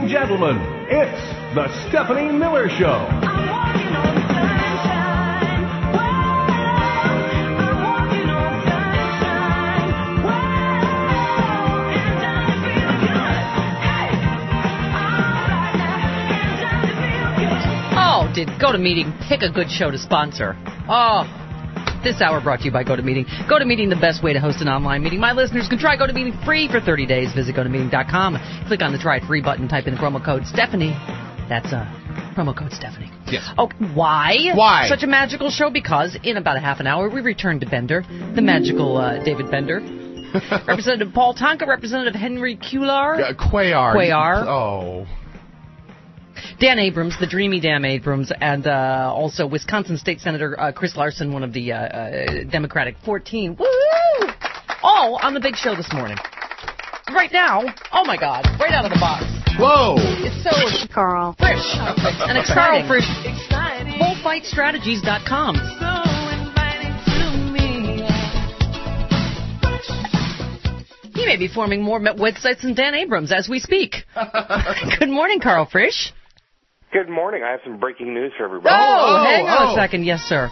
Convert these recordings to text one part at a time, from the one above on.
and gentlemen, it's the Stephanie Miller Show. Oh, did GoToMeeting pick a good show to sponsor? Oh, this hour brought to you by GoToMeeting. GoToMeeting, the best way to host an online meeting. My listeners can try GoToMeeting free for 30 days. Visit GoToMeeting.com. Click on the Try It Free button. Type in the promo code Stephanie. That's promo code Stephanie. Yes. Oh, why? Why? Such a magical show? Because in about a half an hour, we return to Bender, the magical David Bender. Representative Paul Tonka, Representative Henry Cuellar. Cuellar. Oh. Dan Abrams, the dreamy Dan Abrams, and also Wisconsin State Senator Chris Larson, one of the Democratic 14. Woo! All on the big show this morning. Right now, oh my God, right out of the box. Whoa! It's so Carl. Fresh and exciting. Bullfightstrategies.com. He may be forming more websites than Dan Abrams as we speak. Good morning, Carl Frisch. Good morning. I have some breaking news for everybody. Hang on a second. Yes, sir.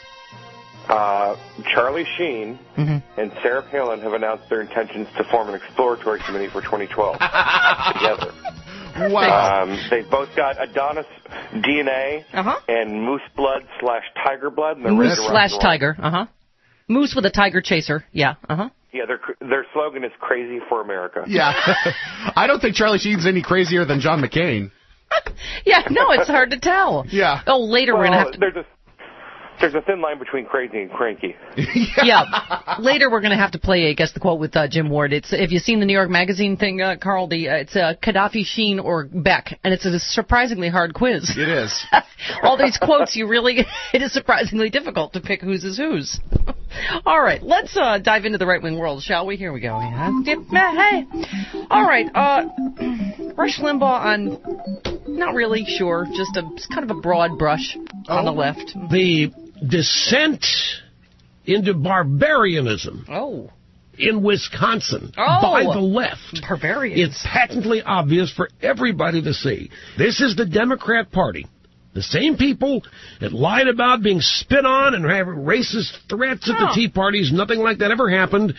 Charlie Sheen and Sarah Palin have announced their intentions to form an exploratory committee for 2012 together. Wow. They've both got Adonis DNA and moose blood / tiger blood. And Moose / tiger. Moose with a tiger chaser. Yeah. Yeah, their slogan is "Crazy for America." Yeah. I don't think Charlie Sheen's any crazier than John McCain. Yeah, no, it's hard to tell. Yeah. Oh, later we're going to have to... There's a thin line between crazy and cranky. Yeah. Later we're going to have to play, Guess the Quote with Jim Ward. It's, if you've seen the New York Magazine thing, Carl, it's Gaddafi, Sheen, or Beck, and it's a surprisingly hard quiz. It is. All these quotes, it is surprisingly difficult to pick whose is whose. All right, let's dive into the right-wing world, shall we? Here we go. Hey. All right, Rush Limbaugh on, not really sure, just kind of a broad brush on the left. The descent into barbarianism in Wisconsin by the left. Barbarians. It's patently obvious for everybody to see. This is the Democrat Party. The same people that lied about being spit on and having racist threats at the Tea Parties. Nothing like that ever happened.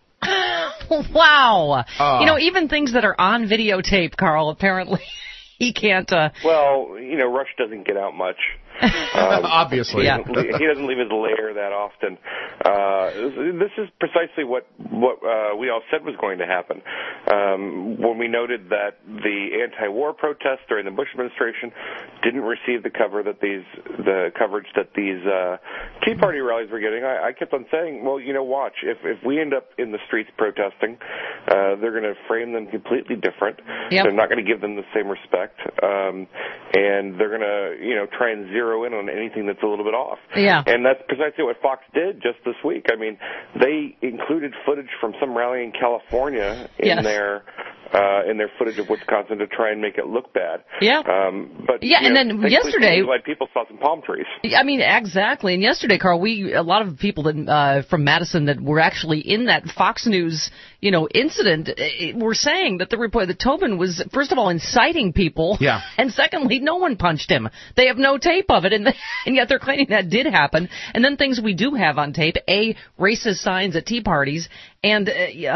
Wow. Even things that are on videotape, Carl, apparently he can't... Well, Rush doesn't get out much. Obviously. He doesn't leave his lair that often. This is precisely what we all said was going to happen. When we noted that the anti-war protests during the Bush administration didn't receive the coverage that these Tea Party rallies were getting, I kept on saying, well, watch. If we end up in the streets protesting, they're going to frame them completely different. Yep. They're not going to give them the same respect. And they're going to, try and zero in on anything that's a little bit off. Yeah. And that's precisely what Fox did just this week. I mean, they included footage from some rally in California in their footage of Wisconsin to try and make it look bad. Yeah. And then yesterday, people saw some palm trees. I mean, exactly. And yesterday, Carl, a lot of people that from Madison that were actually in that Fox News, incident, were saying that that Tobin was, first of all, inciting people. Yeah. And secondly, no one punched him. They have no tape of it, and yet they're claiming that did happen. And then things we do have on tape: racist signs at tea parties, and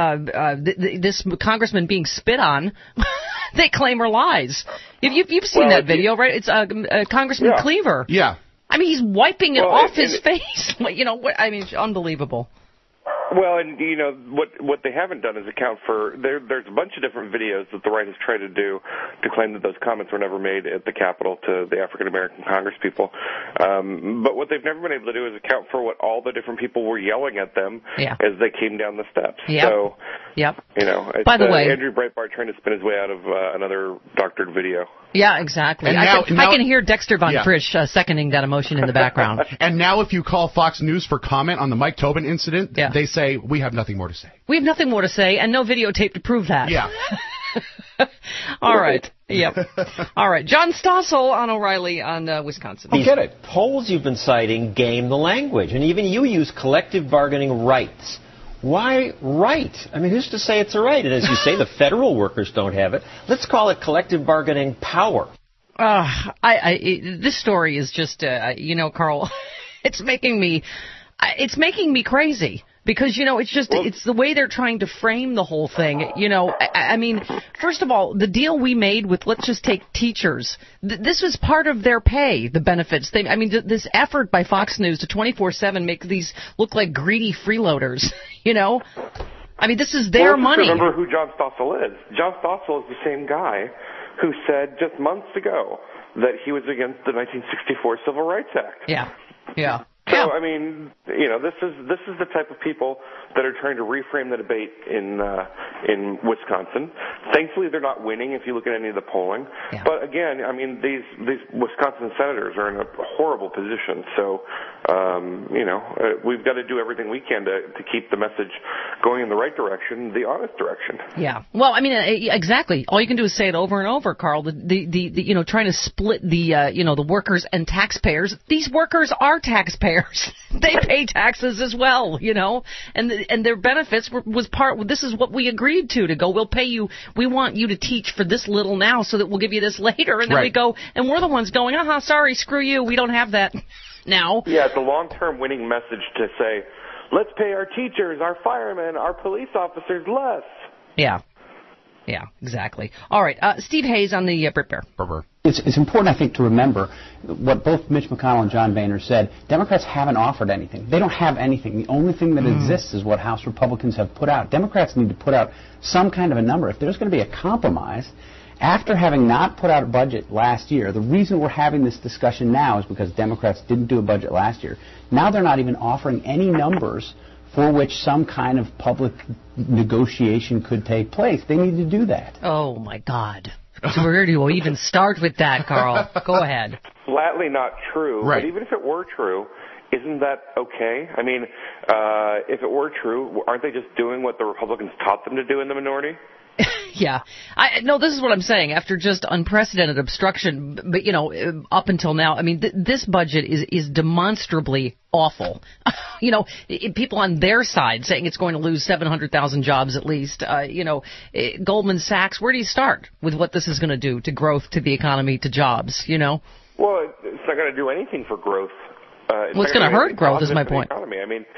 this congressman being spit on. They claim are lies. You've seen that video, right? It's Congressman Cleaver. Yeah. I mean, he's wiping it off his face. It's unbelievable. Well, and what they haven't done is account for there's a bunch of different videos that the right has tried to do to claim that those comments were never made at the Capitol to the African American Congress people. But what they've never been able to do is account for what all the different people were yelling at them as they came down the steps. Yep. So, it's, by the way, Andrew Breitbart trying to spin his way out of another doctored video. Yeah, exactly. I can hear Dexter Von Frisch seconding that emotion in the background. And now if you call Fox News for comment on the Mike Tobin incident, they say, we have nothing more to say. We have nothing more to say, and no videotape to prove that. Yeah. All right. Yep. All right. John Stossel on O'Reilly on Wisconsin. These polls you've been citing game the language, and even you use collective bargaining rights. Why right? I mean, who's to say it's a right? And as you say, the federal workers don't have it. Let's call it collective bargaining power. This story is just, Carl, it's making me crazy. Because, it's the way they're trying to frame the whole thing. I mean, first of all, the deal we made with, let's just take teachers, this was part of their pay, the benefits. This effort by Fox News to 24/7 make these look like greedy freeloaders, I mean, this is their money. Remember who John Stossel is. John Stossel is the same guy who said just months ago that he was against the 1964 Civil Rights Act. Yeah. So, I mean, this is the type of people that are trying to reframe the debate in Wisconsin. Thankfully, they're not winning if you look at any of the polling. Yeah. But again, I mean, these Wisconsin senators are in a horrible position. So, we've got to do everything we can to keep the message going in the right direction, the honest direction. Yeah. Well, I mean, exactly. All you can do is say it over and over, Carl. The trying to split the workers and taxpayers. These workers are taxpayers. They pay taxes as well, and their benefits was part. This is what we agreed to go. We'll pay you. We want you to teach for this little now, so that we'll give you this later. And then we go, and we're the ones going, sorry, screw you. We don't have that now. Yeah, it's a long-term winning message to say, let's pay our teachers, our firemen, our police officers less. Yeah, exactly. All right, Steve Hayes on the Brit Bear. It's important, I think, to remember what both Mitch McConnell and John Boehner said. Democrats haven't offered anything. They don't have anything. The only thing that exists is what House Republicans have put out. Democrats need to put out some kind of a number. If there's going to be a compromise, after having not put out a budget last year, the reason we're having this discussion now is because Democrats didn't do a budget last year. Now they're not even offering any numbers for which some kind of public negotiation could take place. They need to do that. Oh, my God. So where do we even start with that, Carl? Go ahead. Flatly not true. Right. But even if it were true, isn't that okay? I mean, if it were true, aren't they just doing what the Republicans taught them to do in the minority? Yeah. No, this is what I'm saying. After just unprecedented obstruction, but, up until now, I mean, this budget is demonstrably awful. People on their side saying it's going to lose 700,000 jobs at least. Goldman Sachs, where do you start with what this is going to do to growth, to the economy, to jobs, Well, it's not going to do anything for growth. It's going to hurt growth, is my point. Economy. I mean,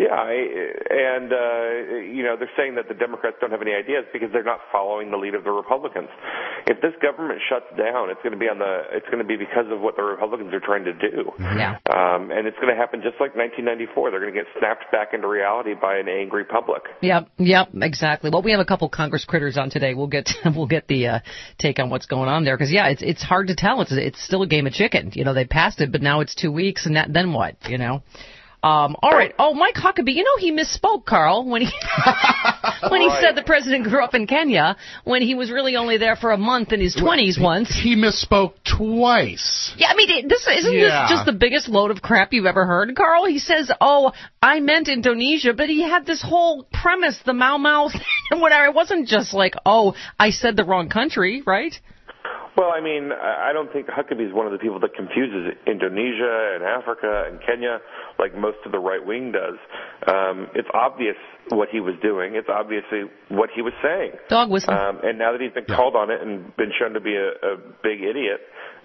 they're saying that the Democrats don't have any ideas because they're not following the lead of the Republicans. If this government shuts down, it's going to be because of what the Republicans are trying to do. Yeah. And it's going to happen just like 1994. They're going to get snapped back into reality by an angry public. Yep, exactly. Well, we have a couple Congress critters on today. We'll get the take on what's going on there because it's hard to tell. It's still a game of chicken. They passed it, but now it's 2 weeks, and then what? All right. Oh, Mike Huckabee, he misspoke, Carl, when he said the president grew up in Kenya when he was really only there for a month in his 20s once. He misspoke twice. Yeah, I mean, this just the biggest load of crap you've ever heard, Carl? He says, I meant Indonesia, but he had this whole premise, the Mau Mau and whatever. It wasn't just like, I said the wrong country, right? Well, I mean, I don't think Huckabee is one of the people that confuses Indonesia and Africa and Kenya like most of the right wing does. It's obvious what he was doing. It's obviously what he was saying. Dog whistle. And now that he's been called on it and been shown to be a big idiot,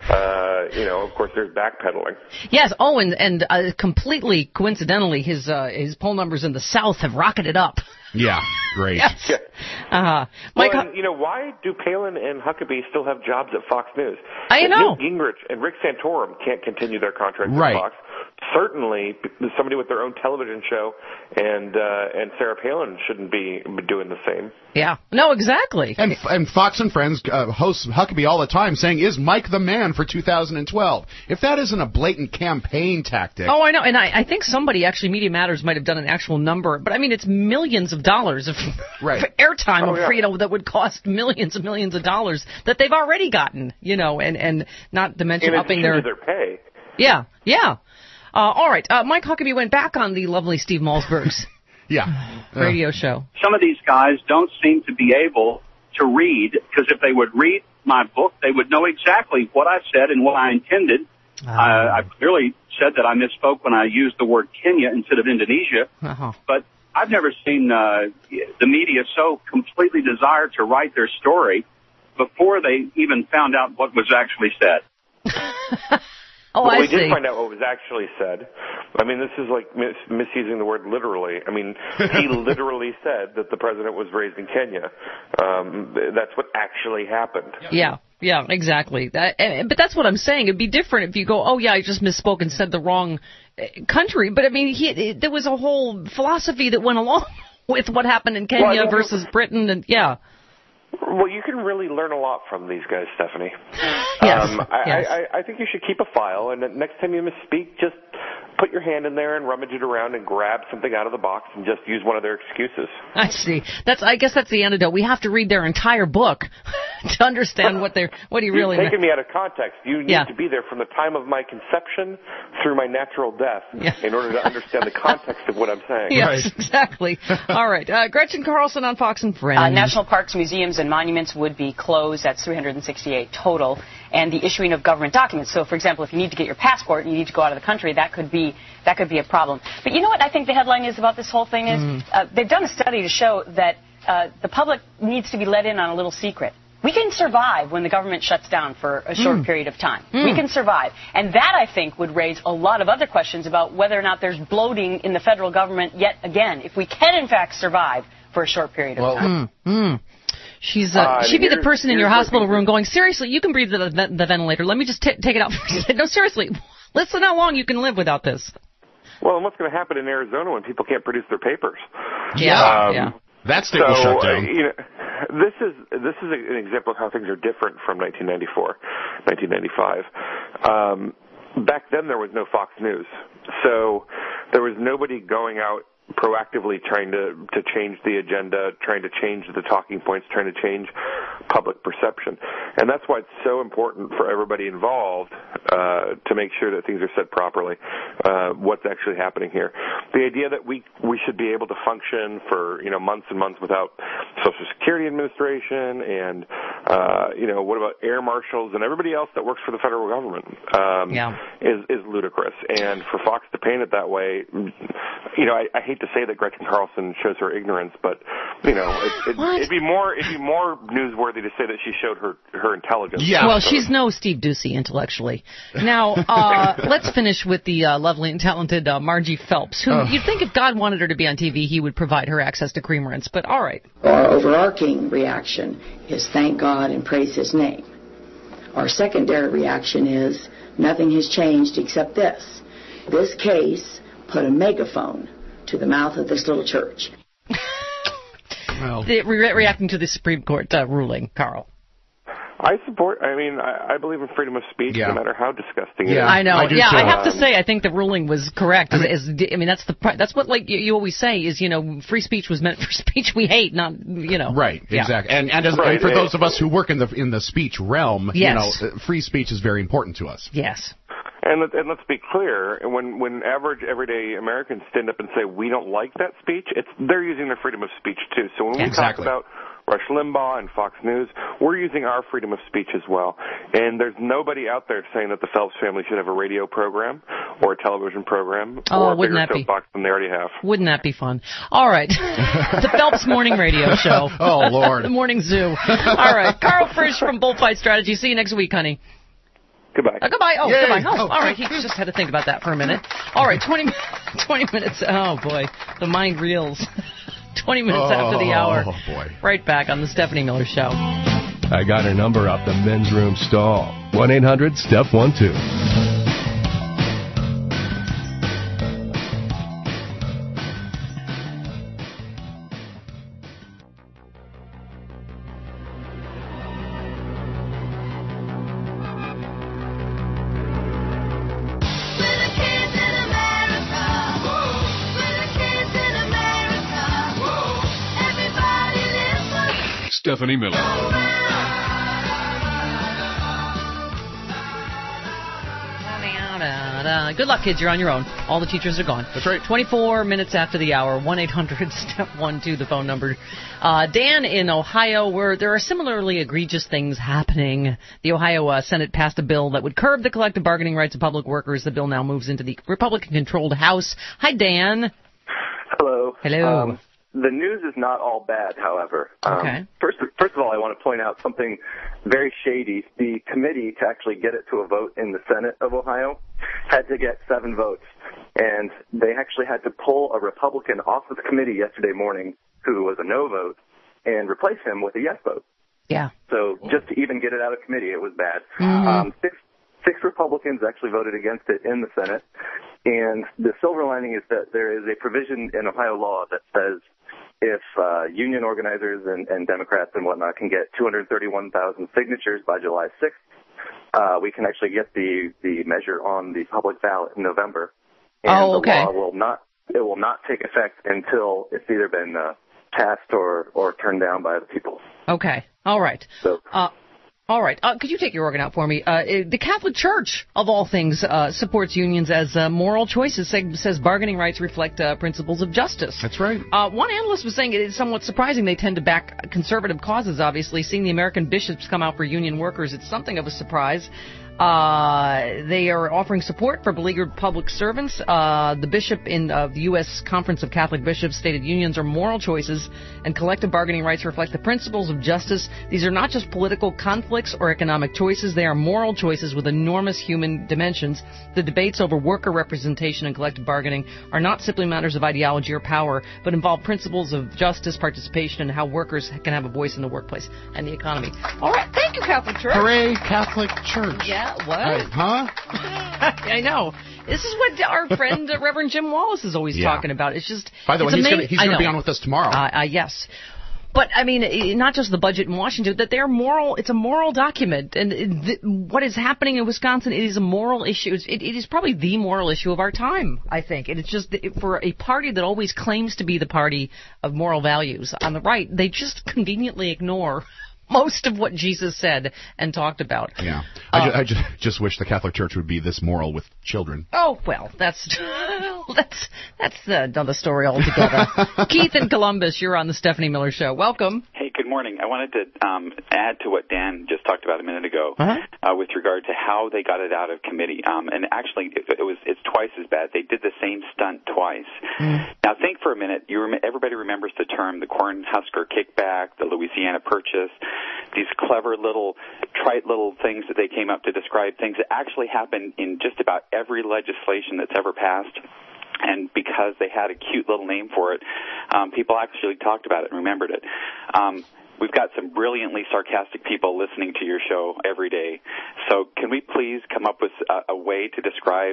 of course, there's backpedaling. Yes. Oh, and completely coincidentally, his poll numbers in the South have rocketed up. Yeah, great. Yes. Yeah. Mike, why do Palin and Huckabee still have jobs at Fox News? I know. Newt Gingrich and Rick Santorum can't continue their contracts right. at Fox. Certainly, somebody with their own television show and Sarah Palin shouldn't be doing the same. Yeah. No, exactly. And Fox and Friends hosts Huckabee all the time saying, is Mike the man for 2012? If that isn't a blatant campaign tactic. Oh, I know. And I think somebody, actually, Media Matters might have done an actual number. But, I mean, it's millions of dollars of right. for airtime that would cost millions and millions of dollars that they've already gotten, and not to mention upping their pay. Yeah. All right. Mike Huckabee went back on the lovely Steve Malzberg's radio show. Some of these guys don't seem to be able to read, because if they would read my book, they would know exactly what I said and what I intended. I clearly said that I misspoke when I used the word Kenya instead of Indonesia. Uh-huh. But I've never seen the media so completely desire to write their story before they even found out what was actually said. We did find out what was actually said. I mean, this is like misusing the word literally. I mean, he literally said that the president was raised in Kenya. That's what actually happened. Yeah, exactly. But that's what I'm saying. It'd be different if you go, oh, yeah, I just misspoke and said the wrong country. But, I mean, there was a whole philosophy that went along with what happened in Kenya versus Britain. And Well, you can really learn a lot from these guys, Stephanie. Yes. I think you should keep a file, and next time you misspeak, just put your hand in there and rummage it around and grab something out of the box and just use one of their excuses. I see. I guess that's the antidote. We have to read their entire book to understand what he really meant. You've taken me out of context. You need to be there from the time of my conception through my natural death in order to understand the context of what I'm saying. Yes, exactly. All right. Gretchen Carlson on Fox and Friends. National parks, museums, and monuments would be closed. That's 368 total. And the issuing of government documents. So, for example, if you need to get your passport and you need to go out of the country, that could be a problem. But you know what I think the headline is about this whole thing is? They've done a study to show that the public needs to be let in on a little secret. We can survive when the government shuts down for a short period of time. We can survive. And that, I think, would raise a lot of other questions about whether or not there's bloating in the federal government yet again, if we can, in fact, survive for a short period of time. She'd be the person in your hospital room going, seriously, you can breathe the ventilator. Let me just take it out for a second. No, seriously, listen how long you can live without this. Well, and what's going to happen in Arizona when people can't produce their papers? That state will shut down. This is an example of how things are different from 1994, 1995. Back then, there was no Fox News, so there was nobody going out proactively trying to change the agenda, trying to change the talking points, trying to change public perception. And that's why it's so important for everybody involved to make sure that things are said properly, what's actually happening here. The idea that we should be able to function for months and months without Social Security Administration and what about air marshals and everybody else that works for the federal government is ludicrous. And for Fox to paint it that way, I hate to say that Gretchen Carlson shows her ignorance, but it'd be more newsworthy to say that she showed her intelligence. Yeah. Well, she's no Steve Doocy intellectually. Now, let's finish with the lovely and talented Margie Phelps, who you'd think if God wanted her to be on TV, he would provide her access to cream rinse. But all right. Our overarching reaction is thank God and praise His name. Our secondary reaction is nothing has changed except this. This case put a megaphone to the mouth of this little church. Reacting to the Supreme Court ruling, Carl. I believe in freedom of speech, no matter how disgusting it is. I know. I have to say, I think the ruling was correct. That's what you always say is, free speech was meant for speech we hate, not, Right, exactly. And for those of us who work in the speech realm, free speech is very important to us. Yes. And let's be clear, when average everyday Americans stand up and say we don't like that speech, they're using their freedom of speech too. So when we talk about Rush Limbaugh and Fox News, we're using our freedom of speech as well. And there's nobody out there saying that the Phelps family should have a radio program or a television program or a bigger soapbox than they already have. Wouldn't that be fun? All right. The Phelps Morning Radio Show. Oh, Lord. The Morning Zoo. All right. Carl Frisch from Bullfight Strategy. See you next week, honey. Goodbye. Goodbye. Oh, Yay. goodbye. Oh, all right. He just had to think about that for a minute. All right. 20 minutes. Oh, boy. The mind reels. 20 minutes after the hour. Oh, boy. Right back on the Stephanie Miller Show. I got her number up the men's room stall. 1-800-STEP-12. Stephanie Miller. Good luck, kids. You're on your own. All the teachers are gone. That's right. 24 minutes after the hour. 1-800-STEP-12, the phone number. Dan in Ohio, where there are similarly egregious things happening. The Ohio Senate passed a bill that would curb the collective bargaining rights of public workers. The bill now moves into the Republican-controlled House. Hi, Dan. Hello. Hello. The news is not all bad, however. Okay. First of all, I want to point out something very shady. The committee to actually get it to a vote in the Senate of Ohio had to get 7 votes, and they actually had to pull a Republican off of the committee yesterday morning who was a no vote and replace him with a yes vote. Yeah. So just to even get it out of committee, it was bad. Six Republicans actually voted against it in the Senate, and the silver lining is that there is a provision in Ohio law that says if union organizers and Democrats and whatnot can get 231,000 signatures by July 6th, we can actually get the measure on the public ballot in November. And the law will not take effect until it's either been passed or turned down by the people. Okay. All right. So, all right. Could you take your organ out for me? The Catholic Church, of all things, supports unions as moral choices, says bargaining rights reflect principles of justice. That's right. One analyst was saying it is somewhat surprising they tend to back conservative causes, obviously. Seeing the American bishops come out for union workers, it's something of a surprise. They are offering support for beleaguered public servants. The bishop in the U.S. Conference of Catholic Bishops stated unions are moral choices and collective bargaining rights reflect the principles of justice. These are not just political conflicts or economic choices. They are moral choices with enormous human dimensions. The debates over worker representation and collective bargaining are not simply matters of ideology or power, but involve principles of justice, participation, and how workers can have a voice in the workplace and the economy. All right. Thank you, Catholic Church. Hooray, Catholic Church. Yeah. What? Huh? I know. This is what our friend Reverend Jim Wallace is always talking about. It's just. By the way, he's going to be on with us tomorrow. Yes. But, I mean, not just the budget in Washington, that they're moral. It's a moral document. And what is happening in Wisconsin, it is a moral issue. It is probably the moral issue of our time, I think. And it's just for a party that always claims to be the party of moral values on the right, they just conveniently ignore most of what Jesus said and talked about. Yeah. I just wish the Catholic Church would be this moral with children. Oh, well, that's another story altogether. Keith in Columbus, you're on the Stephanie Miller Show. Welcome. Hey, good morning. I wanted to add to what Dan just talked about a minute ago with regard to how they got it out of committee. And actually, it's twice as bad. They did the same stunt twice. Now, think for a minute. Everybody remembers the term the Cornhusker kickback, the Louisiana Purchase, these clever trite little things that they came up to describe things that actually happen in just about every legislation that's ever passed. And because they had a cute little name for it, people actually talked about it and remembered it. We've got some brilliantly sarcastic people listening to your show every day. So can we please come up with a way to describe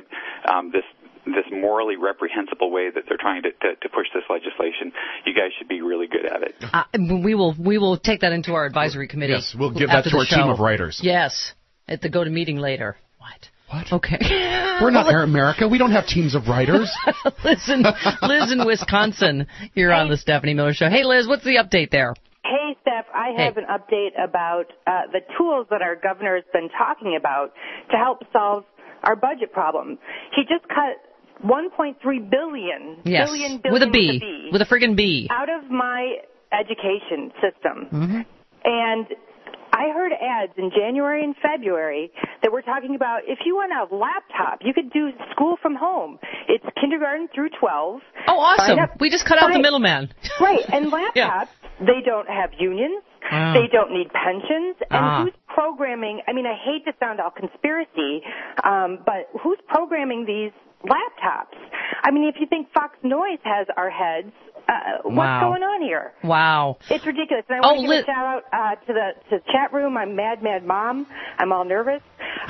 this morally reprehensible way that they're trying to push this legislation? You guys should be really good at it. We will take that into our advisory committee. Yes, we'll give that to our team of writers. Yes, at the go-to-meeting later. What? Okay. We're not Air America. We don't have teams of writers. Listen, Liz in Wisconsin, you're on the Stephanie Miller Show. Hey, Liz, what's the update there? Hey, Steph, I have an update about the tools that our governor has been talking about to help solve our budget problem. He just cut $1.3 billion. Yes, billion with a B. With a friggin' B. Out of my education system. And I heard ads in January and February that were talking about if you want a laptop, you could do school from home. It's kindergarten through 12. Oh, awesome. We just cut out the middleman. Right. And laptops, they don't have unions. Wow. They don't need pensions. And who's programming? I mean, I hate to sound all conspiracy, but who's programming these laptops? I mean, if you think Fox Noise has our heads, what's going on here? Wow. It's ridiculous. And I want to give a shout out to the chat room. I'm Mad Mom. I'm all nervous.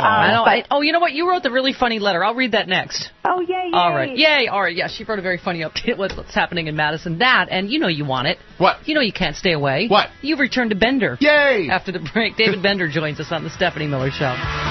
You know what? You wrote the really funny letter. I'll read that next. Oh, yay. All right. Yay. All right. Yeah, she wrote a very funny update what's happening in Madison. And you know you want it. What? You know you can't stay away. What? You've returned to Bender. Yay. After the break, David Bender joins us on the Stephanie Miller Show.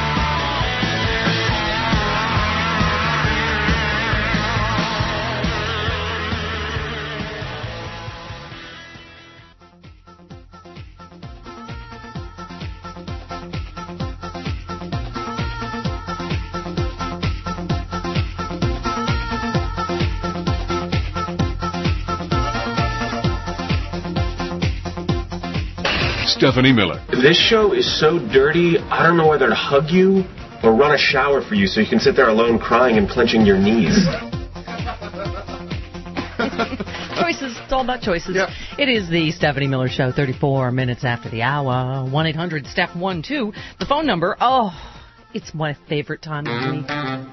Stephanie Miller. This show is so dirty, I don't know whether to hug you or run a shower for you so you can sit there alone crying and clenching your knees. Choices. It's all about choices. Yep. It is the Stephanie Miller Show, 34 minutes after the hour. 1-800-STEPH-12. The phone number, it's my favorite time of the week.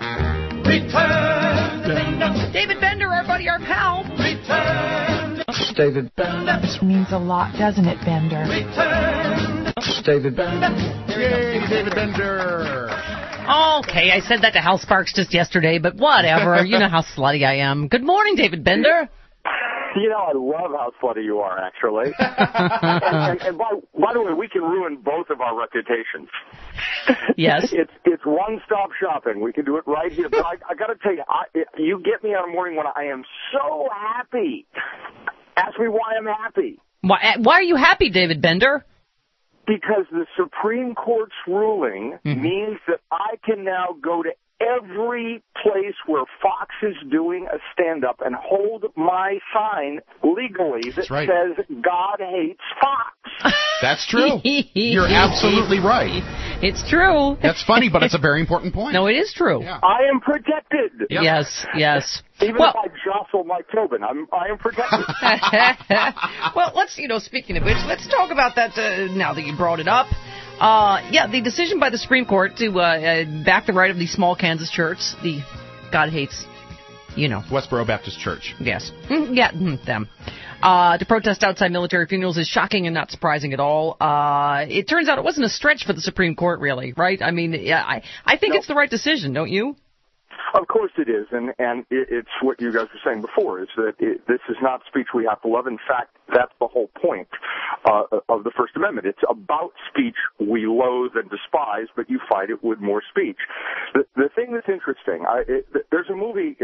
Return. David Bender, our buddy, our pal. Return. David Bender. This means a lot, doesn't it, Bender? Return. David Bender. Yay, David Bender. Okay, I said that to Hal Sparks just yesterday, but whatever. You know how slutty I am. Good morning, David Bender. You know, I love how slutty you are, actually. and by the way, we can ruin both of our reputations. Yes. It's one-stop shopping. We can do it right here. But I got to tell you, you get me on a morning when I am so happy. Ask me why I'm happy. Why are you happy, David Bender? Because the Supreme Court's ruling means that I can now go to every place where Fox is doing a stand-up and hold my sign legally that says God hates Fox. That's true. You're absolutely right. It's true. That's funny, but it's a very important point. No, it is true. Yeah. I am protected. Yep. Yes. Even if I jostle Mike Tobin, I am protected. Well, let's, speaking of which, let's talk about that now that you brought it up. The decision by the Supreme Court to back the right of the small Kansas church, the God hates, Westboro Baptist Church. Yes. Them. To protest outside military funerals is shocking and not surprising at all. It turns out it wasn't a stretch for the Supreme Court, really, right? I mean, I think it's the right decision, don't you? Of course it is, and it's what you guys were saying before, is that this is not speech we have to love. In fact, that's the whole point of the First Amendment. It's about speech we loathe and despise, but you fight it with more speech. The thing that's interesting, there's a movie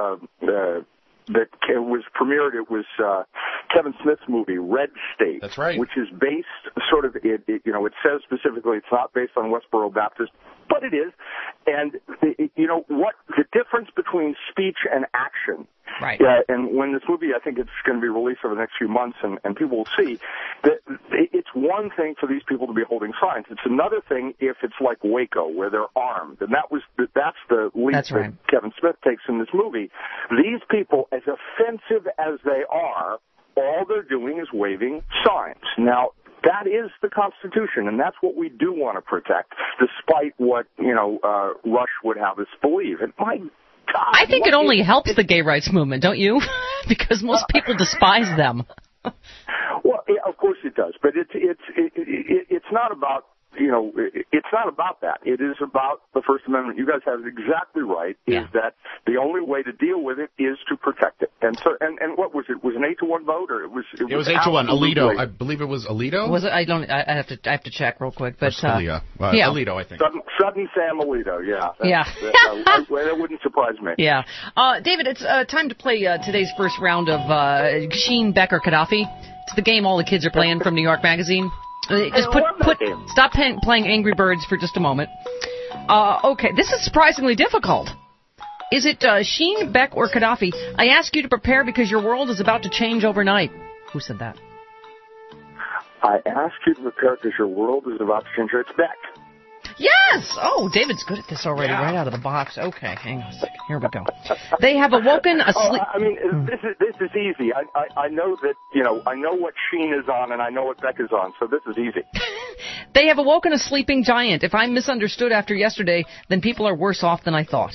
that was premiered. It was Kevin Smith's movie, Red State. That's right. Which is based sort of, it says specifically it's not based on Westboro Baptist, but it is. And, what the difference between speech and action. Right. And when this movie, I think it's going to be released over the next few months, and people will see that it's one thing for these people to be holding signs. It's another thing if it's like Waco, where they're armed. And that's the leap that Kevin Smith takes in this movie. These people, as offensive as they are, all they're doing is waving signs. Now, that is the Constitution, and that's what we do want to protect, despite what, Rush would have us believe. And my God, I think it only helps the gay rights movement, don't you? Because most people despise them. Well, of course it does, but it's not about it's not about that. It is about the First Amendment. You guys have it exactly right. Is that the only way to deal with it is to protect it? And so, and what was it? Was an 8-1 vote, or it was 8-1. Alito, I believe it was Alito. Was it? I have to check real quick, but Alito, I think. Sudden Sam Alito, yeah. That wouldn't surprise me. Yeah, David, it's time to play today's first round of Sheen Becker Gaddafi. It's the game all the kids are playing from New York Magazine. Just stop playing Angry Birds for just a moment. Okay, this is surprisingly difficult. Is it Sheen, Beck, or Gaddafi? I ask you to prepare because your world is about to change overnight. Who said that? I ask you to prepare because your world is about to change. It's Beck. Yes! Oh, David's good at this already, right out of the box. Okay, hang on a second. Here we go. They have awoken a sleep... this is easy. I know that, I know what Sheen is on and I know what Beck is on, so this is easy. They have awoken a sleeping giant. If I'm misunderstood after yesterday, then people are worse off than I thought.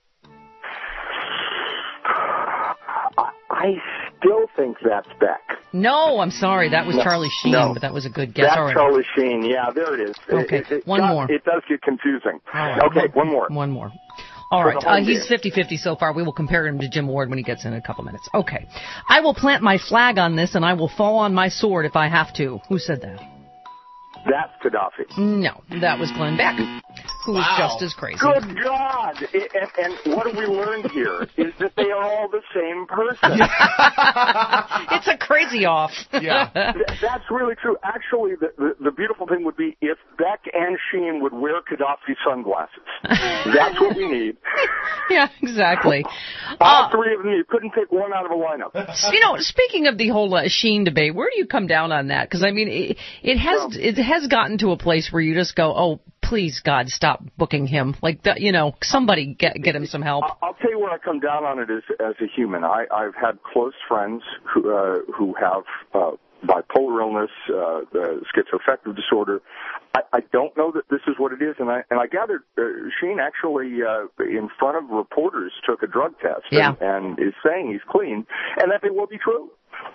I still think that's Beck. No, I'm sorry. That was Charlie Sheen, but that was a good guess. That's Charlie Sheen. Yeah, there it is. Okay, one more. It does get confusing. Right. Okay, one more. One more. All right. He's 50-50 so far. We will compare him to Jim Ward when he gets in a couple minutes. Okay. I will plant my flag on this, and I will fall on my sword if I have to. Who said that? That's Gaddafi. No, that was Glenn Beck, who was just as crazy. Good God! And what have we learned here is that they are all the same person. It's a crazy off. Yeah. That's really true. Actually, the beautiful thing would be if Beck and Sheen would wear Gaddafi sunglasses. That's what we need. Yeah, exactly. All three of them, you couldn't pick one out of a lineup. Speaking of the whole Sheen debate, where do you come down on that? Because, I mean, it has gotten to a place where you just go, oh, please, God, stop booking him. Like, somebody get him some help. I'll tell you where I come down on it as a human. I've had close friends who have bipolar illness, schizoaffective disorder. I don't know that this is what it is, and I gathered Sheen actually in front of reporters took a drug test and is saying he's clean, and that may well be true.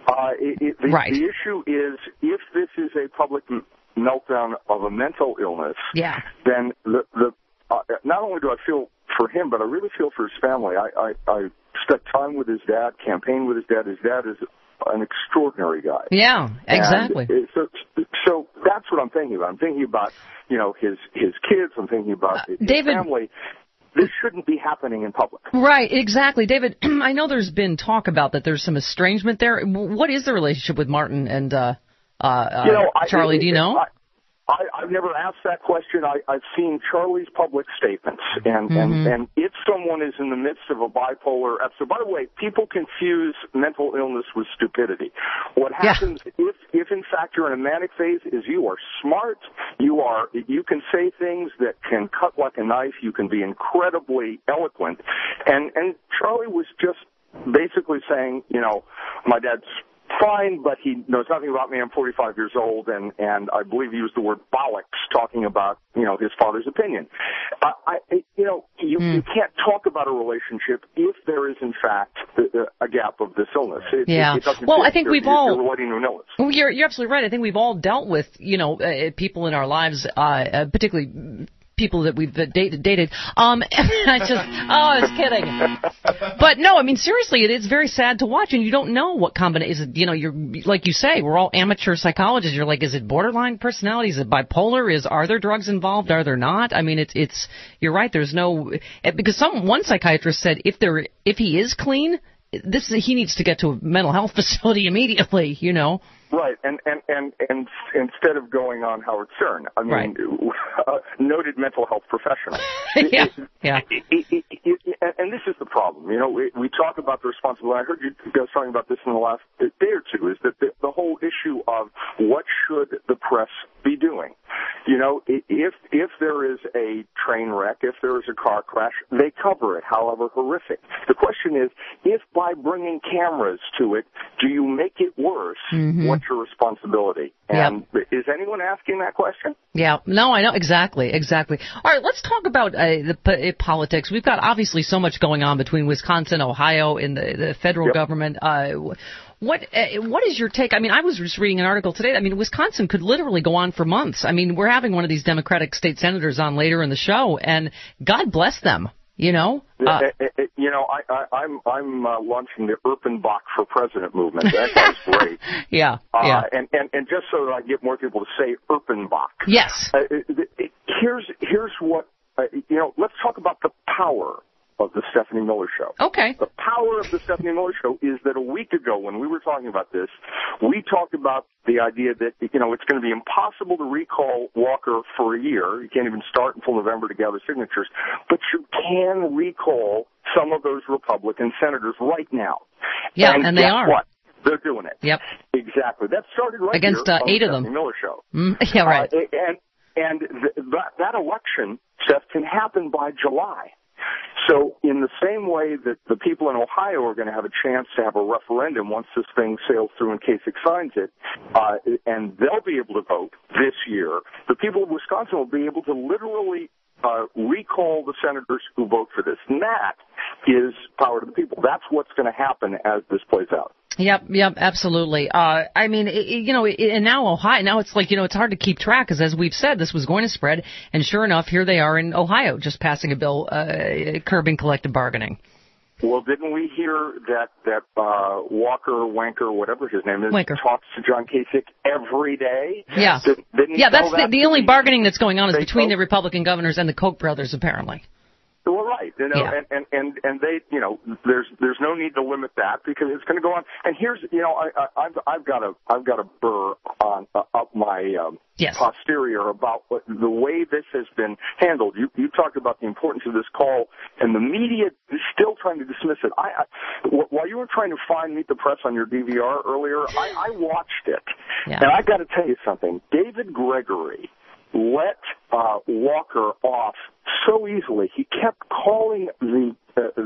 The issue is if this is a public meltdown of a mental illness, then not only do I feel for him, but I really feel for his family. I spent time with his dad, campaigned with his dad. His dad is an extraordinary guy. Yeah, exactly. So that's what I'm thinking about. I'm thinking about, his kids. I'm thinking about his family. This shouldn't be happening in public. Right, exactly. David, I know there's been talk about that there's some estrangement there. What is the relationship with Martin and Charlie? Do you know? I've never asked that question. I've seen Charlie's public statements, and if someone is in the midst of a bipolar episode, by the way, people confuse mental illness with stupidity. What happens if in fact you're in a manic phase is you are smart, you can say things that can cut like a knife, you can be incredibly eloquent, and Charlie was just basically saying, my dad's fine, but he knows nothing about me. I'm 45 years old, and I believe he used the word bollocks, talking about, his father's opinion. You can't talk about a relationship if there is, in fact, a gap of this illness. Well, I think we've all... You're relating to an illness. Well, you're absolutely right. I think we've all dealt with, people in our lives, particularly people that we've dated. I was kidding. But no, I mean, seriously, it is very sad to watch, and you don't know what combination. You're like you say, we're all amateur psychologists. You're like, is it borderline personality? Is it bipolar? Are there drugs involved? Are there not? I mean, it's. You're right. There's no, because one psychiatrist said if he is clean, he needs to get to a mental health facility immediately. Right, and instead of going on Howard Stern, I mean, noted mental health professional. And this is the problem. We talk about the responsibility. I heard you guys talking about this in the last day or two, is that the whole issue of what should the press be doing. If there is a train wreck, if there is a car crash, they cover it, however horrific. The question is, if by bringing cameras to it, do you make it worse? What's your responsibility? And is anyone asking that question? Yeah, no, I know, exactly. All right, let's talk about the politics. We've got obviously so much going on between Wisconsin, Ohio, and the federal government. What is your take? I mean, I was just reading an article today. I mean, Wisconsin could literally go on for months. I mean, we're having one of these Democratic state senators on later in the show, and God bless them. I'm launching the Erpenbach for President movement. That sounds great. And just so that I get more people to say Erpenbach. Yes. Here's what let's talk about the power of the Stephanie Miller Show. Okay. The power of the Stephanie Miller Show is that a week ago when we were talking about this, we talked about the idea that, it's going to be impossible to recall Walker for a year. You can't even start until November to gather signatures. But you can recall some of those Republican senators right now. Yeah, and they are. What? They're doing it. Yep. Exactly. That started right against here on 8 the of them. Stephanie Miller Show. Yeah, right. And that election, Seth, can happen by July. So in the same way that the people in Ohio are going to have a chance to have a referendum once this thing sails through and Kasich signs it, and they'll be able to vote this year, the people of Wisconsin will be able to literally recall the senators who vote for this. And that is power to the people. That's what's going to happen as this plays out. Yep, absolutely. I mean, and now Ohio, now it's like, it's hard to keep track because, as we've said, this was going to spread, and sure enough, here they are in Ohio, just passing a bill curbing collective bargaining. Well, didn't we hear that Walker, Wanker, whatever his name is, Wanker talks to John Kasich every day? Yeah. Didn't that's the only bargaining that's going on is between the Republican governors and the Koch brothers, apparently. Well, right, and they, there's no need to limit that because it's going to go on. And here's, I've got a burr on up my posterior about the way this has been handled. You talked about the importance of this call, and the media is still trying to dismiss it. While you were trying to find Meet the Press on your DVR earlier, I watched it, and I got to tell you something. David Gregory let Walker off so easily. He kept calling the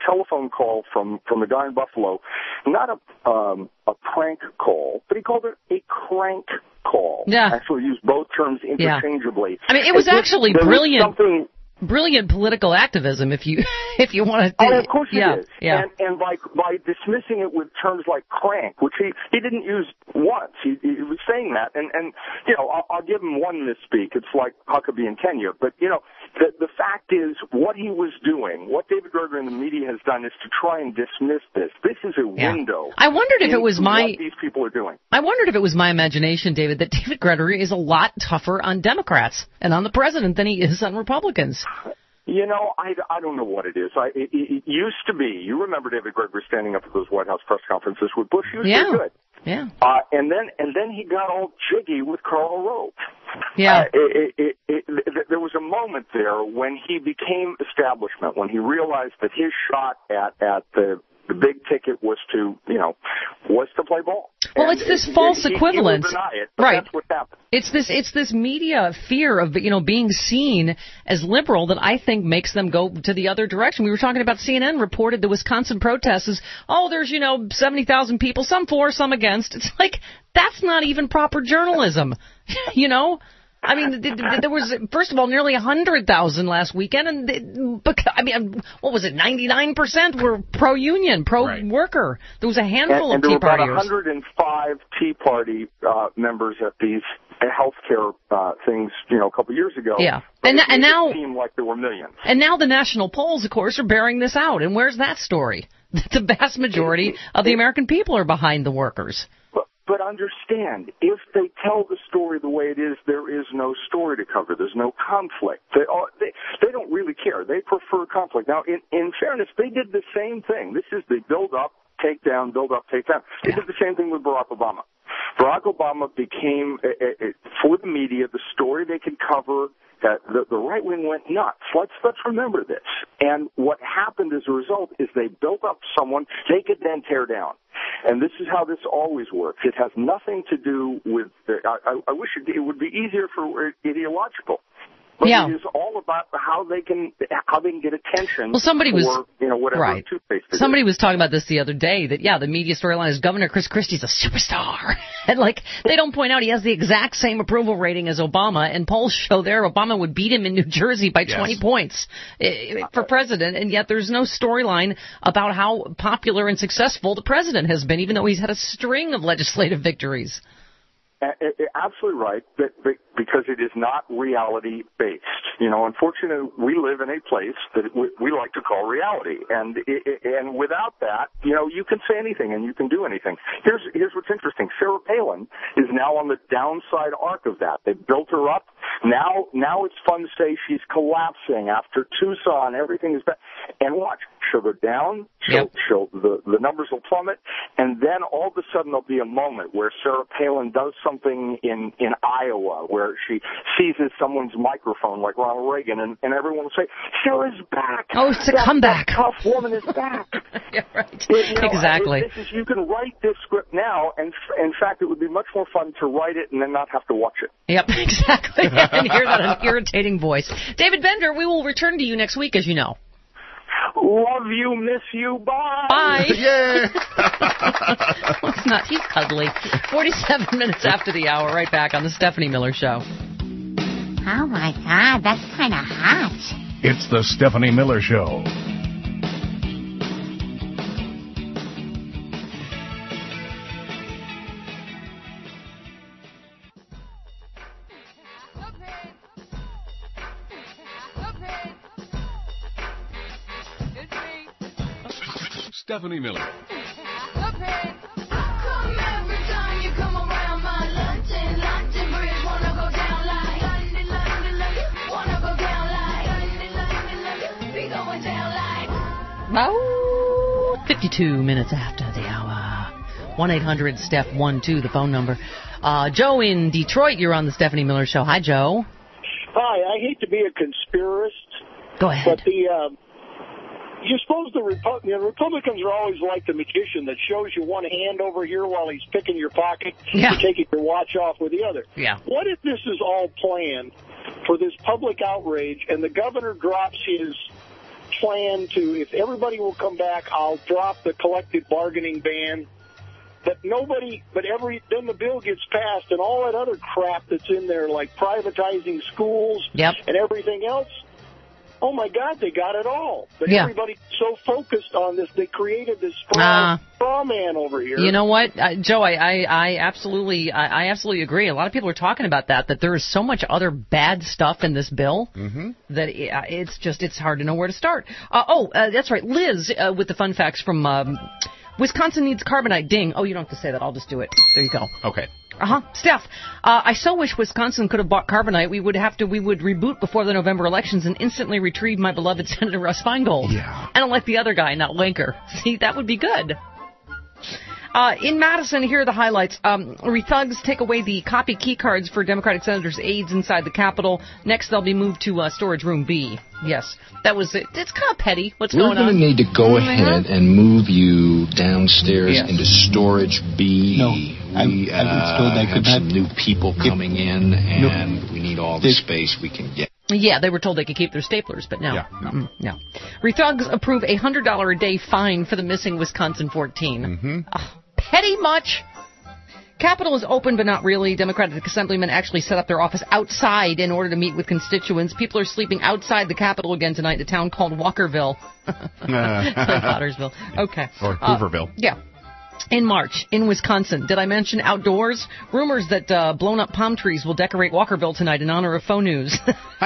telephone call from the guy in Buffalo, not a prank call, but he called it a crank call. Yeah. Actually used both terms interchangeably. Yeah. I mean, it was actually there brilliant. Was brilliant political activism, if you want to. Oh, of course it is. Yeah. And by dismissing it with terms like crank, which he didn't use once, he was saying that. And you know, I'll give him one misspeak. It's like Huckabee in Kenya. But you know, the fact is, what he was doing, what David Gregory and the media has done, is to try and dismiss this. This is a window. I wondered if it was what these people are doing. I wondered if it was my imagination, David, that David Gregory is a lot tougher on Democrats and on the president than he is on Republicans. You know, I don't know what it is. It used to be. You remember David Gregory standing up at those White House press conferences with Bush? He was very good. Yeah. And then he got all jiggy with Karl Rove. Yeah. There was a moment there when he became establishment, when he realized that his shot at the big ticket was to play ball. Well, it's this false equivalence, he will deny it, but right? That's what happened. It's this media fear of being seen as liberal that I think makes them go to the other direction. We were talking about CNN reported the Wisconsin protests as, there's 70,000 people, some for, some against. It's like that's not even proper journalism, I mean, there was, first of all, nearly 100,000 last weekend, and what was it? 99% were pro-union, pro-worker. There was a handful of Tea Partiers. And there were about 105 Tea Party members at these healthcare things, a couple of years ago. Yeah, but and now it seemed like there were millions. And now the national polls, of course, are bearing this out. And where's that story? The vast majority of the American people are behind the workers. But understand, if they tell the story the way it is, there is no story to cover. There's no conflict. They don't really care. They prefer conflict. Now, in fairness, they did the same thing. This is the build up, take down, build up, take down. They did the same thing with Barack Obama. Barack Obama became, for the media, the story they could cover. The right wing went nuts. Let's remember this. And what happened as a result is they built up someone they could then tear down. And this is how this always works. It has nothing to do with. I wish it would be easier for ideological. But it is all about how they can get attention. Well, somebody for, was whatever toothpaste. Somebody was talking about this the other day. That the media storyline is Governor Chris Christie's a superstar, and they don't point out he has the exact same approval rating as Obama, and polls show there Obama would beat him in New Jersey by 20 points for president, and yet there's no storyline about how popular and successful the president has been, even though he's had a string of legislative victories. Absolutely right, because it is not reality-based. Unfortunately, we live in a place that we like to call reality, and without that, you can say anything and you can do anything. Here's what's interesting. Sarah Palin is now on the downside arc of that. They built her up. Now it's fun to say she's collapsing after Tucson. Everything is bad. And watch, she'll go down. The numbers will plummet, and then all of a sudden there'll be a moment where Sarah Palin does something in Iowa where she seizes someone's microphone like Ronald Reagan, and everyone will say, Sarah's back. Oh, it's a comeback. That tough woman is back. Yeah, right. Exactly. You can write this script now, and in fact, it would be much more fun to write it and then not have to watch it. Yep, exactly. And hear that irritating voice. David Bender, we will return to you next week, as you know. Love you, miss you, bye. Bye. Yeah. Well, it's not. He's cuddly. 47 minutes after the hour, right back on the Stephanie Miller Show. Oh, my God, that's kind of hot. It's the Stephanie Miller Show. Stephanie Miller. About 52 minutes after the hour. 1-800-STEPH-12, the phone number. Joe in Detroit, you're on the Stephanie Miller Show. Hi, Joe. Hi, I hate to be a conspiracist. Go ahead. But you suppose the Republicans are always like the magician that shows you one hand over here while he's picking your pocket and taking your watch off with the other. Yeah. What if this is all planned for this public outrage and the governor drops his plan to, if everybody will come back, I'll drop the collective bargaining ban. That nobody, then the bill gets passed and all that other crap that's in there, like privatizing schools and everything else. Oh my God, they got it all. But everybody's so focused on this, they created this straw man over here. You know what, Joe? I absolutely agree. A lot of people are talking about that there is so much other bad stuff in this bill that it's hard to know where to start. That's right, Liz with the fun facts from Wisconsin needs carbonite. Ding. Oh, you don't have to say that. I'll just do it. There you go. Okay. Steph, I so wish Wisconsin could have bought carbonite. We would reboot before the November elections and instantly retrieve my beloved Senator Russ Feingold. Yeah. And elect the other guy, not Wanker. See, that would be good. In Madison, here are the highlights. Thugs take away the copy key cards for Democratic senators' aides inside the Capitol. Next, they'll be moved to storage room B. Yes, that was it. It's kind of petty. What's going on? We're going to need to go ahead and move you downstairs into storage B. No, we have some new people coming in, and we need all the space we can get. Yeah, they were told they could keep their staplers, but no. No. Thugs approve a $100 a day fine for the missing Wisconsin 14. Petty much? Capitol is open, but not really. Democratic assemblymen actually set up their office outside in order to meet with constituents. People are sleeping outside the Capitol again tonight in a town called Walkerville. Like Pottersville. Okay. Or Hooverville. Yeah. In March, in Wisconsin, did I mention outdoors? Rumors that blown-up palm trees will decorate Walkerville tonight in honor of faux news.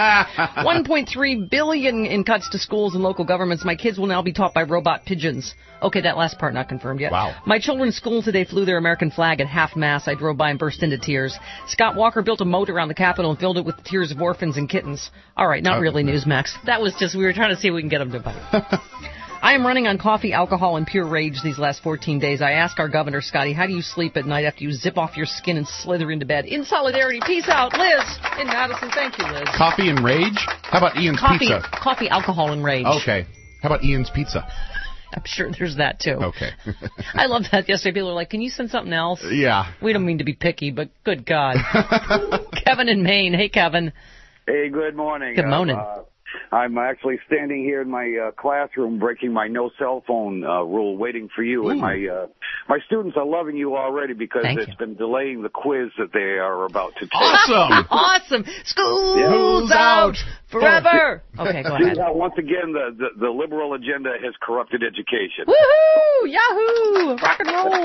$1.3 billion in cuts to schools and local governments. My kids will now be taught by robot pigeons. Okay, that last part not confirmed yet. Wow. My children's school today flew their American flag at half-mast. I drove by and burst into tears. Scott Walker built a moat around the Capitol and filled it with the tears of orphans and kittens. All right, not really, Newsmax. That was just, we were trying to see if we can get them to bite. I am running on coffee, alcohol, and pure rage these last 14 days. I ask our governor, Scotty, how do you sleep at night after you zip off your skin and slither into bed? In solidarity, peace out. Liz in Madison. Thank you, Liz. Coffee and rage? How about Ian's Pizza? Coffee, alcohol, and rage. Okay. How about Ian's Pizza? I'm sure there's that, too. Okay. I love that. Yesterday, people were like, can you send something else? Yeah. We don't mean to be picky, but good God. Kevin in Maine. Hey, Kevin. Hey, good morning. Good morning. I'm actually standing here in my classroom breaking my no cell phone rule, waiting for you. Ooh. And my students are loving you already because it's been delaying the quiz that they are about to take. Awesome! Awesome! School's out forever! Okay, go ahead. Once again, the liberal agenda has corrupted education. Woohoo! Yahoo! Rock and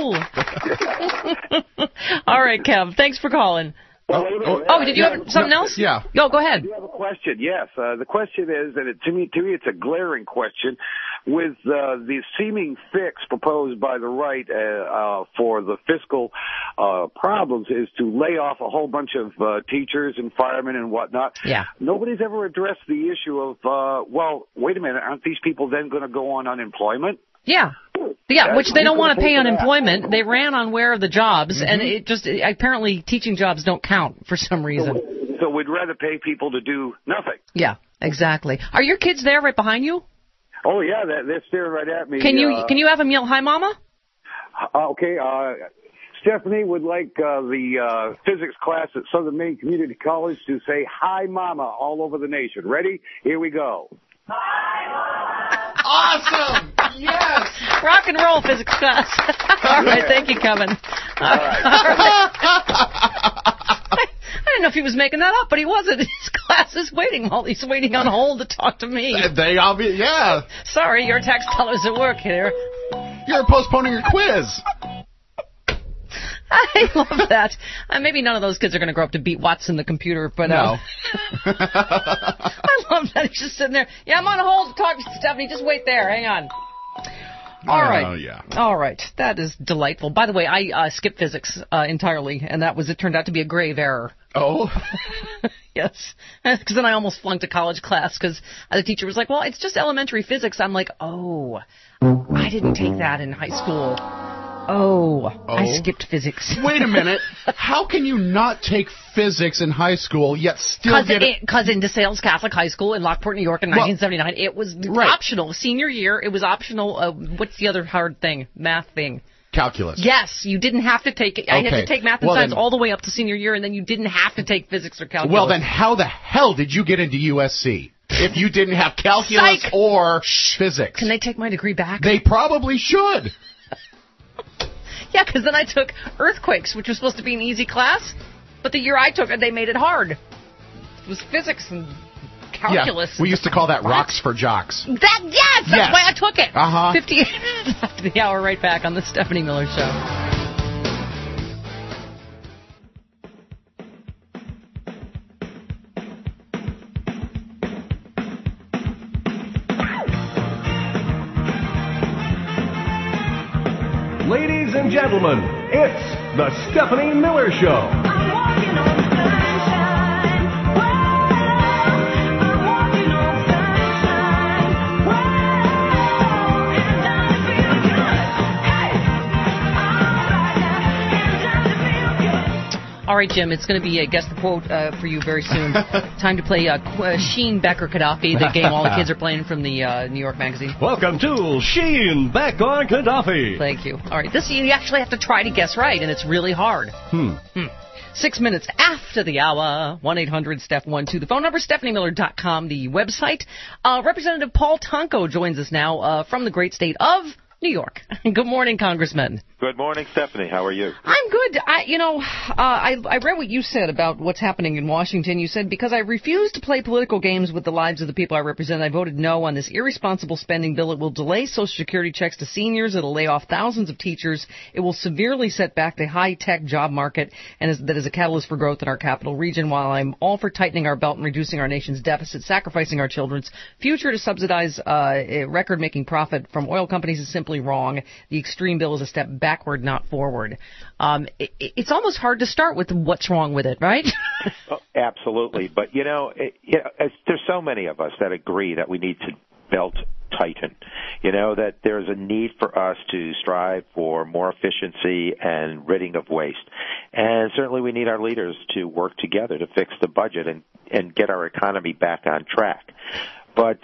roll! All right, Kev. Thanks for calling. Did you have something else? Yeah. Go ahead. I do have a question, yes. The question is, and to me it's a glaring question, with the seeming fix proposed by the right for the fiscal problems is to lay off a whole bunch of teachers and firemen and whatnot. Yeah. Nobody's ever addressed the issue of, wait a minute, aren't these people then going to go on unemployment? Yeah. Yeah, which they don't want to pay unemployment. They ran on where are the jobs, and apparently teaching jobs don't count for some reason. So we'd rather pay people to do nothing. Yeah, exactly. Are your kids there right behind you? Oh, yeah, they're staring right at me. Can you have a meal? Hi, Mama? Okay, Stephanie would like the physics class at Southern Maine Community College to say hi, Mama, all over the nation. Ready? Here we go. Hi, Mama. Awesome! Yes! Rock and roll physics class. All right, thank you, Kevin. All right. I didn't know if he was making that up, but he wasn't. His class is waiting while he's waiting on hold to talk to me. Yeah. Sorry, your tax dollars at work here. You're postponing your quiz. I love that. Maybe none of those kids are going to grow up to beat Watson the computer, but no. I love that. He's just sitting there. Yeah, I'm on hold to talk to Stephanie. Just wait there. Hang on. All right. Yeah. All right. That is delightful. By the way, I skipped physics entirely, and it turned out to be a grave error. Oh? Yes. Because then I almost flunked a college class because the teacher was like, well, it's just elementary physics. I'm like, oh, I didn't take that in high school. Oh, I skipped physics. Wait a minute. How can you not take physics in high school yet still get it? Because in DeSales Catholic High School in Lockport, New York in 1979, it was optional. Senior year, it was optional. What's the other hard thing? Math thing. Calculus. Yes, you didn't have to take it. I had to take math and science all the way up to senior year, and then you didn't have to take physics or calculus. Well, then how the hell did you get into USC? if you didn't have calculus Psych. or physics. Can they take my degree back? They probably should. Yeah, because then I took earthquakes, which was supposed to be an easy class, but the year I took it, they made it hard. It was physics and calculus. Yeah, we used to call that rocks for jocks. That's why I took it. 58 minutes after the hour, right back on the Stephanie Miller Show. Ladies and gentlemen, it's the Stephanie Miller Show. All right, Jim, it's going to be a Guess the Quote for you very soon. Time to play Sheen, Becker, Gaddafi, the game all the kids are playing from the New York Magazine. Welcome to Sheen, Becker, Gaddafi. Thank you. All right, this you actually have to try to guess right, and it's really hard. 6 minutes after the hour, 1-800-STEPH-12. The phone number, StephanieMiller.com, the website. Representative Paul Tonko joins us now from the great state of New York. Good morning, Congressman. Good morning, Stephanie. How are you? I'm good. I read what you said about what's happening in Washington. You said, because I refuse to play political games with the lives of the people I represent, I voted no on this irresponsible spending bill. It will delay Social Security checks to seniors. It'll lay off thousands of teachers. It will severely set back the high-tech job market, and that is a catalyst for growth in our capital region. While I'm all for tightening our belt and reducing our nation's deficit, sacrificing our children's future to subsidize a record-making profit from oil companies is simply wrong. The extreme bill is a step backward, not forward. It's almost hard to start with what's wrong with it, right? Oh, absolutely. But, there's so many of us that agree that we need to belt tighten. That there's a need for us to strive for more efficiency and ridding of waste. And certainly we need our leaders to work together to fix the budget and get our economy back on track. But,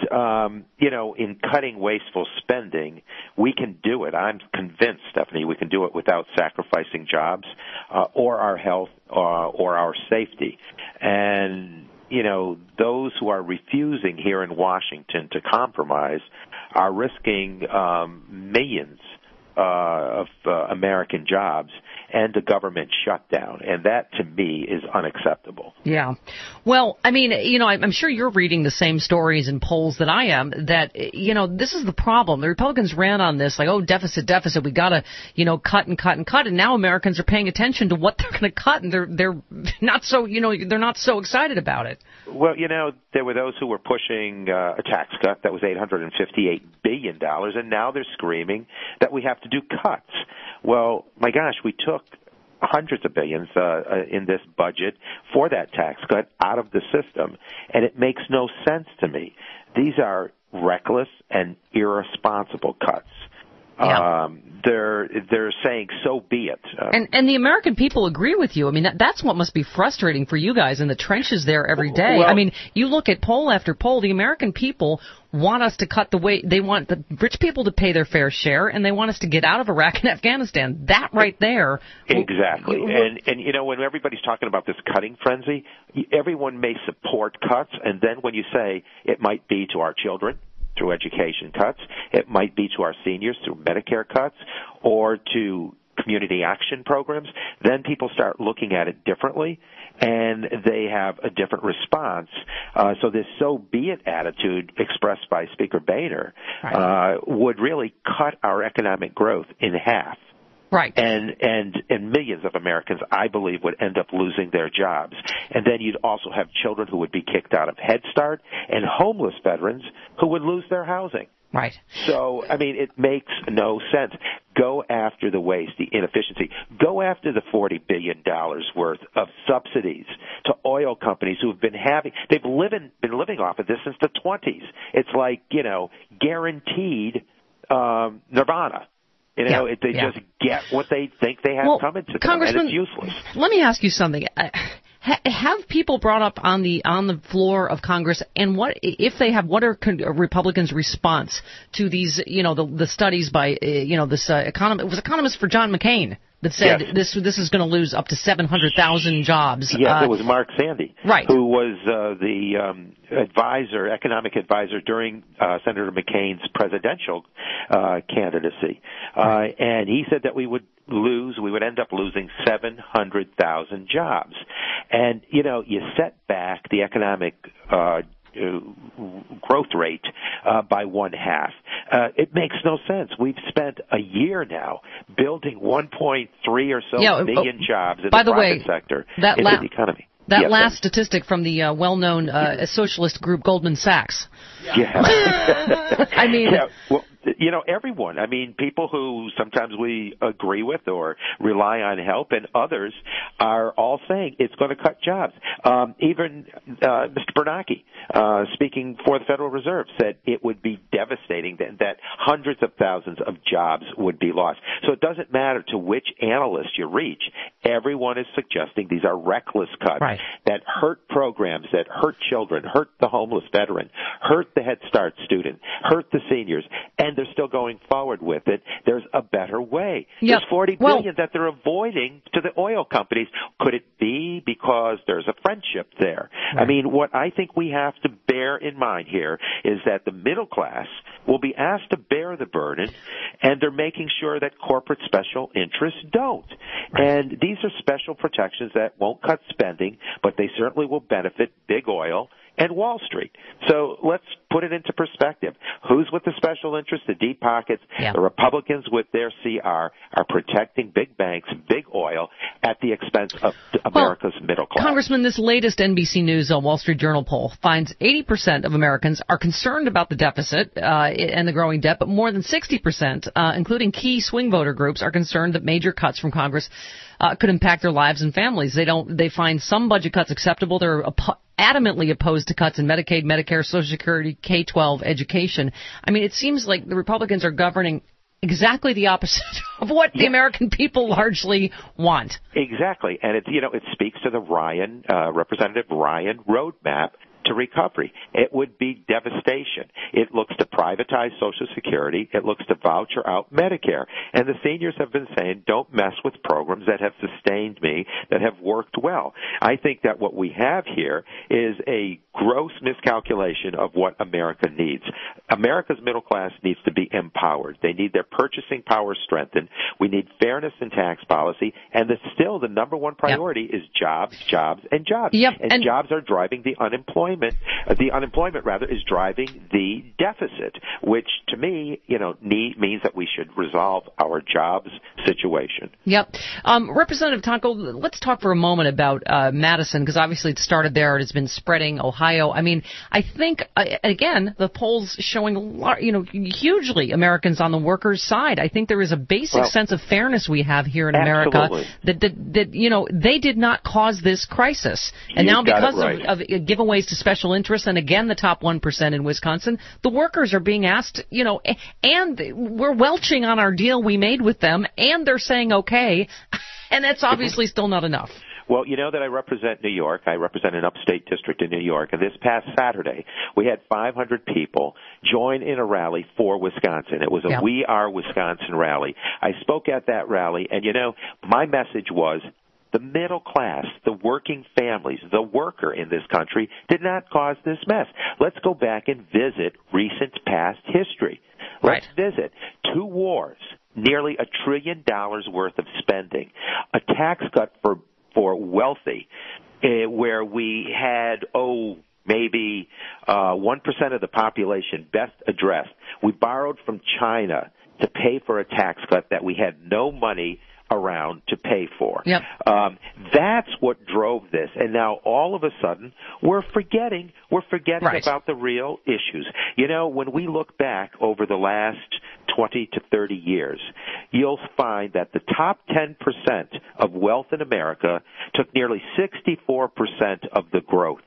in cutting wasteful spending, we can do it. I'm convinced, Stephanie, we can do it without sacrificing jobs or our health or our safety. And, those who are refusing here in Washington to compromise are risking millions of American jobs and a government shutdown, and that to me is unacceptable. Yeah. Well, I'm sure you're reading the same stories and polls that I am, that, this is the problem. The Republicans ran on this, like, deficit, we gotta, cut, and now Americans are paying attention to what they're gonna cut, and they're not so, they're not so excited about it. Well, there were those who were pushing a tax cut that was $858 billion, and now they're screaming that we have to do cuts. Well, my gosh, we took hundreds of billions in this budget for that tax cut out of the system, and it makes no sense to me. These are reckless and irresponsible cuts. Yeah. They're saying, so be it. And the American people agree with you. That's what must be frustrating for you guys in the trenches there every day. Well, you look at poll after poll, the American people want us to cut the way, they want the rich people to pay their fair share, and they want us to get out of Iraq and Afghanistan. That right there. Exactly. And when everybody's talking about this cutting frenzy, everyone may support cuts, and then when you say it might be to our children, through education cuts, it might be to our seniors through Medicare cuts, or to community action programs, then people start looking at it differently, and they have a different response. So this so be it attitude expressed by Speaker Boehner would really cut our economic growth in half. Right. And millions of Americans, I believe, would end up losing their jobs. And then you'd also have children who would be kicked out of Head Start, and homeless veterans who would lose their housing. Right. So, it makes no sense. Go after the waste, the inefficiency. Go after the $40 billion worth of subsidies to oil companies who have been living off of this since the 20s. It's like, guaranteed nirvana. They just get what they think they have coming to them, and it's useless. Let me ask you something. Have people brought up on the floor of Congress, and what if they have? What are Republicans' response to these? The studies by this economist. It was economist for John McCain that said Yes. this is going to lose up to 700,000 jobs. Yes, it was Mark Sandy, right, who was the economic advisor during Senator McCain's presidential candidacy, and he said that we would end up losing 700,000 jobs, and you set back the economic growth rate by 1/2. It makes no sense. We've spent a year now building 1.3 or so million jobs in the private sector into the economy. That last statistic from the well-known socialist group Goldman Sachs. Yeah. I mean... Yeah, well, everyone. I mean, people who sometimes we agree with or rely on help, and others are all saying it's going to cut jobs. Even Mr. Bernanke, speaking for the Federal Reserve, said it would be devastating that hundreds of thousands of jobs would be lost. So it doesn't matter to which analyst you reach. Everyone is suggesting these are reckless cuts that hurt programs, that hurt children, hurt the homeless veteran, hurt the Head Start student, hurt the seniors, and they're still going forward with it. There's a better way. There's $40 billion that they're avoiding to the oil companies. Could it be because there's a friendship there? I mean, what I think we have to bear in mind here is that the middle class will be asked to bear the burden, and they're making sure that corporate special interests don't. And these are special protections that won't cut spending, but they certainly will benefit big oil and Wall Street. So let's put it into perspective. Who's with the special interests, the deep pockets? The Republicans with their CR are protecting big banks, big oil, at the expense of America's middle class. Congressman, this latest NBC News Wall Street Journal poll finds 80% of Americans are concerned about the deficit and the growing debt, but more than 60%, including key swing voter groups, are concerned that major cuts from Congress could impact their lives and families. They find some budget cuts acceptable. They're adamantly opposed to cuts in Medicaid, Medicare, Social Security, K-12, education. I mean, it seems like the Republicans are governing exactly the opposite of what the American people largely want. Exactly. And it speaks to the Representative Ryan roadmap to recovery. It would be devastation. It looks to privatize Social Security. It looks to voucher out Medicare. And the seniors have been saying, don't mess with programs that have sustained me, that have worked well. I think that what we have here is a gross miscalculation of what America needs. America's middle class needs to be empowered. They need their purchasing power strengthened. We need fairness in tax policy. And still the number one priority is jobs, jobs, and jobs. And jobs are driving the unemployment. The unemployment is driving the deficit, which to me, means that we should resolve our jobs situation. Representative Tonko, let's talk for a moment about Madison, because obviously it started there. It has been spreading Ohio. I mean, I think, again, the polls showing, hugely Americans on the workers' side. I think there is a basic sense of fairness we have here in America that they did not cause this crisis. And now because of giveaways to special interests, and again, the top 1% in Wisconsin, the workers are being asked, and we're welching on our deal we made with them, and they're saying okay, and that's obviously still not enough. Well, you know that I represent New York. I represent an upstate district in New York. And this past Saturday, we had 500 people join in a rally for Wisconsin. It was a We Are Wisconsin rally. I spoke at that rally, and, my message was, the middle class, the working families, the worker in this country did not cause this mess. Let's go back and visit recent past history. Let's visit 2 wars, nearly $1 trillion worth of spending, a tax cut for wealthy, where we had, maybe 1% of the population best addressed. We borrowed from China to pay for a tax cut that we had no money around to pay for. That's what drove this. And now all of a sudden we're forgetting about the real issues. When we look back over the last 20 to 30 years, you'll find that the top 10% of wealth in America took nearly 64% of the growth.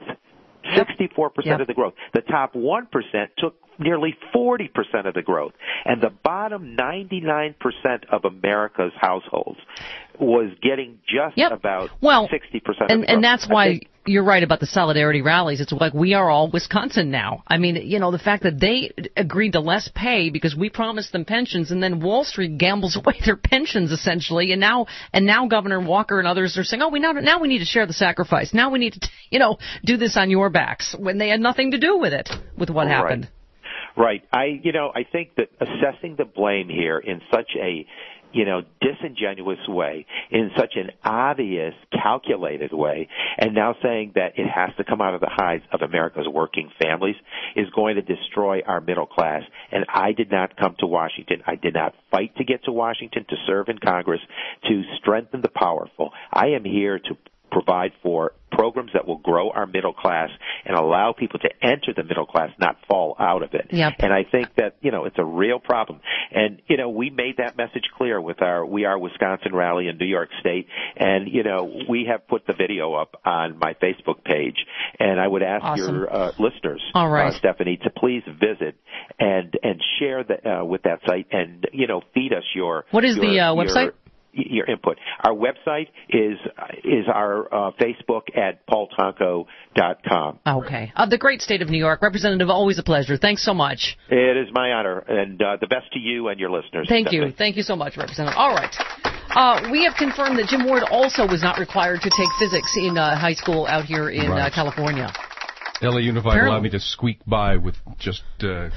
64% of the growth. The top 1% took nearly 40% of the growth. And the bottom 99% of America's households was getting just about 60% of the growth. And that's why You're right about the solidarity rallies. It's like we are all Wisconsin now. I mean, the fact that they agreed to less pay because we promised them pensions, and then Wall Street gambles away their pensions essentially, and now Governor Walker and others are saying, oh, now we need to share the sacrifice. Now we need to, do this on your backs when they had nothing to do with it, with what happened. Right. I think that assessing the blame here in such a disingenuous way, in such an obvious, calculated way, and now saying that it has to come out of the hides of America's working families is going to destroy our middle class. And I did not come to Washington. I did not fight to get to Washington to serve in Congress to strengthen the powerful. I am here to provide for programs that will grow our middle class and allow people to enter the middle class, not fall out of it. Yep. And I think that, it's a real problem. And, we made that message clear with our We Are Wisconsin rally in New York State. And, we have put the video up on my Facebook page. And I would ask your listeners, all right. Stephanie, to please visit and share with that site and, feed us your... What is the website? Your input. Our website is our Facebook at paultonko.com. Okay. The great state of New York. Representative, always a pleasure. Thanks so much. It is my honor, and the best to you and your listeners. Thank Stephanie. you. Thank you so much, Representative. All right. We have confirmed that Jim Ward also was not required to take physics in high school out here in California. LA Unified allowed me to squeak by with just...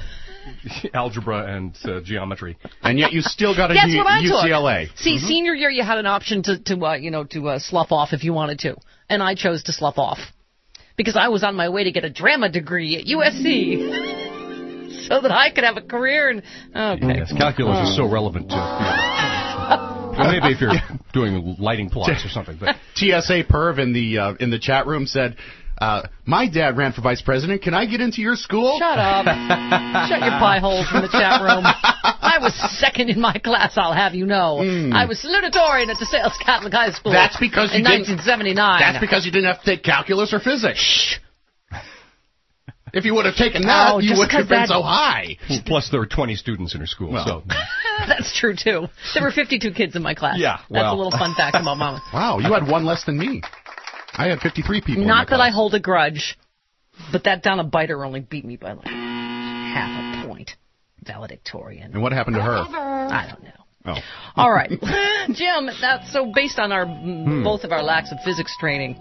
algebra and geometry, and yet you still got a UCLA. See, senior year you had an option to slough off if you wanted to, and I chose to slough off because I was on my way to get a drama degree at USC, so that I could have a career. And yes, calculus is so relevant to. Well, maybe if you're doing lighting plots or something. But TSA Perv in the chat room said. My dad ran for vice president. Can I get into your school? Shut up. Shut your pie holes in the chat room. I was second in my class, I'll have you know. I was salutatorian at DeSales Catholic High School. That's because in 1979. That's because you didn't have to take calculus or physics. Shh. If you would have taken that, you wouldn't have been so high. Well, plus, there were 20 students in her school. Well. So that's true, too. There were 52 kids in my class. Yeah, That's a little fun fact about Mama. Wow, you had one less than me. I had 53 people. Not that I hold a grudge, but that Donna Biter only beat me by like half a point. Valedictorian. And what happened to her? I don't know. Oh. All right, Jim. That's so based on our both of our lacks of physics training.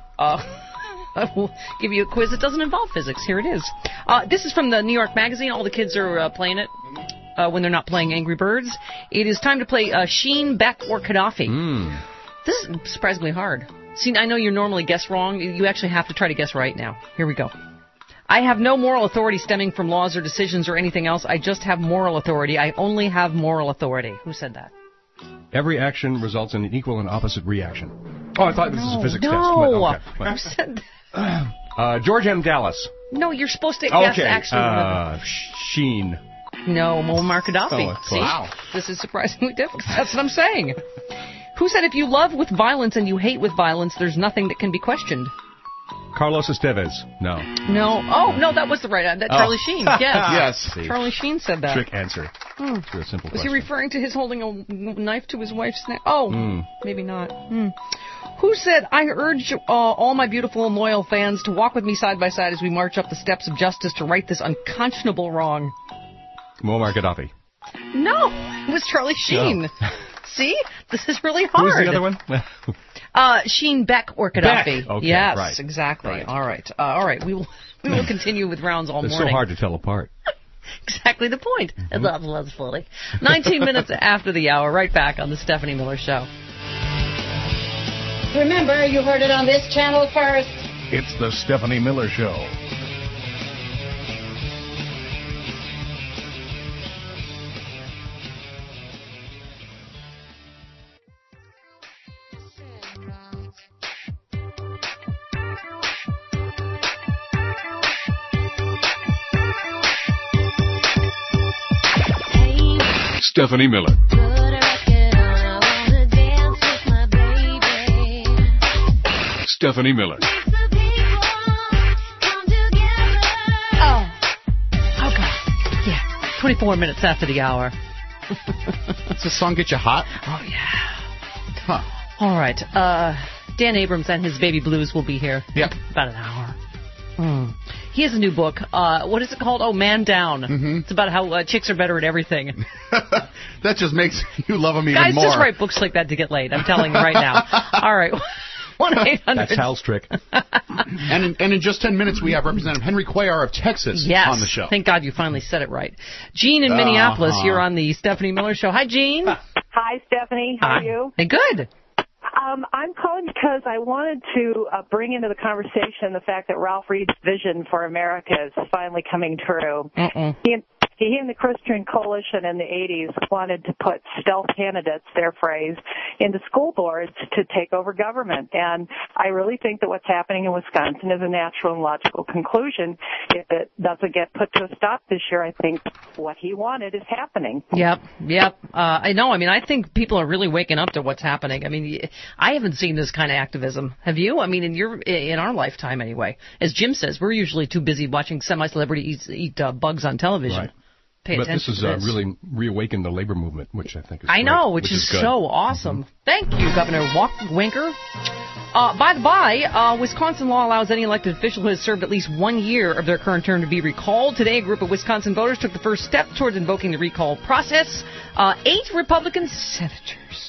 I will give you a quiz that doesn't involve physics. Here it is. This is from the New York Magazine. All the kids are playing it when they're not playing Angry Birds. It is time to play Sheen, Beck, or Gaddafi. This is surprisingly hard. See, I know you normally guess wrong. You actually have to try to guess right now. Here we go. I have no moral authority stemming from laws or decisions or anything else. I just have moral authority. I only have moral authority. Who said that? Every action results in an equal and opposite reaction. Oh, I thought this was a physics test. No. Okay. Who said that? George M. Dallas. No, you're supposed to guess actually. Sheen. No, Muammar Gaddafi. See? Wow. This is surprisingly difficult. That's what I'm saying. Who said if you love with violence and you hate with violence, there's nothing that can be questioned? Carlos Estevez. No. No. Oh, no, that was the right answer. Charlie Sheen. Yes. Yes. See. Charlie Sheen said that. Trick answer to a simple question. Was he referring to his holding a knife to his wife's neck? Oh, maybe not. Who said, I urge all my beautiful and loyal fans to walk with me side by side as we march up the steps of justice to right this unconscionable wrong? Muammar Gaddafi. No, it was Charlie Sheen. No. See? This is really hard. Who's the other one? Sheen, Beck, or Gaddafi. Beck. Okay, yes, right. Exactly. Right. All right. We will continue with rounds all morning. It's so hard to tell apart. Exactly the point. That's funny. 19 minutes after the hour, right back on the Stephanie Miller Show. Remember, you heard it on this channel first. It's the Stephanie Miller Show. Stephanie Miller. Stephanie Miller. Oh. Okay. Yeah. 24 minutes after the hour. Does this song get you hot? Oh, yeah. Huh. All right. Dan Abrams and his Baby Blues will be here. Yep. About an hour. He has a new book. What is it called? Oh, Man Down. Mm-hmm. It's about how chicks are better at everything. That just makes you love them even Guys, more. just write books like that to get laid. I'm telling you right now. All right. 1-800. That's Hal's trick. And in just 10 minutes, we have Representative Henry Cuellar of Texas on the show. Thank God you finally said it right. Gene in Minneapolis, you're on the Stephanie Miller Show. Hi, Gene. Hi, Stephanie. How are you? Hey, good. I'm calling because I wanted to bring into the conversation the fact that Ralph Reed's vision for America is finally coming true. He and the Christian Coalition in the 80s wanted to put stealth candidates, their phrase, into school boards to take over government. And I really think that what's happening in Wisconsin is a natural and logical conclusion. If it doesn't get put to a stop this year, I think what he wanted is happening. Yep. I know. I mean, I think people are really waking up to what's happening. I mean, I haven't seen this kind of activism. Have you? I mean, in our lifetime anyway. As Jim says, we're usually too busy watching semi-celebrities eat bugs on television. Right. But this has really reawakened the labor movement, which I think is which is so awesome. Mm-hmm. Thank you, Governor Winker. By the by, Wisconsin law allows any elected official who has served at least 1 year of their current term to be recalled. Today, a group of Wisconsin voters took the first step towards invoking the recall process. 8 Republican senators.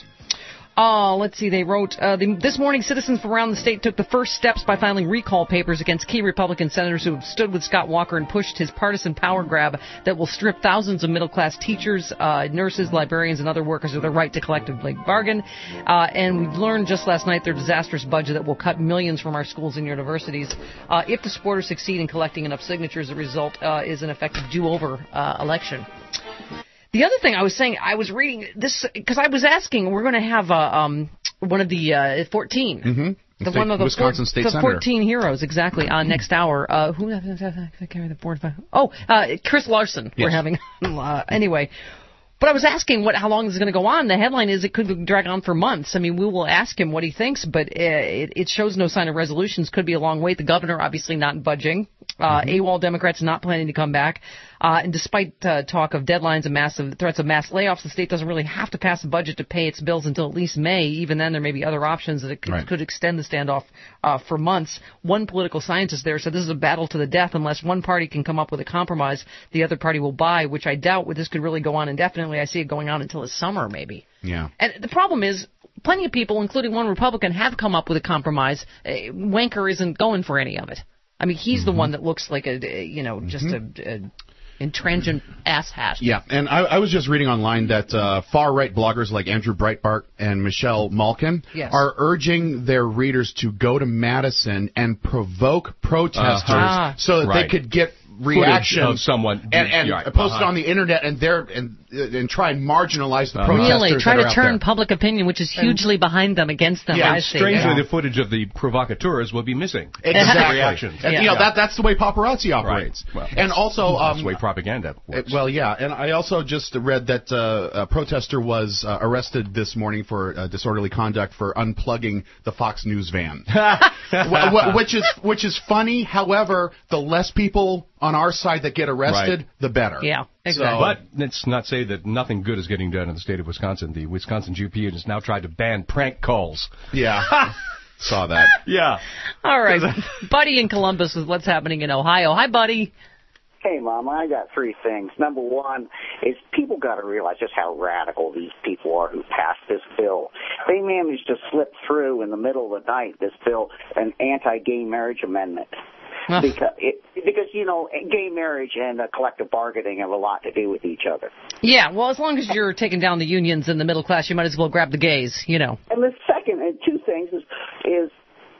Let's see, they wrote, this morning citizens from around the state took the first steps by filing recall papers against key Republican senators who have stood with Scott Walker and pushed his partisan power grab that will strip thousands of middle-class teachers, nurses, librarians, and other workers of their right to collectively bargain. And we've learned just last night their disastrous budget that will cut millions from our schools and universities. If the supporters succeed in collecting enough signatures, the result is an effective do-over election. The other thing I was saying, I was reading this because I was asking, we're going to have one of the 14. Mm-hmm. The one of the Wisconsin State Senator. 14 heroes, exactly, on next hour. Who carry the board? Chris Larson. Yes. We're having anyway. But I was asking how long is it going to go on. The headline is it could drag on for months. I mean, we will ask him what he thinks, but it shows no sign of resolutions. Could be a long wait. The governor obviously not budging. AWOL Democrats not planning to come back. And despite talk of deadlines and threats of mass layoffs, the state doesn't really have to pass a budget to pay its bills until at least May. Even then, there may be other options that could extend the standoff for months. One political scientist there said this is a battle to the death. Unless one party can come up with a compromise, the other party will buy, which I doubt. This could really go on indefinitely. I see it going on until the summer, maybe. Yeah. And the problem is, plenty of people, including one Republican, have come up with a compromise. Winker isn't going for any of it. I mean, he's the one that looks like just a intransigent asshat. Yeah, and I was just reading online that far-right bloggers like Andrew Breitbart and Michelle Malkin are urging their readers to go to Madison and provoke protesters so that they could get reaction of someone and post it on the internet and try and marginalize the protesters. Really, try to turn there. public opinion, which is hugely behind them, against them. Yeah, strangely, the footage of the provocateurs will be missing. Exactly. Reactions. And, that's the way paparazzi operates. Right. Well, and also, that's the way propaganda works. And I also just read that a protester was arrested this morning for disorderly conduct for unplugging the Fox News van, which is funny. However, the less people on our side that get arrested, the better. Yeah, exactly. But let's not say that nothing good is getting done in the state of Wisconsin. The Wisconsin GP has now tried to ban prank calls. Yeah. Saw that. Yeah. All right. Buddy in Columbus with what's happening in Ohio. Hi, Buddy. Hey, Mama, I got 3 things. Number one is people got to realize just how radical these people are who passed this bill. They managed to slip through in the middle of the night this bill, an anti-gay marriage amendment. Because gay marriage and collective bargaining have a lot to do with each other. Yeah, well, as long as you're taking down the unions and the middle class, you might as well grab the gays, And the second, and 2 things, is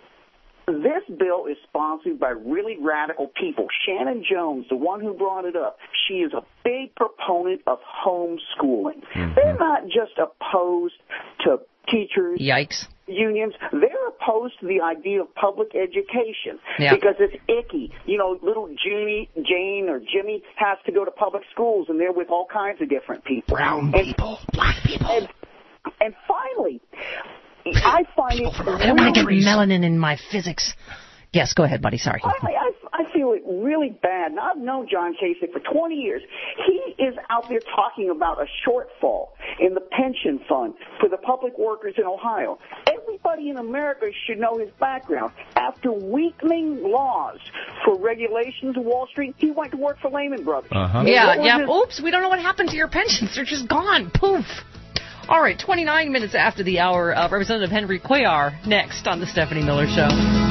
this bill is sponsored by really radical people. Shannon Jones, the one who brought it up, she is a big proponent of homeschooling. Mm-hmm. They're not just opposed to teachers. Yikes. Unions, they're opposed to the idea of public education because it's icky. Little Jane or Jimmy has to go to public schools, and they're with all kinds of different people. Brown people, black people. And finally, I find it... I don't want to get melanin in my physics. Yes, go ahead, buddy. Sorry. I feel it really bad. Now, I've known John Kasich for 20 years. He is out there talking about a shortfall in the pension fund for the public workers in Ohio. everybody in America should know his background. After weakening laws for regulations of Wall Street, he went to work for Lehman Brothers. Yeah. Oops, we don't know what happened to your pensions. They're just gone. Poof. All right, 29 minutes after the hour, Representative Henry Cuellar next on the Stephanie Miller Show.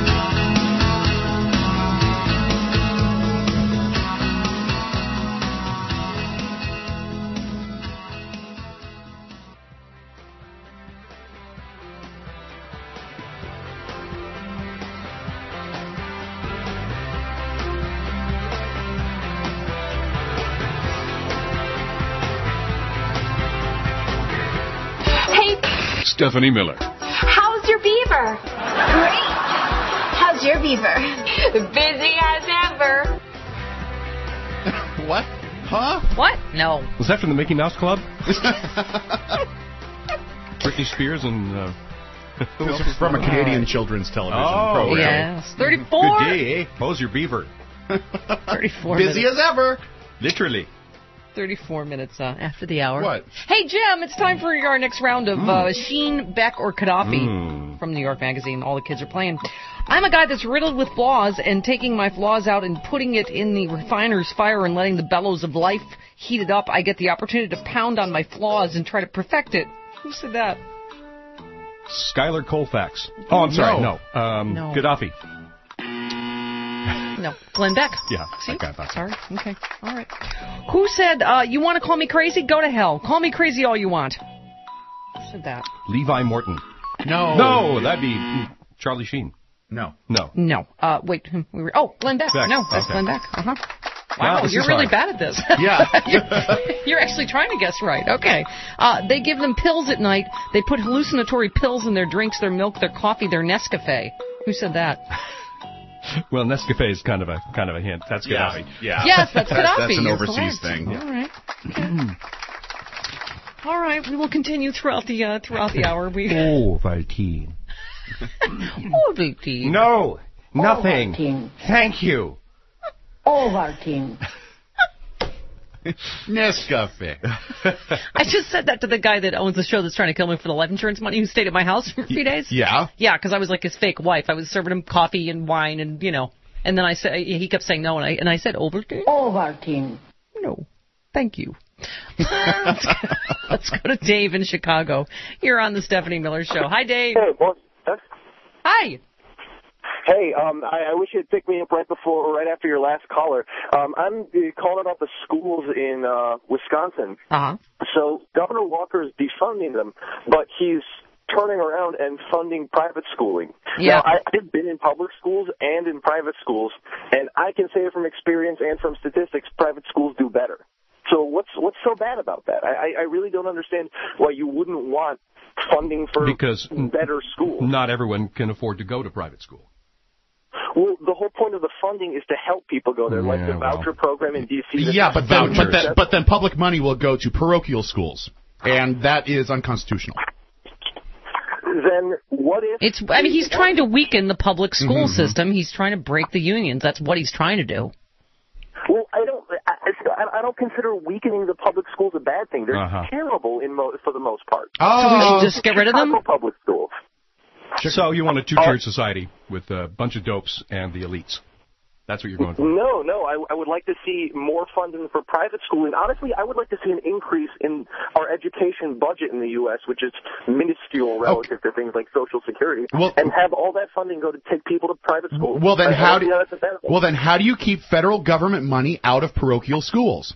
Stephanie Miller. How's your beaver? Great. How's your beaver? Busy as ever. What? Huh? What? No. Was that from the Mickey Mouse Club? Britney Spears and... who else is from a Canadian children's television program. Yes. 34. Good day, eh? How's your beaver? 34 Busy minutes. as ever. Literally. 34 minutes after the hour. What? Hey, Jim, it's time for our next round of Sheen, Beck, or Gaddafi from New York Magazine. All the kids are playing. I'm a guy that's riddled with flaws, and taking my flaws out and putting it in the refiner's fire and letting the bellows of life heat it up, I get the opportunity to pound on my flaws and try to perfect it. Who said that? Skylar Colfax. Oh, I'm sorry. No. No. Gaddafi. No. Glenn Beck. Yeah. See? Okay, that's Sorry. Okay. All right. Who said, you want to call me crazy? Go to hell. Call me crazy all you want. Who said that? Levi Morton. No, that'd be Charlie Sheen. No. Wait. Glenn Beck. Beck. No, that's Okay. Glenn Beck. Uh-huh. Wow, Wow, you're really bad at this. Yeah. You're actually trying to guess right. Okay. They give them pills at night. They put hallucinatory pills in their drinks, their milk, their coffee, their Nescafe. Who said that? Well, Nescafe is kind of a hint. That's Gaddafi. Yeah. Yes, that's Gaddafi. That's an You're overseas correct. thing. All right. Okay. All right. We will continue throughout the hour. Ovaltine. Ovaltine. No, nothing. Ovaltine. Thank you. Ovaltine. Nescafe. I just said that to the guy that owns the show that's trying to kill me for the life insurance money who stayed at my house for a few days. Yeah? Yeah, because I was like his fake wife. I was serving him coffee and wine and, and then I said, he kept saying no, and I said Ovaltine. Ovaltine. No. Thank you. Let's go to Dave in Chicago. You're on the Stephanie Miller Show. Hi, Dave. Hey, boss. Hi. Hey, I wish you'd pick me up right after your last caller. I'm calling about the schools in Wisconsin. Uh-huh. So Governor Walker's defunding them, but he's turning around and funding private schooling. Yeah. Now, I've been in public schools and in private schools, and I can say from experience and from statistics, private schools do better. So what's so bad about that? I really don't understand why you wouldn't want funding for better schools. Not everyone can afford to go to private school. Well, the whole point of the funding is to help people go there, like the voucher program in D.C. Yeah, but then public money will go to parochial schools, and that is unconstitutional. Then what if... he's trying to weaken the public school system. He's trying to break the unions. That's what he's trying to do. Well, I don't consider weakening the public schools a bad thing. They're terrible for the most part. So we should just get rid of them? Public schools. So you want a two-tiered society with a bunch of dopes and the elites. That's what you're going for. No. I would like to see more funding for private schooling. Honestly, I would like to see an increase in our education budget in the U.S., which is minuscule relative to things like Social Security, and have all that funding go to take people to private schools. Well, then how do you keep federal government money out of parochial schools?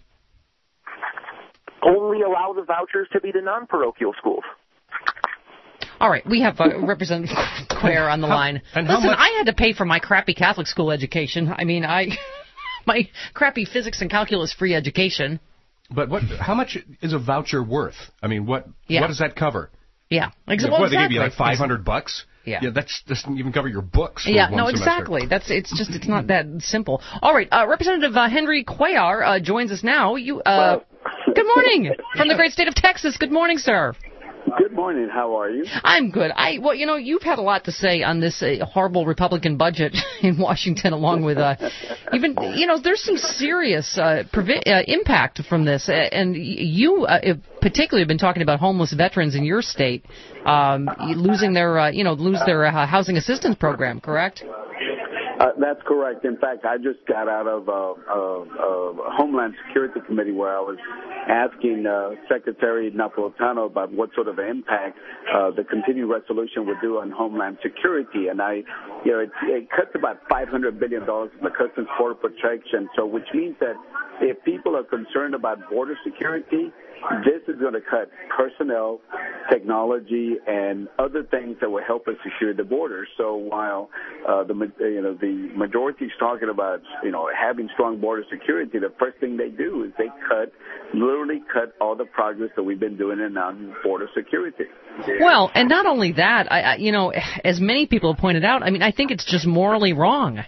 Only allow the vouchers to be to non-parochial schools. All right, we have Representative Cuellar on the line. Listen, I had to pay for my crappy Catholic school education. I mean, my crappy physics and calculus free education. But how much is a voucher worth? I mean, what does that cover? Yeah, exactly. They give you like $500? Yeah, that doesn't even cover your books. For no, one exactly. semester. It's not that simple. All right, Representative Henry Cuellar joins us now. Good morning from the great state of Texas. Good morning, sir. Good morning. How are you? I'm good. Well, you've had a lot to say on this horrible Republican budget in Washington, along with even, there's some serious impact from this. And you particularly have been talking about homeless veterans in your state losing their, lose their housing assistance program, correct? That's correct. In fact, I just got out of a Homeland Security Committee where I was asking Secretary Napolitano about what sort of impact the continuing resolution would do on Homeland Security. And it cuts about $500 billion in the Customs Border Protection. So which means that if people are concerned about border security, this is going to cut personnel, technology, and other things that will help us secure the border. So while the majority is talking about having strong border security, the first thing they do is they literally cut all the progress that we've been doing in border security. Well, and not only that, as many people have pointed out, I think it's just morally wrong.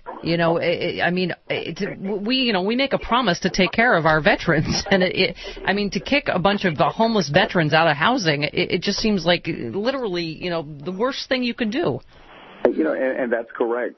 We make a promise to take care of our veterans, and to kick a bunch of homeless veterans out of housing, it just seems like literally, the worst thing you could do. And that's correct.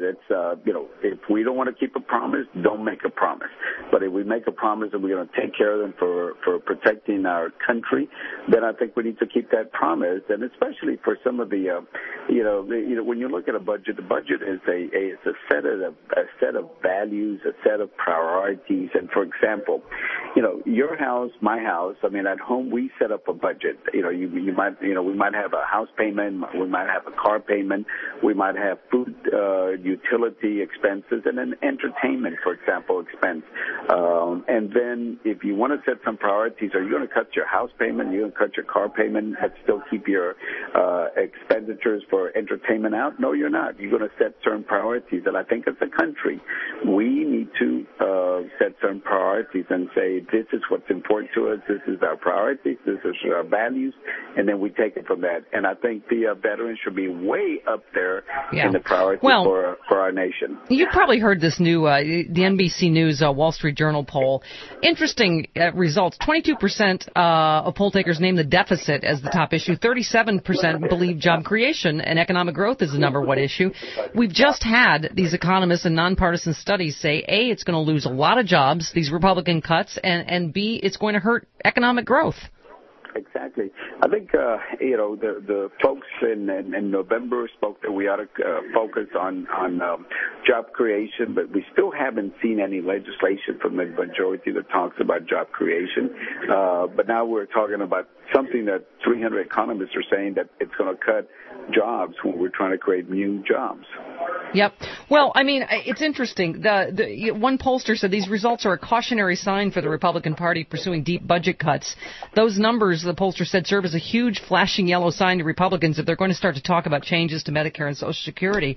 If we don't want to keep a promise, don't make a promise. But if we make a promise that we're going to take care of them for protecting our country, then I think we need to keep that promise. And especially for some of the, when you look at a budget, the budget is a set of values, a set of priorities. And for example, your house, my house. At home we set up a budget. We might have a house payment, we might have a car payment. We might have food, utility expenses, and then entertainment, for example, expense. And then if you want to set some priorities, are you going to cut your house payment? Are you going to cut your car payment and still keep your expenditures for entertainment out? No, you're not. You're going to set certain priorities. And I think as a country, we need to set certain priorities and say, this is what's important to us, this is our priorities, this is our values, and then we take it from that. And I think the veterans should be way up there in the priorities for our nation. You probably heard this new, the NBC News Wall Street Journal poll. Interesting results. 22% of poll takers name the deficit as the top issue. 37% believe job creation and economic growth is the number one issue. We've just had these economists and nonpartisan studies say, A, it's going to lose a lot of jobs, these Republican cuts, and B, it's going to hurt economic growth. Exactly. I think, the folks in November spoke that we ought to focus on job creation, but we still haven't seen any legislation from the majority that talks about job creation. But now we're talking about something that 300 economists are saying that it's going to cut jobs when we're trying to create new jobs. Yep. Well, it's interesting. The one pollster said these results are a cautionary sign for the Republican Party pursuing deep budget cuts. Those numbers, the pollster said, serve as a huge flashing yellow sign to Republicans if they're going to start to talk about changes to Medicare and Social Security.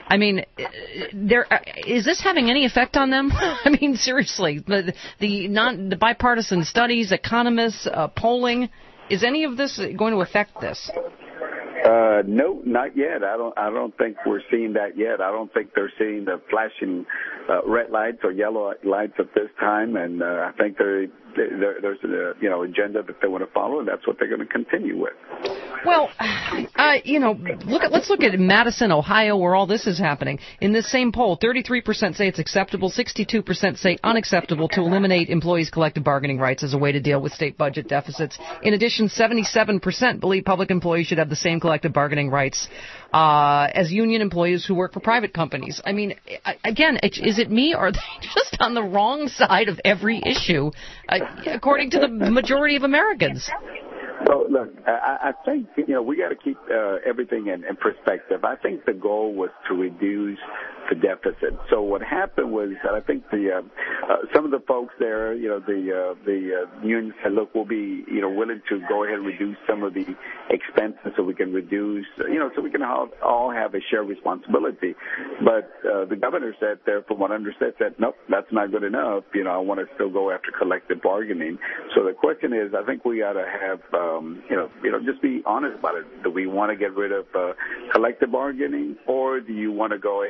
Is this having any effect on them? Seriously, the bipartisan studies, economists, polling, is any of this going to affect this? No, not yet. I don't think we're seeing that yet. I don't think they're seeing the flashing red lights or yellow lights at this time, and I think there's an agenda that they want to follow, and that's what they're going to continue with. Well, let's look at Madison, Ohio, where all this is happening. In this same poll, 33% say it's acceptable, 62% say unacceptable to eliminate employees' collective bargaining rights as a way to deal with state budget deficits. In addition, 77% believe public employees should have the same collective bargaining rights as union employees who work for private companies. Again, is it me, or are they just on the wrong side of every issue, according to the majority of Americans? Well, look, I think, we got to keep everything in perspective. I think the goal was to reduce the deficit. So what happened was that I think some of the folks there, the union said, look, we'll be, willing to go ahead and reduce some of the expenses so we can reduce, so we can all have a shared responsibility. But the governor said there, from what I understood, said, nope, that's not good enough. I want to still go after collective bargaining. So the question is, I think we got to have, just be honest about it. Do we want to get rid of collective bargaining, or do you want to go ahead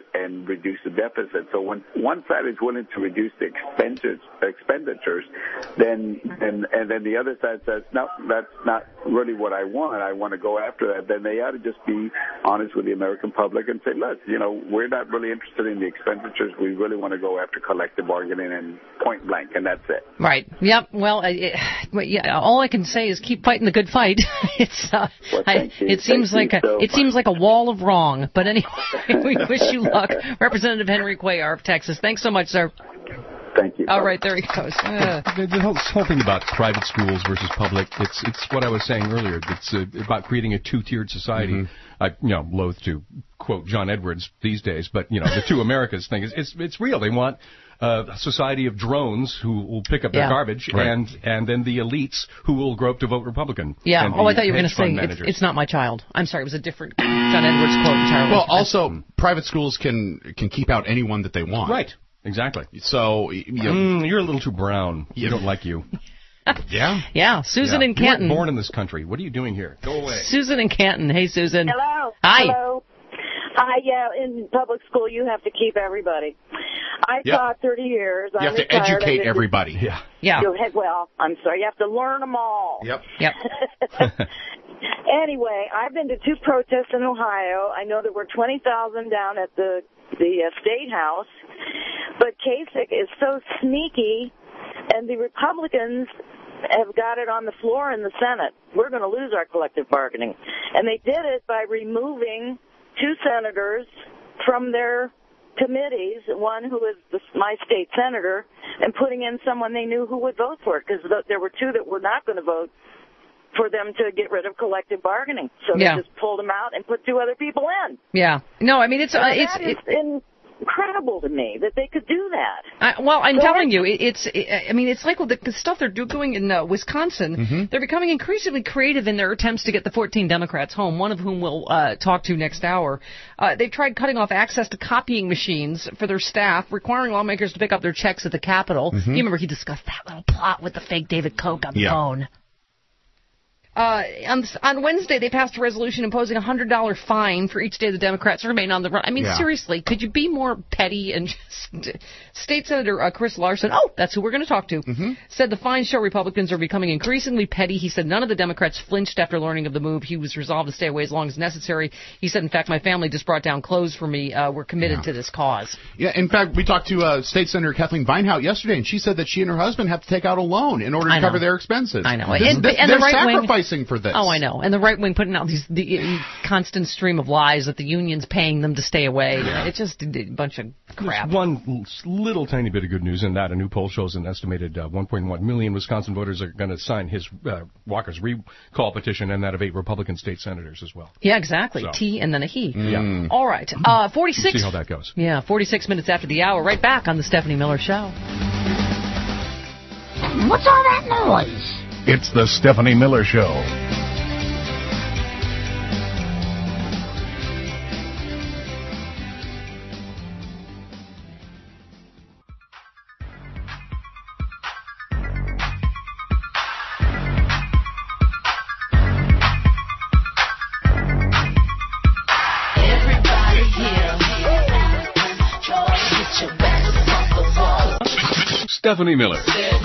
and reduce the deficit. So when one side is willing to reduce the expenditures, then the other side says, no, that's not really what I want. I want to go after that. Then they ought to just be honest with the American public and say, look, we're not really interested in the expenditures. We really want to go after collective bargaining and point blank, and that's it. Right. Yep. Well, all I can say is keep fighting the good fight. It seems like a wall of wrong. But anyway, we wish you luck. Representative Henry Cuellar of Texas. Thanks so much, sir. Thank you. All right, there he goes. The whole thing about private schools versus public, it's what I was saying earlier. It's about creating a two-tiered society. I'm loath to quote John Edwards these days, but the two Americas thing it's real. They want a society of drones who will pick up their garbage, and then the elites who will grow up to vote Republican. Yeah. I thought you were going to say it's not my child. I'm sorry, it was a different John Edwards quote entirely. Well, also private schools can keep out anyone that they want. Right. Exactly. So you're a little too brown. We don't like you. Yeah. Yeah. Susan in Canton. You weren't born in this country. What are you doing here? Go away. Susan in Canton. Hey, Susan. Hello. Hi. Hello. Hi. Yeah. In public school, you have to keep everybody. I taught 30 years. You have to educate everybody. Yeah. Well, I'm sorry. You have to learn them all. Yep. Anyway, I've been to 2 protests in Ohio. I know there were 20,000 down at the State House. But Kasich is so sneaky, and the Republicans have got it on the floor in the Senate. We're going to lose our collective bargaining. And they did it by removing 2 senators from their committees, one who is my state senator, and putting in someone they knew who would vote for it, because there were 2 that were not going to vote for them to get rid of collective bargaining. So they just pulled them out and put 2 other people in. Yeah. No, I mean, it's incredible to me that they could do that. I'm telling you, it's like the stuff they're doing in Wisconsin. They're becoming increasingly creative in their attempts to get the 14 Democrats home, one of whom we'll talk to next hour. They've tried cutting off access to copying machines for their staff, requiring lawmakers to pick up their checks at the Capitol. You remember he discussed that little plot with the fake David Koch on the phone. On Wednesday, they passed a resolution imposing a $100 fine for each day the Democrats remain on the run. I mean, seriously, could you be more petty? And just State Senator Chris Larson, that's who we're going to talk to, said the fines show Republicans are becoming increasingly petty. He said none of the Democrats flinched after learning of the move. He was resolved to stay away as long as necessary. He said, in fact, my family just brought down clothes for me. We're committed to this cause. Yeah, in fact, we talked to State Senator Kathleen Vinehout yesterday, and she said that she and her husband have to take out a loan in order to cover their expenses. I know. And the right sacrificing for this. Oh, I know. And the right wing putting out the constant stream of lies that the union's paying them to stay away. It's just a bunch of crap. There's one little tiny bit of good news in that. A new poll shows an estimated 1.1 million Wisconsin voters are going to sign his Walker's recall petition, and that of 8 Republican state senators as well. Yeah, exactly. So. T and then a he. Yeah. All right. 46. We'll see how that goes. Yeah, 46 minutes after the hour. Right back on the Stephanie Miller Show. What's all that noise? It's the Stephanie Miller Show. Stephanie Miller.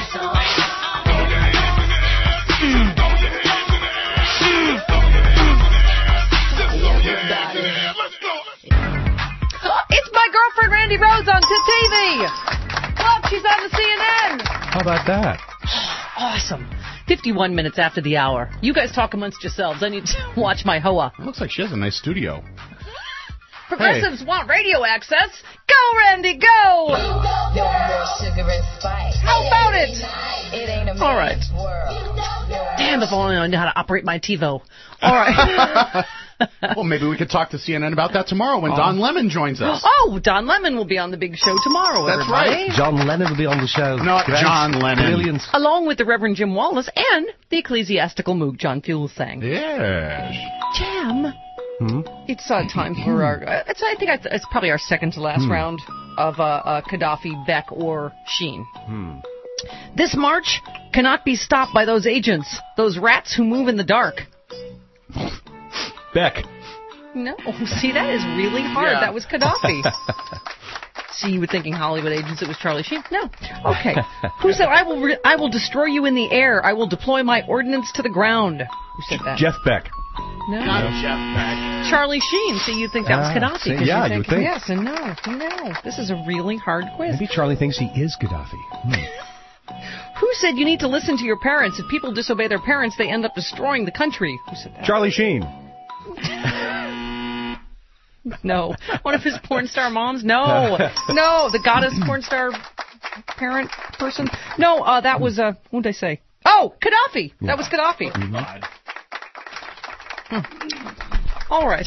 It's my girlfriend Randy Rhodes on TV. Look, she's on the CNN. How about that? Awesome. 51 minutes after the hour. You guys talk amongst yourselves. I need to watch my hoa. It looks like she has a nice studio. Progressives want radio access. Go, Randy, go! No more sugar and spice. How about it? It ain't a all right. Damn, if only I knew how to operate my TiVo. All right. Well, maybe we could talk to CNN about that tomorrow when Don Lemon joins us. Oh, Don Lemon will be on the big show tomorrow, That's everybody. right. John Lennon will be on the show. Not John Lennon. Brilliant. Along with the Reverend Jim Wallace and the ecclesiastical moog John Fugelsang. Yes. Jam. It's time for our. I think it's probably our second to last round of Gaddafi, Beck, or Sheen. This march cannot be stopped by those agents, those rats who move in the dark. Beck. No. See, that is really hard. Yeah. That was Gaddafi. See, you were thinking Hollywood agents. It was Charlie Sheen. No. Okay. Who said, I will destroy you in the air. I will deploy my ordnance to the ground. Who said that? Jeff Beck. No. Not Jeff Beck. Charlie Sheen. See, you'd think that was Gaddafi. 'cause yeah, you you'd think. Yes and no. No. This is a really hard quiz. Maybe Charlie thinks he is Gaddafi. Who said you need to listen to your parents? If people disobey their parents, they end up destroying the country. Who said that? Charlie Sheen. No. One of his porn star moms? No. No. The goddess porn star parent person? No, that was, what did I say? Oh, Gaddafi. That was Gaddafi. All right.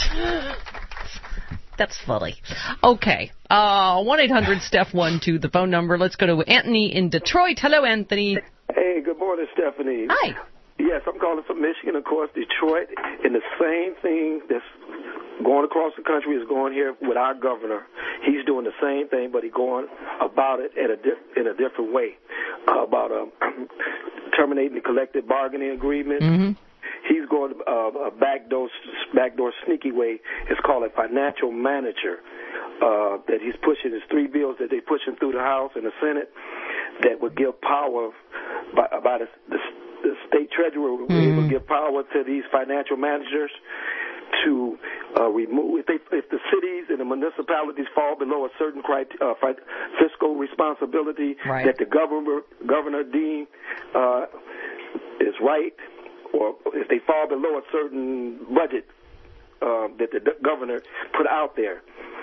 That's funny. Okay. 1-800-STEPH-12, the phone number. Let's go to Anthony in Detroit. Hello, Anthony. Hey, good morning, Stephanie. Hi. Yes, I'm calling from Michigan, of course, Detroit, and the same thing that's going across the country is going here with our governor. He's doing the same thing, but he's going about it in a different way, about terminating the collective bargaining agreement. Mm-hmm. He's going a backdoor sneaky way. It's called a financial manager that he's pushing. There's 3 bills that they're pushing through the House and the Senate that would give power by the state treasurer will be able to give power to these financial managers to remove if the cities and the municipalities fall below a certain fiscal responsibility that the governor deem is right, or if they fall below a certain budget that the governor put out there.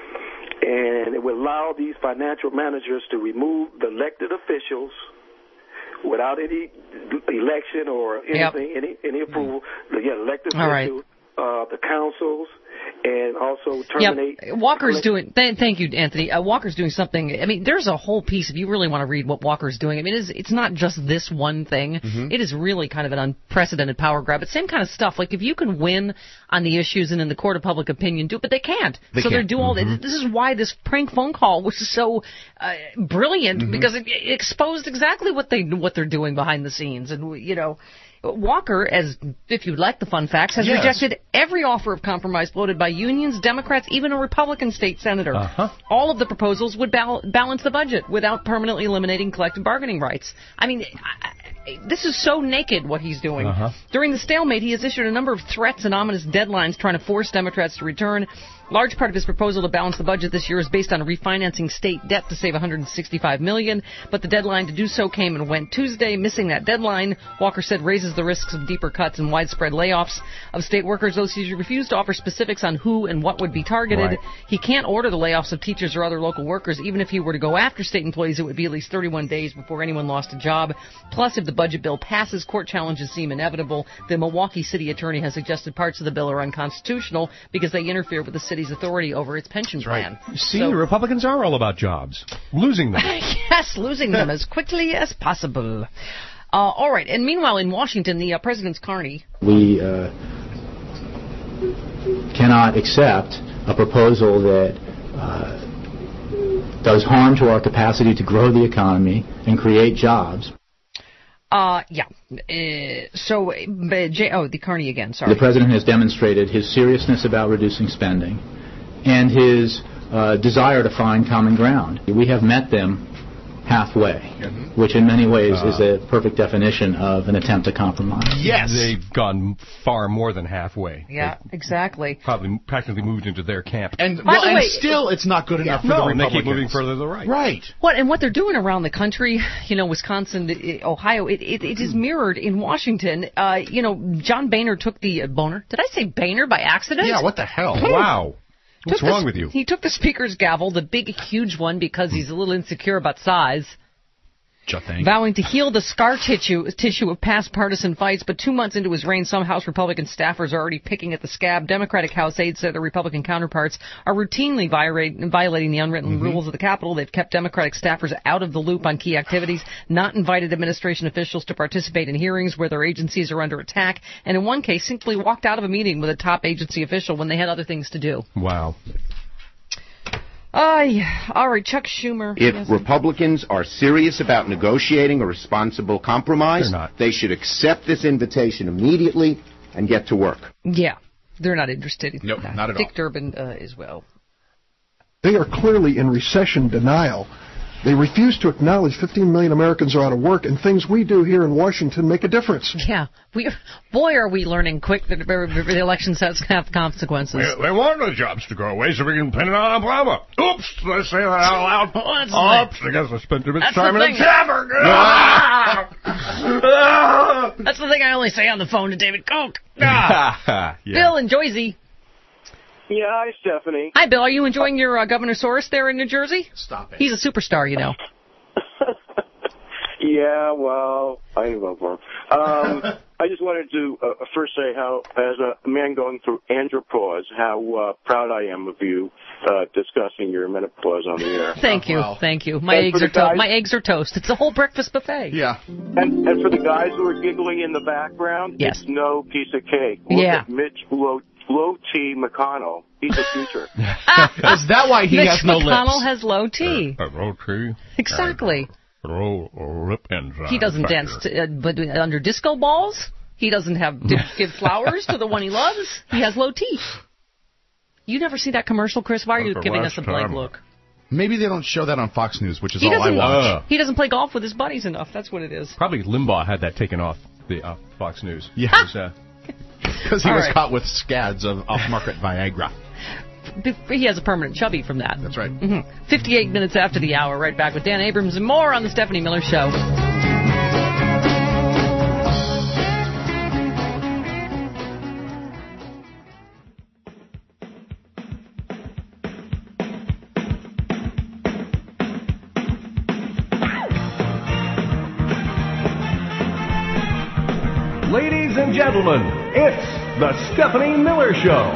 And it will allow these financial managers to remove the elected officials without any election or anything, any approval. Elected officials, the councils, and also terminate. Yep. Walker's doing. Thank you, Anthony. Walker's doing something. I mean, there's a whole piece. If you really want to read what Walker's doing, I mean, it's not just this one thing. Mm-hmm. It is really kind of an unprecedented power grab. It's same kind of stuff. Like if you can win on the issues and in the court of public opinion, do it, but they can't. They're doing all. Mm-hmm. This is why this prank phone call was so brilliant, because it exposed exactly what they're doing behind the scenes, and Walker, as if you'd like the fun facts, has rejected every offer of compromise floated by unions, Democrats, even a Republican state senator. All of the proposals would balance the budget without permanently eliminating collective bargaining rights. I mean, this is so naked what he's doing. During the stalemate, he has issued a number of threats and ominous deadlines trying to force Democrats to return. Large part of his proposal to balance the budget this year is based on refinancing state debt to save $165 million, but the deadline to do so came and went Tuesday. Missing that deadline, Walker said, raises the risks of deeper cuts and widespread layoffs of state workers. OCG refused to offer specifics on who and what would be targeted. He can't order the layoffs of teachers or other local workers. Even if he were to go after state employees, it would be at least 31 days before anyone lost a job. Plus, if the budget bill passes, court challenges seem inevitable. The Milwaukee city attorney has suggested parts of the bill are unconstitutional because they interfere with the city's authority over its pension plan. See, the Republicans are all about jobs. Losing them. Yes, losing them as quickly as possible. All right, and meanwhile in Washington, the President's Carney. We cannot accept a proposal that does harm to our capacity to grow the economy and create jobs. The Carney again, sorry. The President has demonstrated his seriousness about reducing spending and his desire to find common ground. We have met them halfway, which in many ways is a perfect definition of an attempt to compromise. Yes! They've gone far more than halfway. Yeah, exactly. Probably practically moved into their camp. And still, it's not good enough for the Republicans. And they keep moving further to the right. Right. What they're doing around the country, Wisconsin, Ohio, it is mirrored in Washington. John Boehner took the Boner. Did I say Boehner by accident? Yeah, what the hell? Wow. What's wrong with you? He took the Speaker's gavel, the big, huge one, because he's a little insecure about size. Vowing to heal the scar tissue of past partisan fights, but 2 months into his reign, some House Republican staffers are already picking at the scab. Democratic House aides say their Republican counterparts are routinely violating the unwritten rules of the Capitol. They've kept Democratic staffers out of the loop on key activities, not invited administration officials to participate in hearings where their agencies are under attack, and in one case simply walked out of a meeting with a top agency official when they had other things to do. Wow. All right, Chuck Schumer. If Republicans are serious about negotiating a responsible compromise, they should accept this invitation immediately and get to work. Yeah. They're not interested. Nope, not at all. Dick Durbin as well. They are clearly in recession denial. They refuse to acknowledge 15 million Americans are out of work, and things we do here in Washington make a difference. Yeah. Boy, are we learning quick that the election sets have consequences. They want the jobs to go away so we can pin it on Obama. Oops, did I say that out loud? Oops, I guess I spent too much time in the tavern. That's the thing I only say on the phone to David Koch. Yeah. Bill in Jersey. Yeah, hi, Stephanie. Hi, Bill. Are you enjoying your Governor Soros there in New Jersey? Stop it. He's a superstar, you know. Yeah, well, I vote for him. I just wanted to first say how, as a man going through andropause, how proud I am of you discussing your menopause on the air. Thank you. My eggs are toast. It's a whole breakfast buffet. Yeah. And for the guys who are giggling in the background, yes. It's no piece of cake. Look at Mitch Low T. McConnell. He's a future. Is that why he has no lips? Mitch McConnell has low T. Low T. Exactly. Low lip enzyme. He doesn't dance but under disco balls. He doesn't give flowers to the one he loves. He has low T. You never see that commercial, Chris? Why are you giving us a blank look? Maybe they don't show that on Fox News, which is all I watch. He doesn't play golf with his buddies enough. That's what it is. Probably Limbaugh had that taken off the Fox News. Yeah. Because he was caught with scads of off-market Viagra. He has a permanent chubby from that. That's right. 58 minutes after the hour. Right back with Dan Abrams and more on the Stephanie Miller Show. Ladies and gentlemen, it's the Stephanie Miller Show.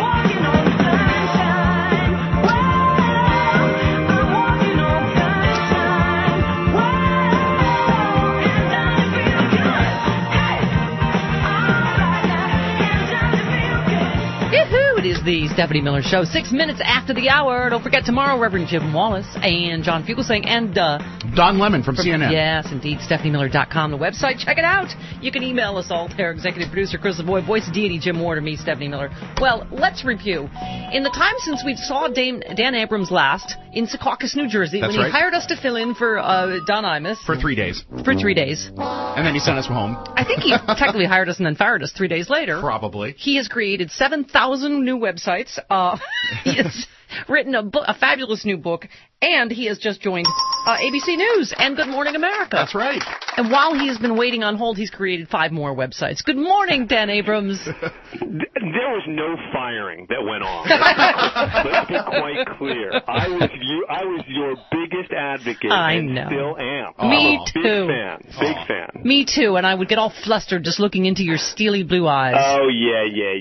It is the Stephanie Miller Show. 6 minutes after the hour. Don't forget tomorrow, Reverend Jim Wallace and John Fugelsang and Don Lemon from CNN. Yes, indeed. StephanieMiller.com, the website. Check it out. You can email us all there. Executive producer Chris LeBoy, voice of deity Jim Ward, and me, Stephanie Miller. Well, let's review. In the time since we saw Dan Abrams last in Secaucus, New Jersey, when he hired us to fill in for Don Imus. For 3 days. For 3 days. And then he sent us home. I think he technically hired us and then fired us 3 days later. Probably. He has created 7,000 new websites. He has written a fabulous new book, and he has just joined ABC News and Good Morning America. That's right. And while he has been waiting on hold, he's created 5 more websites. Good morning, Dan Abrams. There was no firing that went on. Let's be quite clear. I was your biggest advocate. I and know. Still am. Me I'm too. Big fan. Me too, and I would get all flustered just looking into your steely blue eyes. Oh, yeah.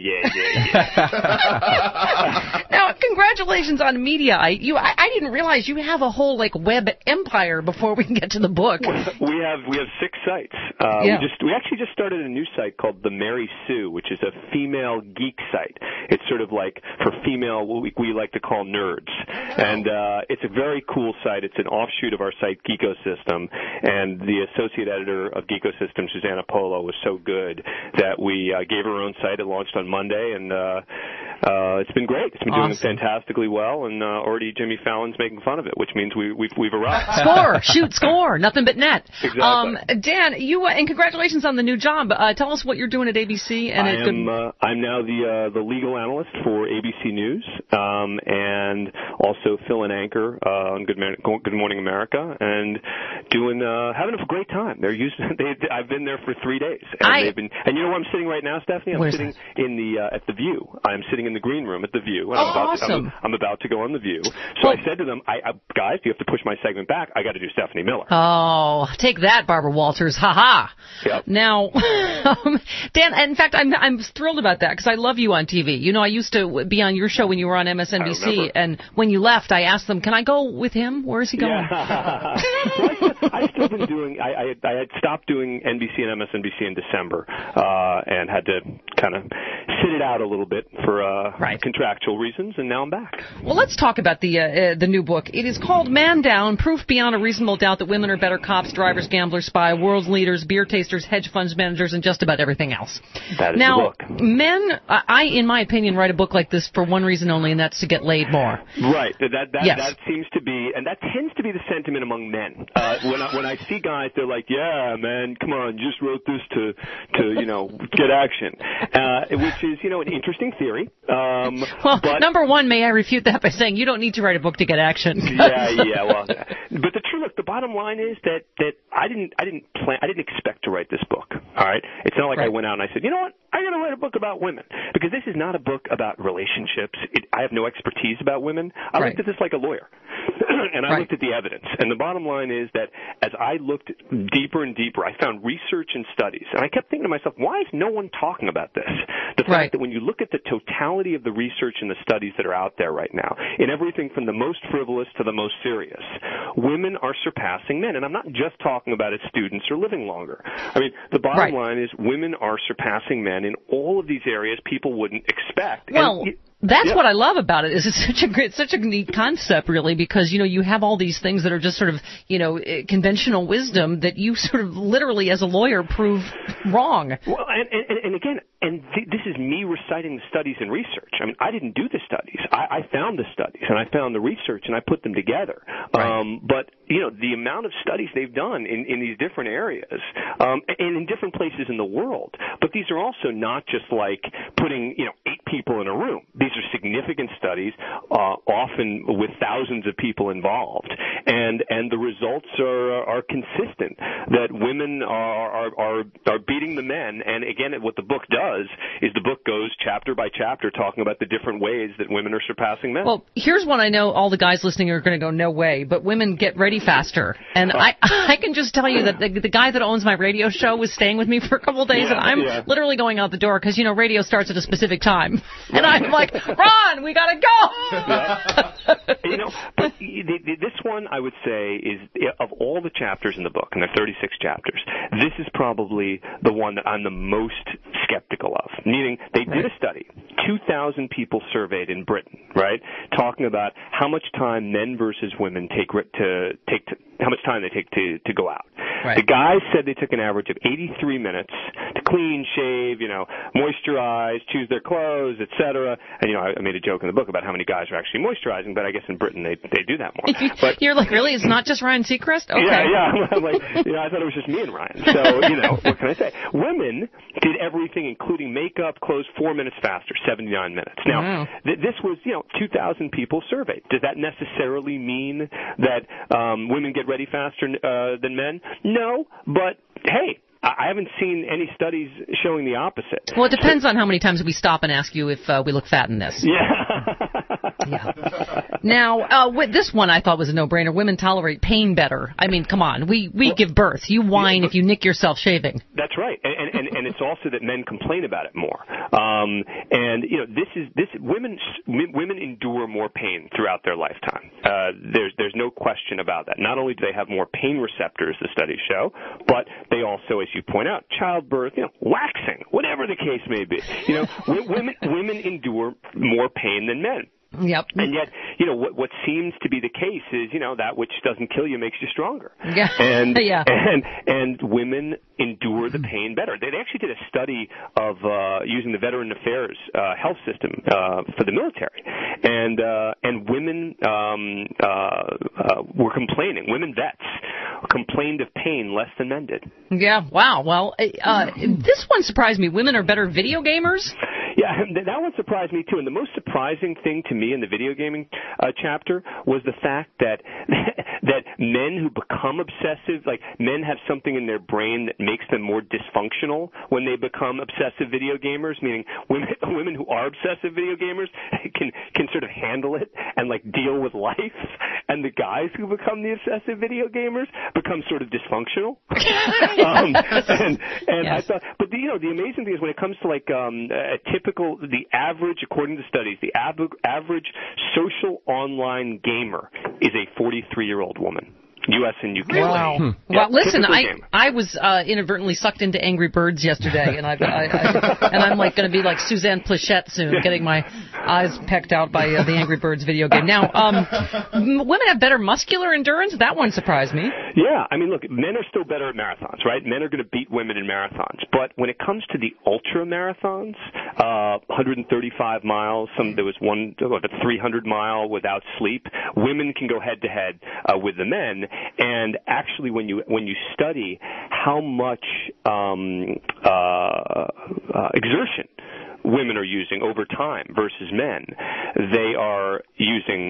Now, congratulations on Mediaite. I didn't realize you have a whole web empire before we can get to the book. We have 6 sites. We actually just started a new site called The Mary Sue, which is a female geek site. It's sort of like for female, what we like to call nerds. And it's a very cool site. It's an offshoot of our site, Geekosystem. And the associate editor of Geekosystem, Susanna Polo, was so good that we gave her her own site. It launched on Monday, and it's been great. It's been doing fantastically well, and already Jimmy Fallon's making fun of it, which means we've arrived. Score, nothing but net. Exactly. Dan, and congratulations on the new job. Tell us what you're doing at ABC. And I'm now the legal analyst for ABC News, and also fill an anchor on Good Morning America, and having a great time. I've been there for 3 days, and and you know where I'm sitting right now, Stephanie? I'm sitting at the View. I'm sitting in the green room at the View. And I'm about to go on the View. So I said to them, guys, you have to push my segment back. I got to do Stephanie Miller. Oh, take that, Barbara Walters. Ha ha. Yep. Now, Dan, in fact, I'm thrilled about that because I love you on TV. You know, I used to be on your show when you were on MSNBC, and when you left, I asked them, can I go with him? Where is he going? Yeah. I've still been doing, I had stopped doing NBC and MSNBC in December, and had to kind of sit it out a little bit for contractual reasons, and now I'm back. Well, let's talk about the new book. It is called Man Down, Proof Beyond a Reasonable Doubt that Women Are Better Cops, Drivers, Gamblers, Spy, World Leaders, Beer Tasters, Hedge Funds Managers, and just about everything else. That is now, the book. Men, in my opinion, write a book like this for one reason only, and that's to get laid more. Right. Yes. That seems to be, and that tends to be the sentiment among men. When I see guys, they're like, yeah, man, come on, just wrote this to get action, which is, an interesting theory. But number one, may I refute that by saying you don't need to write a book to get action. Well, but the bottom line is that I didn't expect to write this book. All right, it's not like I went out and I said, you know what, I got to write a book about women, because this is not a book about relationships. I have no expertise about women. I looked at this like a lawyer, and I looked at the evidence. And the bottom line is that as I looked deeper and deeper, I found research and studies, and I kept thinking to myself, why is no one talking about this? The fact that when you look at the totality of the research and the studies that are out there right now, in everything from the most frivolous to the most serious, women are surpassing men. And I'm not just talking about as students or living longer. I mean, the bottom line is women are surpassing men in all of these areas people wouldn't expect. Well, that's what I love about it. Is it's such a neat concept, really, because you have all these things that are just sort of conventional wisdom that you sort of literally as a lawyer prove wrong. Well, and again, this is me reciting the studies and research. I mean, I didn't do the studies. I found the studies and I found the research and I put them together. But the amount of studies they've done in these different areas and in different places in the world. But these are also not just like putting 8 people in a room. These are significant studies, often with thousands of people involved, and the results are consistent. That women are beating the men, and again, what the book does is the book goes chapter by chapter talking about the different ways that women are surpassing men. Well, here's one I know all the guys listening are going to go, no way, but women get ready faster, and I can just tell you that the guy that owns my radio show was staying with me for a couple of days, and I'm literally going out the door because radio starts at a specific time, and I'm like, Ron, we gotta go. But this one I would say is, of all the chapters in the book, and there are 36 chapters, this is probably the one that I'm the most skeptical of. Meaning, they did a study, 2,000 people surveyed in Britain, right, talking about how much time men versus women how much time they take to go out. The guys said they took an average of 83 minutes to clean, shave, moisturize, choose their clothes, etc. And I made a joke in the book about how many guys are actually moisturizing, but I guess in Britain they do that more. But you're like, really? It's not just Ryan Seacrest? Okay. Yeah. I'm like, I thought it was just me and Ryan. So what can I say? Women did everything, including makeup, clothes, 4 minutes faster, 79 minutes. Now, this was 2,000 people surveyed. Does that necessarily mean that women get ready faster than men? No, but hey, I haven't seen any studies showing the opposite. Well, it depends on how many times we stop and ask you if we look fat in this. Now, with this one I thought was a no-brainer. Women tolerate pain better. I mean, come on. We give birth. You whine if you nick yourself shaving. That's right. And it's also that men complain about it more. Women endure more pain throughout their lifetime. There's no question about that. Not only do they have more pain receptors, the studies show, but they also, as you point out, childbirth, waxing, whatever the case may be. Women endure more pain than men. Yep. And yet, what seems to be the case is, that which doesn't kill you makes you stronger. Yeah. And women endure the pain better. They actually did a study of using the Veteran Affairs health system for the military, and women were complaining. Women vets complained of pain less than men did. Yeah. Wow. Well, this one surprised me. Women are better video gamers. Yeah, that one surprised me too. And the most surprising thing to me in the video gaming chapter was the fact that men who become obsessive, like men have something in their brain that makes them more dysfunctional when they become obsessive video gamers. Meaning, women who are obsessive video gamers can sort of handle it and like deal with life, and the guys who become the obsessive video gamers become sort of dysfunctional. I thought, but the amazing thing is when it comes to like the average, according to studies, the average social online gamer is a 43-year-old woman. U.S. and UK. Wow. Yeah, Well, listen, typical game. I was inadvertently sucked into Angry Birds yesterday, and I'm like going to be like Suzanne Plachette soon, getting my eyes pecked out by the Angry Birds video game. Now, women have better muscular endurance. That one surprised me. Yeah, I mean, look, men are still better at marathons, right? Men are going to beat women in marathons. But when it comes to the ultra marathons, 135 miles, there was one, a 300-mile without sleep, women can go head-to-head with the men. And actually, when you study how much exertion women are using over time versus men, they are using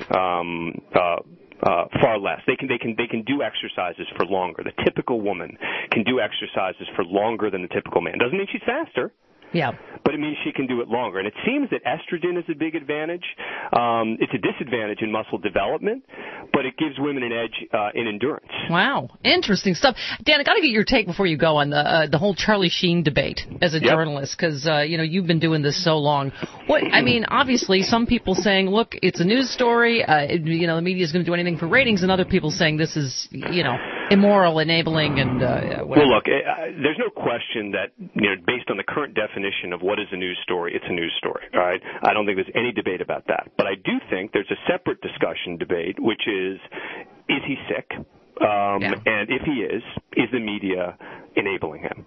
far less. They can do exercises for longer. The typical woman can do exercises for longer than the typical man. Doesn't mean she's faster. Yeah. But it means she can do it longer. And it seems that estrogen is a big advantage. It's a disadvantage in muscle development, but it gives women an edge in endurance. Wow. Interesting stuff. Dan, I got to get your take before you go on the whole Charlie Sheen debate as a journalist, because, you've been doing this so long. Obviously, some people saying, look, it's a news story, the media is going to do anything for ratings, and other people saying this is, immoral, enabling, and whatever. Well, look, there's no question that, based on the current definition of what is a news story, it's a news story, all right? I don't think there's any debate about that. But I do think there's a separate discussion debate, which is he sick? And if he is the media enabling him?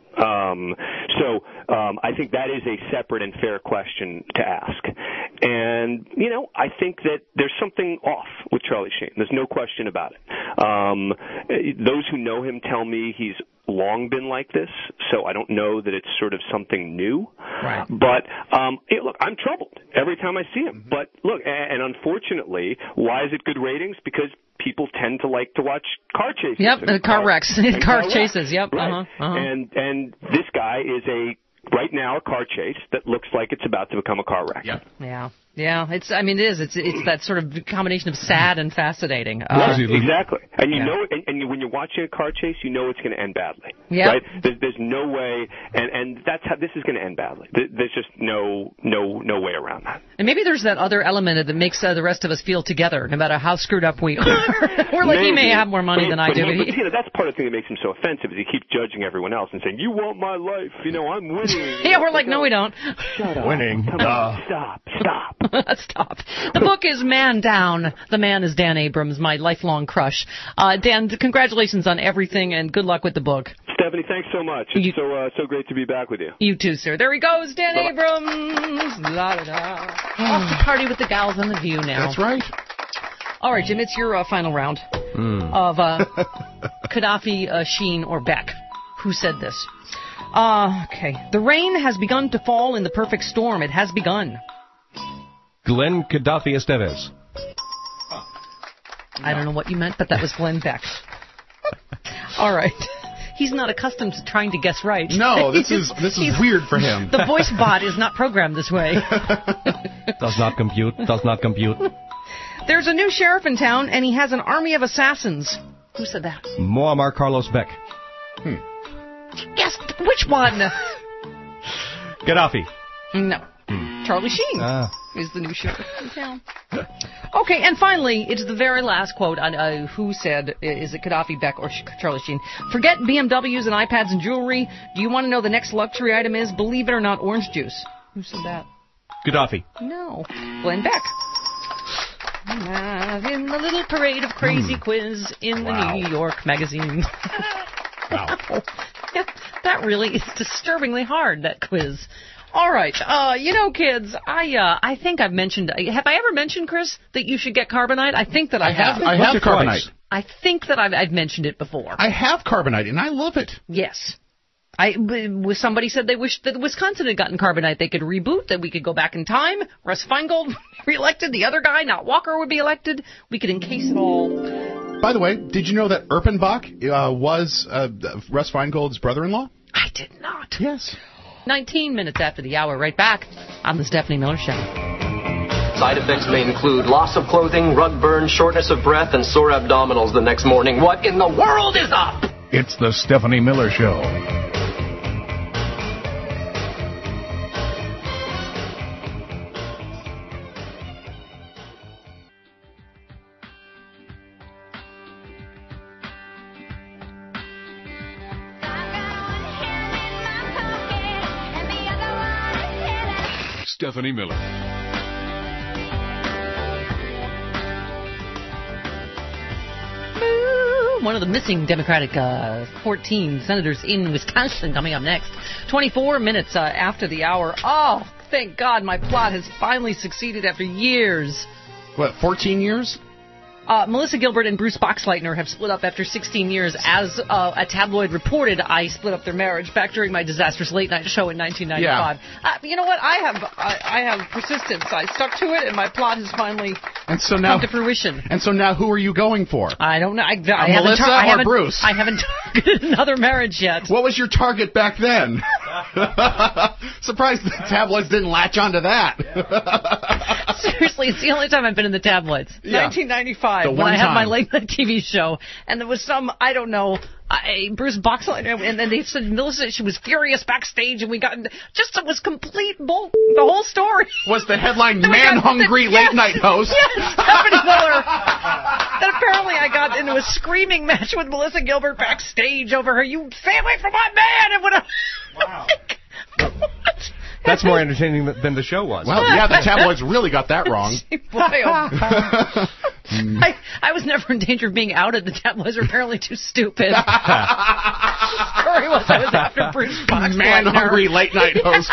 I think that is a separate and fair question to ask. And, I think that there's something off with Charlie Sheen. There's no question about it. Those who know him tell me he's long been like this, so I don't know that it's sort of something new. Right. But, look, I'm troubled every time I see him. But, look, and unfortunately, why is it good ratings? Because people tend to like to watch car chases. Yep, car wrecks, car chases, yep. Right. And this guy is right now a car chase that looks like it's about to become a car wreck. Yeah. Yeah, it is. It's that sort of combination of sad and fascinating. Exactly. And and when you're watching a car chase, you know it's going to end badly. Yeah. Right? There's no way, and that's how this is going to end badly. There's just no way around that. And maybe there's that other element that makes the rest of us feel together, no matter how screwed up we are. We're like, he may have more money than I do. But that's part of the thing that makes him so offensive, is he keeps judging everyone else and saying, you want my life, I'm winning. Yeah, we're like, no, we don't. Shut up. Winning. Come on, stop. Stop. The book is Man Down. The man is Dan Abrams, my lifelong crush. Dan, congratulations on everything, and good luck with the book. Stephanie, thanks so much. It's so great to be back with you. You too, sir. There he goes, Dan Abrams. La-da-da. Off to party with the gals on The View now. That's right. All right, Jim, it's your final round of Gaddafi, Sheen, or Beck. Who said this? Okay. The rain has begun to fall in the perfect storm. It has begun. Glenn Gaddafi Estevez. I don't know what you meant, but that was Glenn Beck. All right. He's not accustomed to trying to guess right. No, this is weird for him. The voice bot is not programmed this way. Does not compute. There's a new sheriff in town, and he has an army of assassins. Who said that? Muammar Carlos Beck. Yes, which one? Gaddafi. No. Charlie Sheen is the new sheriff in town. Okay, and finally, it's the very last quote on who said, is it Gaddafi, Beck, or Charlie Sheen? Forget BMWs and iPads and jewelry. Do you want to know the next luxury item is? Believe it or not, orange juice. Who said that? Gaddafi. No. Glenn Beck. In the little parade of crazy quiz in the New York Magazine. Wow. That really is disturbingly hard, that quiz. All right. Kids, I think I've mentioned... Have I ever mentioned, Chris, that you should get Carbonite? I think that I have. I have Carbonite. I think that I've mentioned it before. I have Carbonite, and I love it. Yes. Somebody said they wished that Wisconsin had gotten Carbonite. They could reboot, that we could go back in time. Russ Feingold reelected. The other guy, not Walker, would be elected. We could encase it all. By the way, did you know that Erpenbach was Russ Feingold's brother-in-law? I did not. Yes. 19 minutes after the hour, right back on the Stephanie Miller Show. Side effects may include loss of clothing, rug burn, shortness of breath, and sore abdominals the next morning. What in the world is up? It's the Stephanie Miller Show. Stephanie Miller. One of the missing Democratic 14 senators in Wisconsin coming up next. 24 minutes after the hour. Oh, thank God my plot has finally succeeded after years. What, 14 years? Melissa Gilbert and Bruce Boxleitner have split up after 16 years. As a tabloid reported, I split up their marriage back during my disastrous late-night show in 1995. Yeah. You know what? I have persistence. I stuck to it, and my plot has finally come to fruition. And so now who are you going for? I don't know. Melissa or Bruce? I haven't targeted another marriage yet. What was your target back then? Surprised the tabloids didn't latch onto that. Seriously, it's the only time I've been in the tabloids. Yeah. 1995. When I had my late-night TV show, and there was some, I don't know, Bruce Boxleitner, and then they said Melissa, she was furious backstage, and we got, it was complete bull, the whole story. Was the headline man-hungry late-night host? Yes, Stephanie Miller. Then apparently I got into a screaming match with Melissa Gilbert backstage over her, you stay away from my man, and whatever. Wow. That's more entertaining than the show was. Well, yeah, the tabloids really got that wrong. I was never in danger of being outed. The tabloids were apparently too stupid. The story was I was after Bruce Boxleitner. Man-hungry late-night host.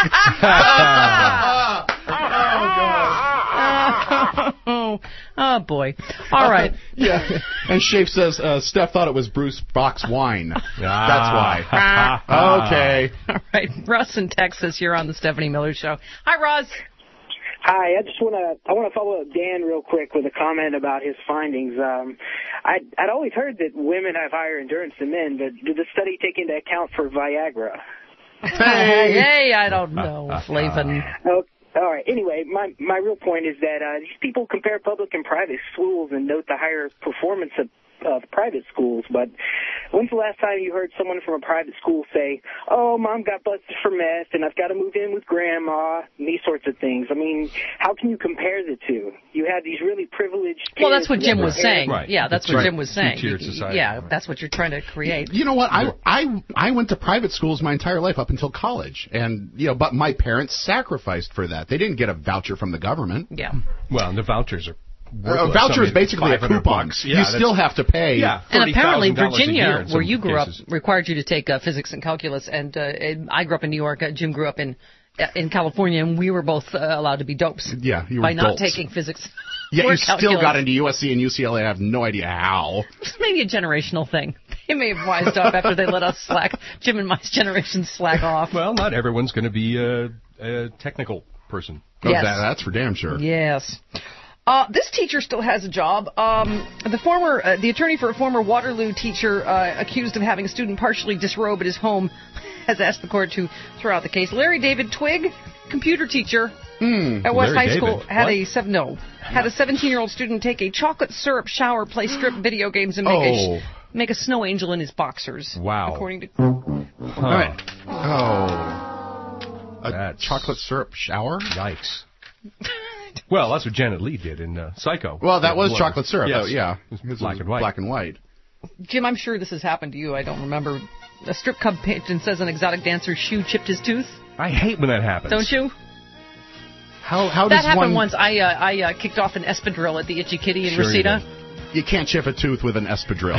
Oh, boy. All right. Yeah. And Shafe says, Steph thought it was Bruce Box wine. That's why. Okay. All right. Russ in Texas, you're on the Stephanie Miller Show. Hi, Russ. Hi, I want to follow up Dan real quick with a comment about his findings. I'd always heard that women have higher endurance than men, but did the study take into account for Viagra? Hey, I don't know, Flavin. Okay. All right. Anyway, my real point is that these people compare public and private schools and note the higher performance of private schools. But when's the last time you heard someone from a private school say, oh, Mom got busted for meth and I've got to move in with Grandma, and these sorts of things? I mean, how can you compare the two? You have these really privileged kids. Well, that's what Jim was saying. Right. Yeah, that's what Jim was saying. Two-tiered society. Yeah, that's what you're trying to create. You know what? I went to private schools my entire life up until college, and but my parents sacrificed for that. They didn't get a voucher from the government. Yeah. Well, and the vouchers are a voucher is basically a coupon. Yeah, you still have to pay. Yeah, and apparently Virginia, where you grew up, required you to take physics and calculus. And I grew up in New York. Jim grew up in California, and we were both allowed to be dopes. Yeah, you were by not dolts. taking physics. Yeah, you calculus. Still got into USC and UCLA. I have no idea how. It's maybe a generational thing. They may have wised up after they let us slack. Jim and my generation slack off. Well, not everyone's going to be a technical person. Yes. That's for damn sure. Yes. This teacher still has a job. The attorney for a former Waterloo teacher accused of having a student partially disrobe at his home has asked the court to throw out the case. Larry David Twigg, computer teacher at West High School, had a 17-year-old student take a chocolate syrup shower, play strip video games, and make a snow angel in his boxers. Wow. According to. All right. A chocolate syrup shower? Yikes. Well, that's what Janet Leigh did in Psycho. Well, that was chocolate syrup. Yes. Yeah. Black and white. Black and white. Jim, I'm sure this has happened to you. I don't remember. A strip club patron says an exotic dancer's shoe chipped his tooth. I hate when that happens. Don't you? How that does happened once. I kicked off an espadrille at the Itchy Kitty in Reseda. You can't chip a tooth with an espadrille.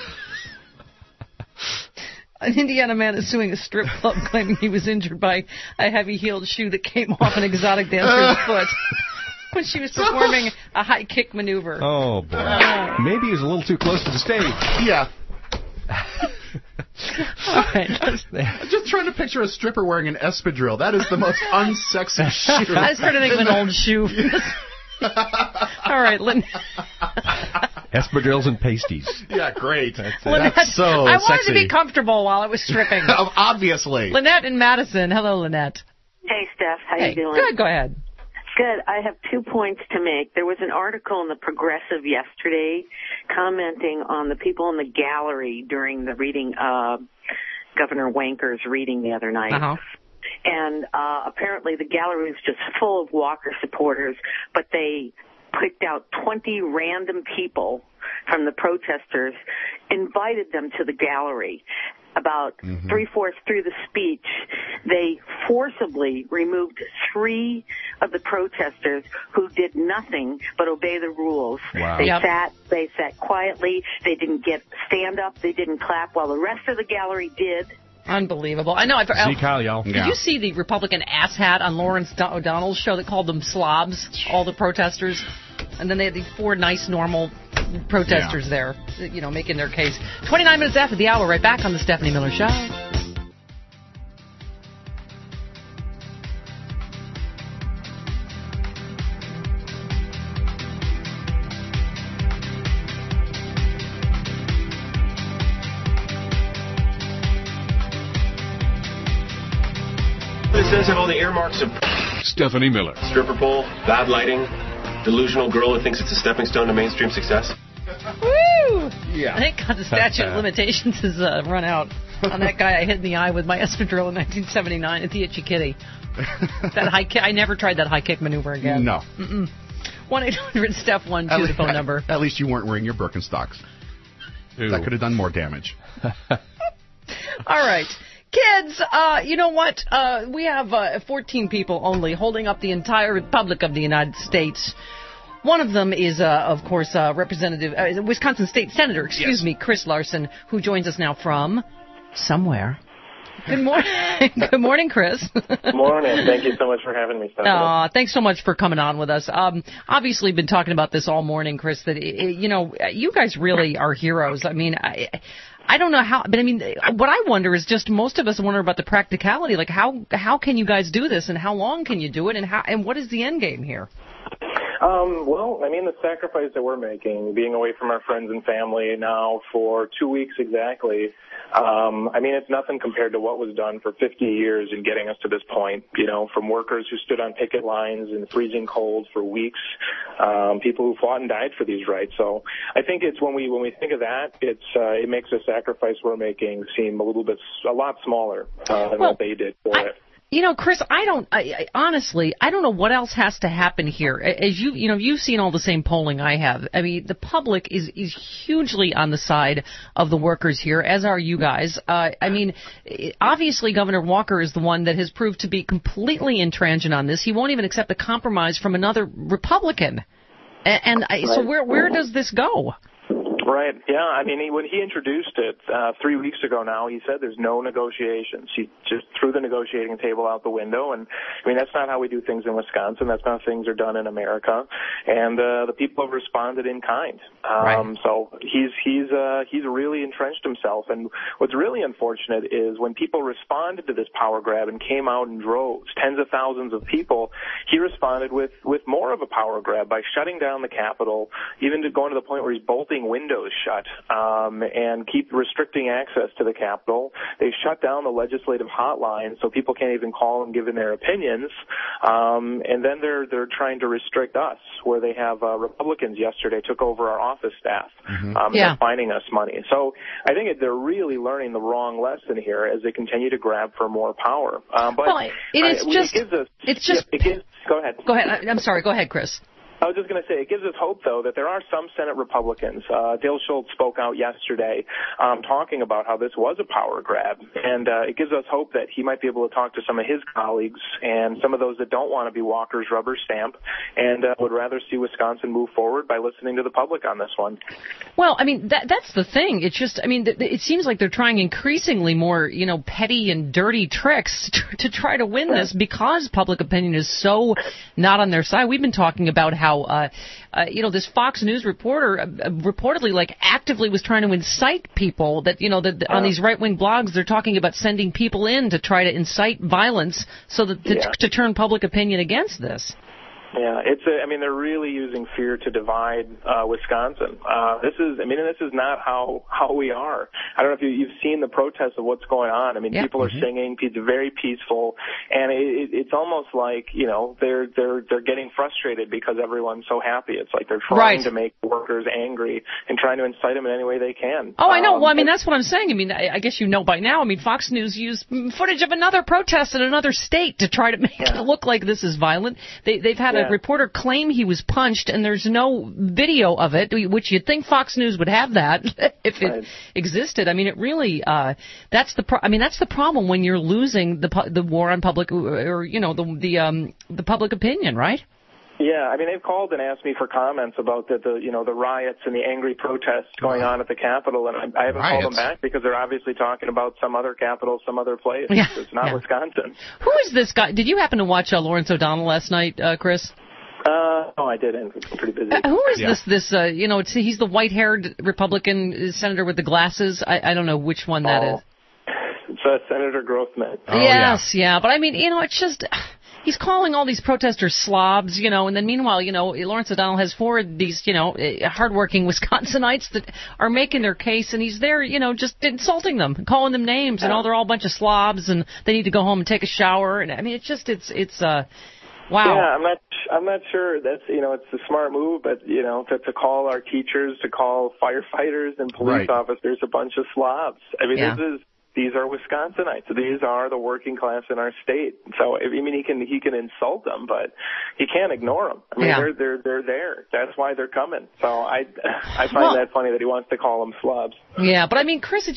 An Indiana man is suing a strip club claiming he was injured by a heavy-heeled shoe that came off an exotic dancer's foot when she was performing a high kick maneuver. Oh, boy. Maybe he was a little too close to the stage. Yeah. All right. I'm just trying to picture a stripper wearing an espadrille. That is the most unsexy shoe. I was trying to think of an old shoe. All right, Lynn. Espadrilles and pasties. Yeah, great. That's so I wanted sexy. to be comfortable while I was stripping. Obviously. Lynette in Madison. Hello, Lynette. Hey, Steph. How you doing? Good. Go ahead. Good. I have 2 points to make. There was an article in the Progressive yesterday commenting on the people in the gallery during the reading Governor Wanker's reading the other night. Uh-huh. And apparently the gallery was just full of Walker supporters, but they picked out 20 random people from the protesters, invited them to the gallery. About three-fourths through the speech, they forcibly removed 3 of the protesters who did nothing but obey the rules. Wow. They sat quietly. They didn't stand up. They didn't clap while the rest of the gallery did. Unbelievable. I know. Did you see the Republican asshat on Lawrence O'Donnell's show that called them slobs, all the protesters? And then they had these 4 nice, normal protesters there, making their case. 29 minutes after the hour, right back on the Stephanie Miller Show. It says have all the earmarks of Stephanie Miller. Stripper pole, bad lighting, delusional girl who thinks it's a stepping stone to mainstream success. Woo! Yeah. I think the statute of limitations has run out on that guy I hit in the eye with my espadrille in 1979 at the Itchy Kitty. That high kick, I never tried that high kick maneuver again. No. 1-800-STEPH1-2, the phone number. At least you weren't wearing your Birkenstocks. Ew. That could have done more damage. All right. Kids, you know what? We have 14 people only holding up the entire Republic of the United States. One of them is, of course, Wisconsin State Senator, Chris Larson, who joins us now from somewhere. Good morning. Good morning, Chris. Morning. Thank you so much for having me, Stephanie. Thanks so much for coming on with us. Obviously, been talking about this all morning, Chris, that, you guys really are heroes. I mean, I don't know how, but I mean, what I wonder is just most of us wonder about the practicality. Like, how can you guys do this, and how long can you do it, and what is the end game here? Well, I mean, the sacrifice that we're making, being away from our friends and family now for 2 weeks exactly, I mean, it's nothing compared to what was done for 50 years in getting us to this point, from workers who stood on picket lines in freezing cold for weeks, people who fought and died for these rights. So I think it's when we think of that, it makes the sacrifice we're making seem a lot smaller than what they did for it. Chris, honestly, I don't know what else has to happen here. As you've seen all the same polling I have. I mean, the public is hugely on the side of the workers here, as are you guys. I mean, obviously Governor Walker is the one that has proved to be completely intransigent on this. He won't even accept a compromise from another Republican. So where does this go? Right. Yeah. I mean, when he introduced it 3 weeks ago now, he said there's no negotiations. He just threw the negotiating table out the window. And, I mean, that's not how we do things in Wisconsin. That's not how things are done in America. And the people have responded in kind. So he's really entrenched himself. And what's really unfortunate is when people responded to this power grab and came out in droves, tens of thousands of people, he responded with more of a power grab by shutting down the Capitol, even to going to the point where he's bolting windows shut and keep restricting access to the Capitol. They shut down the legislative hotline so people can't even call and give in their opinions. And then they're trying to restrict us, where they have Republicans yesterday took over our office staff. They're fining us money. So I think they're really learning the wrong lesson here as they continue to grab for more power. Go ahead. Go ahead. I'm sorry. Go ahead, Chris. I was just going to say, it gives us hope, though, that there are some Senate Republicans. Dale Schultz spoke out yesterday talking about how this was a power grab, and it gives us hope that he might be able to talk to some of his colleagues and some of those that don't want to be Walker's rubber stamp and would rather see Wisconsin move forward by listening to the public on this one. Well, I mean, that's the thing. It's just, I mean, it seems like they're trying increasingly more, petty and dirty tricks to try to win this because public opinion is so not on their side. We've been talking about how this Fox News reporter reportedly actively was trying to incite people that on these right-wing blogs they're talking about sending people in to try to incite violence so that to turn public opinion against this. Yeah, they're really using fear to divide Wisconsin. This is not how we are. I don't know if you've seen the protests of what's going on. I mean, people are singing. It's very peaceful, and it's almost like they're getting frustrated because everyone's so happy. It's like they're trying to make workers angry and trying to incite them in any way they can. Oh, I know. Well, I mean, that's what I'm saying. I mean, I guess you know by now. I mean, Fox News used footage of another protest in another state to try to make it look like this is violent. They've had a reporter claim he was punched, and there's no video of it, which you'd think Fox News would have that if it existed. I mean, it really that's the problem when you're losing the war on public, or the public opinion, right? Yeah, I mean, they've called and asked me for comments about the riots and the angry protests going on at the Capitol, and I haven't called them back because they're obviously talking about some other Capitol, some other place. Yeah. It's not Wisconsin. Who is this guy? Did you happen to watch Lawrence O'Donnell last night, Chris? No, I didn't. I'm pretty busy. Who is this? He's the white-haired Republican senator with the glasses. I don't know which one that is. It's Senator Grothman. Yes, but I mean, it's just... He's calling all these protesters slobs, and then meanwhile, Lawrence O'Donnell has 4 of these, hardworking Wisconsinites that are making their case, and he's there, just insulting them, calling them names, and they're all a bunch of slobs, and they need to go home and take a shower, and I mean, it's wow. Yeah, I'm not sure that's, it's a smart move, but, to call our teachers, to call firefighters and police officers a bunch of slobs. I mean, these are Wisconsinites. These are the working class in our state. So I mean, he can insult them, but he can't ignore them. I mean, they're there. That's why they're coming. So I find that funny that he wants to call them slobs. Yeah, but I mean, Chris,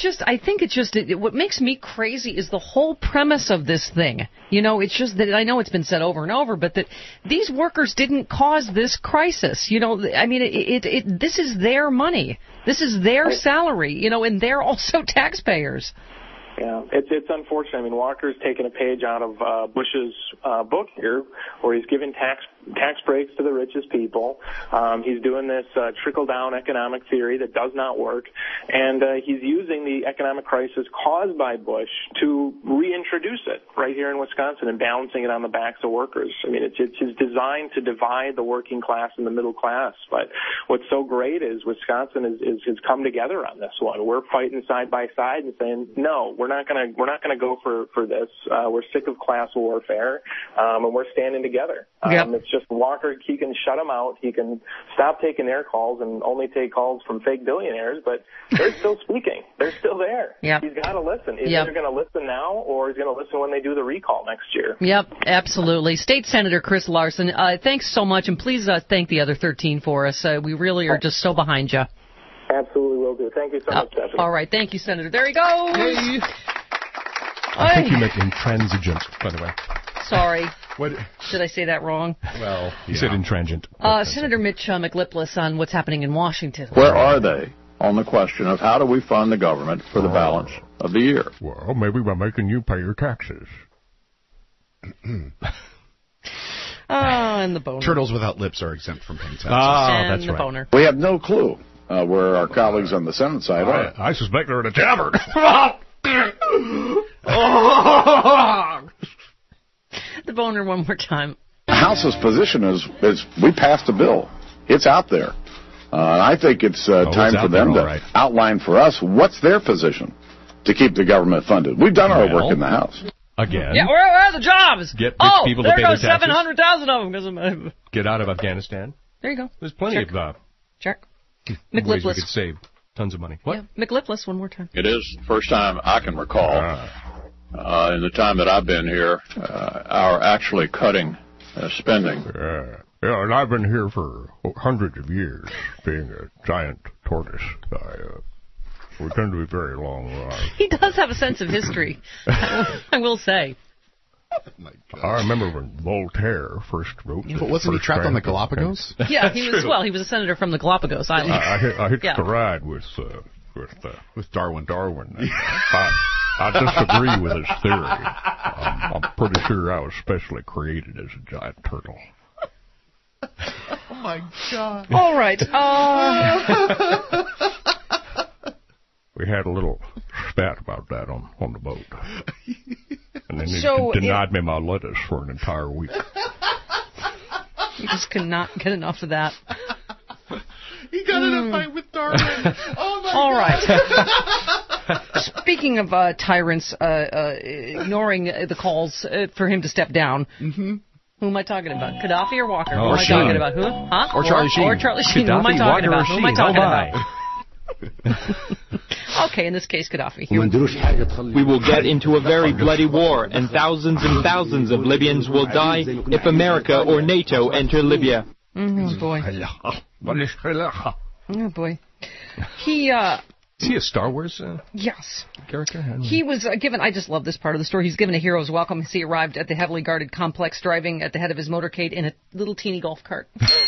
what makes me crazy is the whole premise of this thing. It's just that I know it's been said over and over, but that these workers didn't cause this crisis. I mean, this is their money. This is their salary. And they're also taxpayers. Yeah, it's unfortunate. I mean, Walker's taken a page out of Bush's book here, where he's giving tax breaks to the richest people. He's doing this trickle-down economic theory that does not work, and he's using the economic crisis caused by Bush to reintroduce it right here in Wisconsin and balancing it on the backs of workers. I mean, it's designed to divide the working class and the middle class. But what's so great is Wisconsin has come together on this one. We're fighting side by side and saying, no, we're not gonna go for this. We're sick of class warfare, and we're standing together. It's just Walker. He can shut them out. He can stop taking their calls and only take calls from fake billionaires. But they're still speaking. They're still there. Yep. He's got to listen. He's either going to listen now or he's going to listen when they do the recall next year. Yep, absolutely. State Senator Chris Larson, thanks so much, and please thank the other 13 for us. We really are just so behind you. Absolutely will do. Thank you so much, Stephanie. All right, thank you, Senator. There he goes. Hey. I think you meant intransigent, by the way. Sorry. What? Did I say that wrong? Well, you said intransient. Senator Mitch McLipless on what's happening in Washington. Where are they on the question of how do we fund the government for the balance of the year? Well, maybe by making you pay your taxes. And the boner. Turtles without lips are exempt from paying taxes. And that's the right. Boner. We have no clue where our colleagues on the Senate side are. I suspect they're at a tavern. The Boner one more time. The House's position is we passed a bill. It's out there. I think it's time for them to outline for us what's their position to keep the government funded. We've done our work in the House. Again. Yeah, where are the jobs? Get rich people to pay their taxes. There goes 700,000 of them. Get out of Afghanistan. There you go. There's plenty of ways we could save tons of money. What? Yeah. McLipless, one more time. It is the first time I can recall in the time that I've been here our actually cutting spending. Yeah, and I've been here for hundreds of years, being a giant tortoise. We tend to be very long. He does have a sense of history, I will say. I remember when Voltaire first wrote. But wasn't he trapped on the Galapagos? Yeah, he was. Well, he was a senator from the Galapagos Islands. I hitched a ride with Darwin. I disagree with his theory. I'm pretty sure I was specially created as a giant turtle. Oh my God! All right. We had a little spat about that on the boat. And then they denied me my lettuce for an entire week. You just could not get enough of that. He got in a fight with Darwin. Oh my All God. right. Speaking of tyrants ignoring the calls for him to step down. Mm-hmm. Who am I talking about? Gaddafi or Walker? Who am I talking about? Who? Huh? Or Charlie Sheen. Or Charlie Sheen. Who am I talking about? Who am I talking about? Okay, in this case, Gaddafi. We will get into a very bloody war, and thousands of Libyans will die if America or NATO enter Libya. Oh, boy. Oh, boy. Is he a Star Wars yes. character? He was given, I just love this part of the story, he's given a hero's welcome as he arrived at the heavily guarded complex driving at the head of his motorcade in a little teeny golf cart.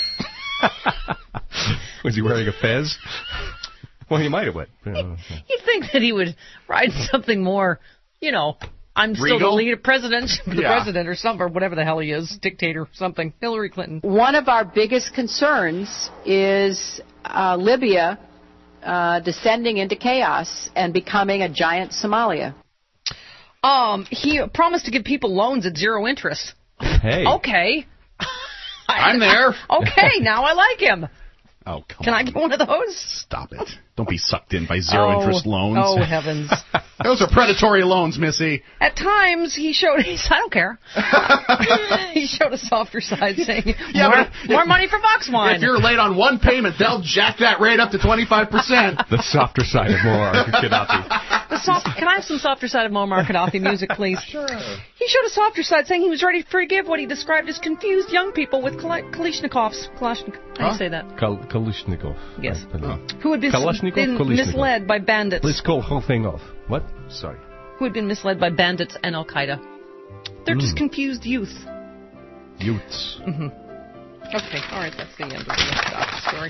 Was he wearing a fez? Well, he might have went. You'd think that he would ride something more, I'm still Regal? the leader, president or something, or whatever the hell he is, dictator, something, Hillary Clinton. One of our biggest concerns is Libya descending into chaos and becoming a giant Somalia. He promised to give people loans at zero interest. Hey. Okay. I'm there. Okay, now I like him. Oh, come Can on. I get one of those? Stop it. Don't be sucked in by zero-interest loans. Oh, heavens. Those are predatory loans, Missy. At times, I don't care. He showed a softer side saying, more money for box wine. If you're late on one payment, they'll jack that rate up to 25%. The softer side of Muammar Gaddafi. Can I have some softer side of Muammar Gaddafi music, please? Sure. He showed a softer side, saying he was ready to forgive what he described as confused young people with Kalashnikovs. How do you say that? Kalashnikov. Yes. Who had been misled by bandits. Let's call the whole thing off. What? Sorry. Who had been misled by bandits and Al-Qaeda. They're just confused youth. Youths. Mm-hmm. Okay, all right, that's the end of the story.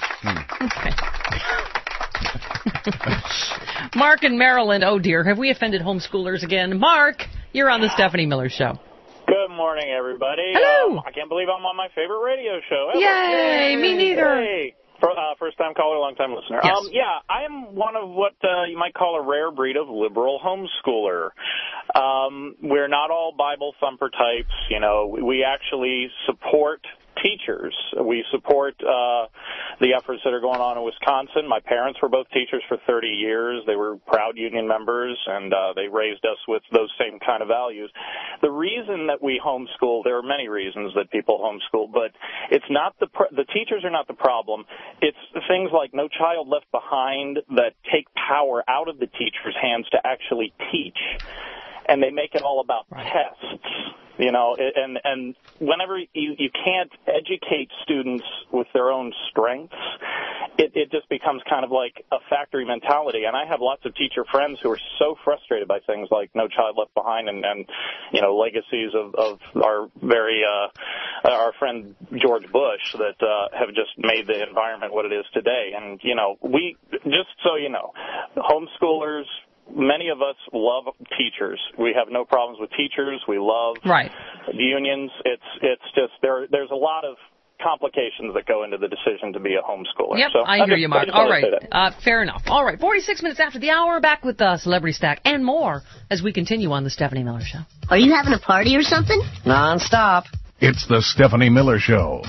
Okay. Mark in Maryland. Oh, dear, have we offended homeschoolers again? Mark, you're on the Stephanie Miller Show. Good morning, everybody. Hello. I can't believe I'm on my favorite radio show ever. Yay, me neither. Hey. First-time caller, long-time listener. Yes. I am one of what you might call a rare breed of liberal homeschooler. We're not all Bible thumper types. We actually support teachers. We support the efforts that are going on in Wisconsin. My parents were both teachers for 30 years. They were proud union members, and they raised us with those same kind of values. The reason that we homeschool, there are many reasons that people homeschool, but it's not the teachers are not the problem. It's things like No Child Left Behind that take power out of the teacher's hands to actually teach, and they make it all about tests. And whenever you can't educate students with their own strengths, it just becomes kind of like a factory mentality. And I have lots of teacher friends who are so frustrated by things like No Child Left Behind and legacies of our our friend George Bush that have just made the environment what it is today. And, we, just so you know, homeschoolers, many of us love teachers. We have no problems with teachers. We love the unions. It's just there's a lot of complications that go into the decision to be a homeschooler. Yep, so I hear you, Mark. All right, fair enough. All right, 46 minutes after the hour, back with the Celebrity Stack and more as we continue on the Stephanie Miller Show. Are you having a party or something? Non-stop. It's the Stephanie Miller Show.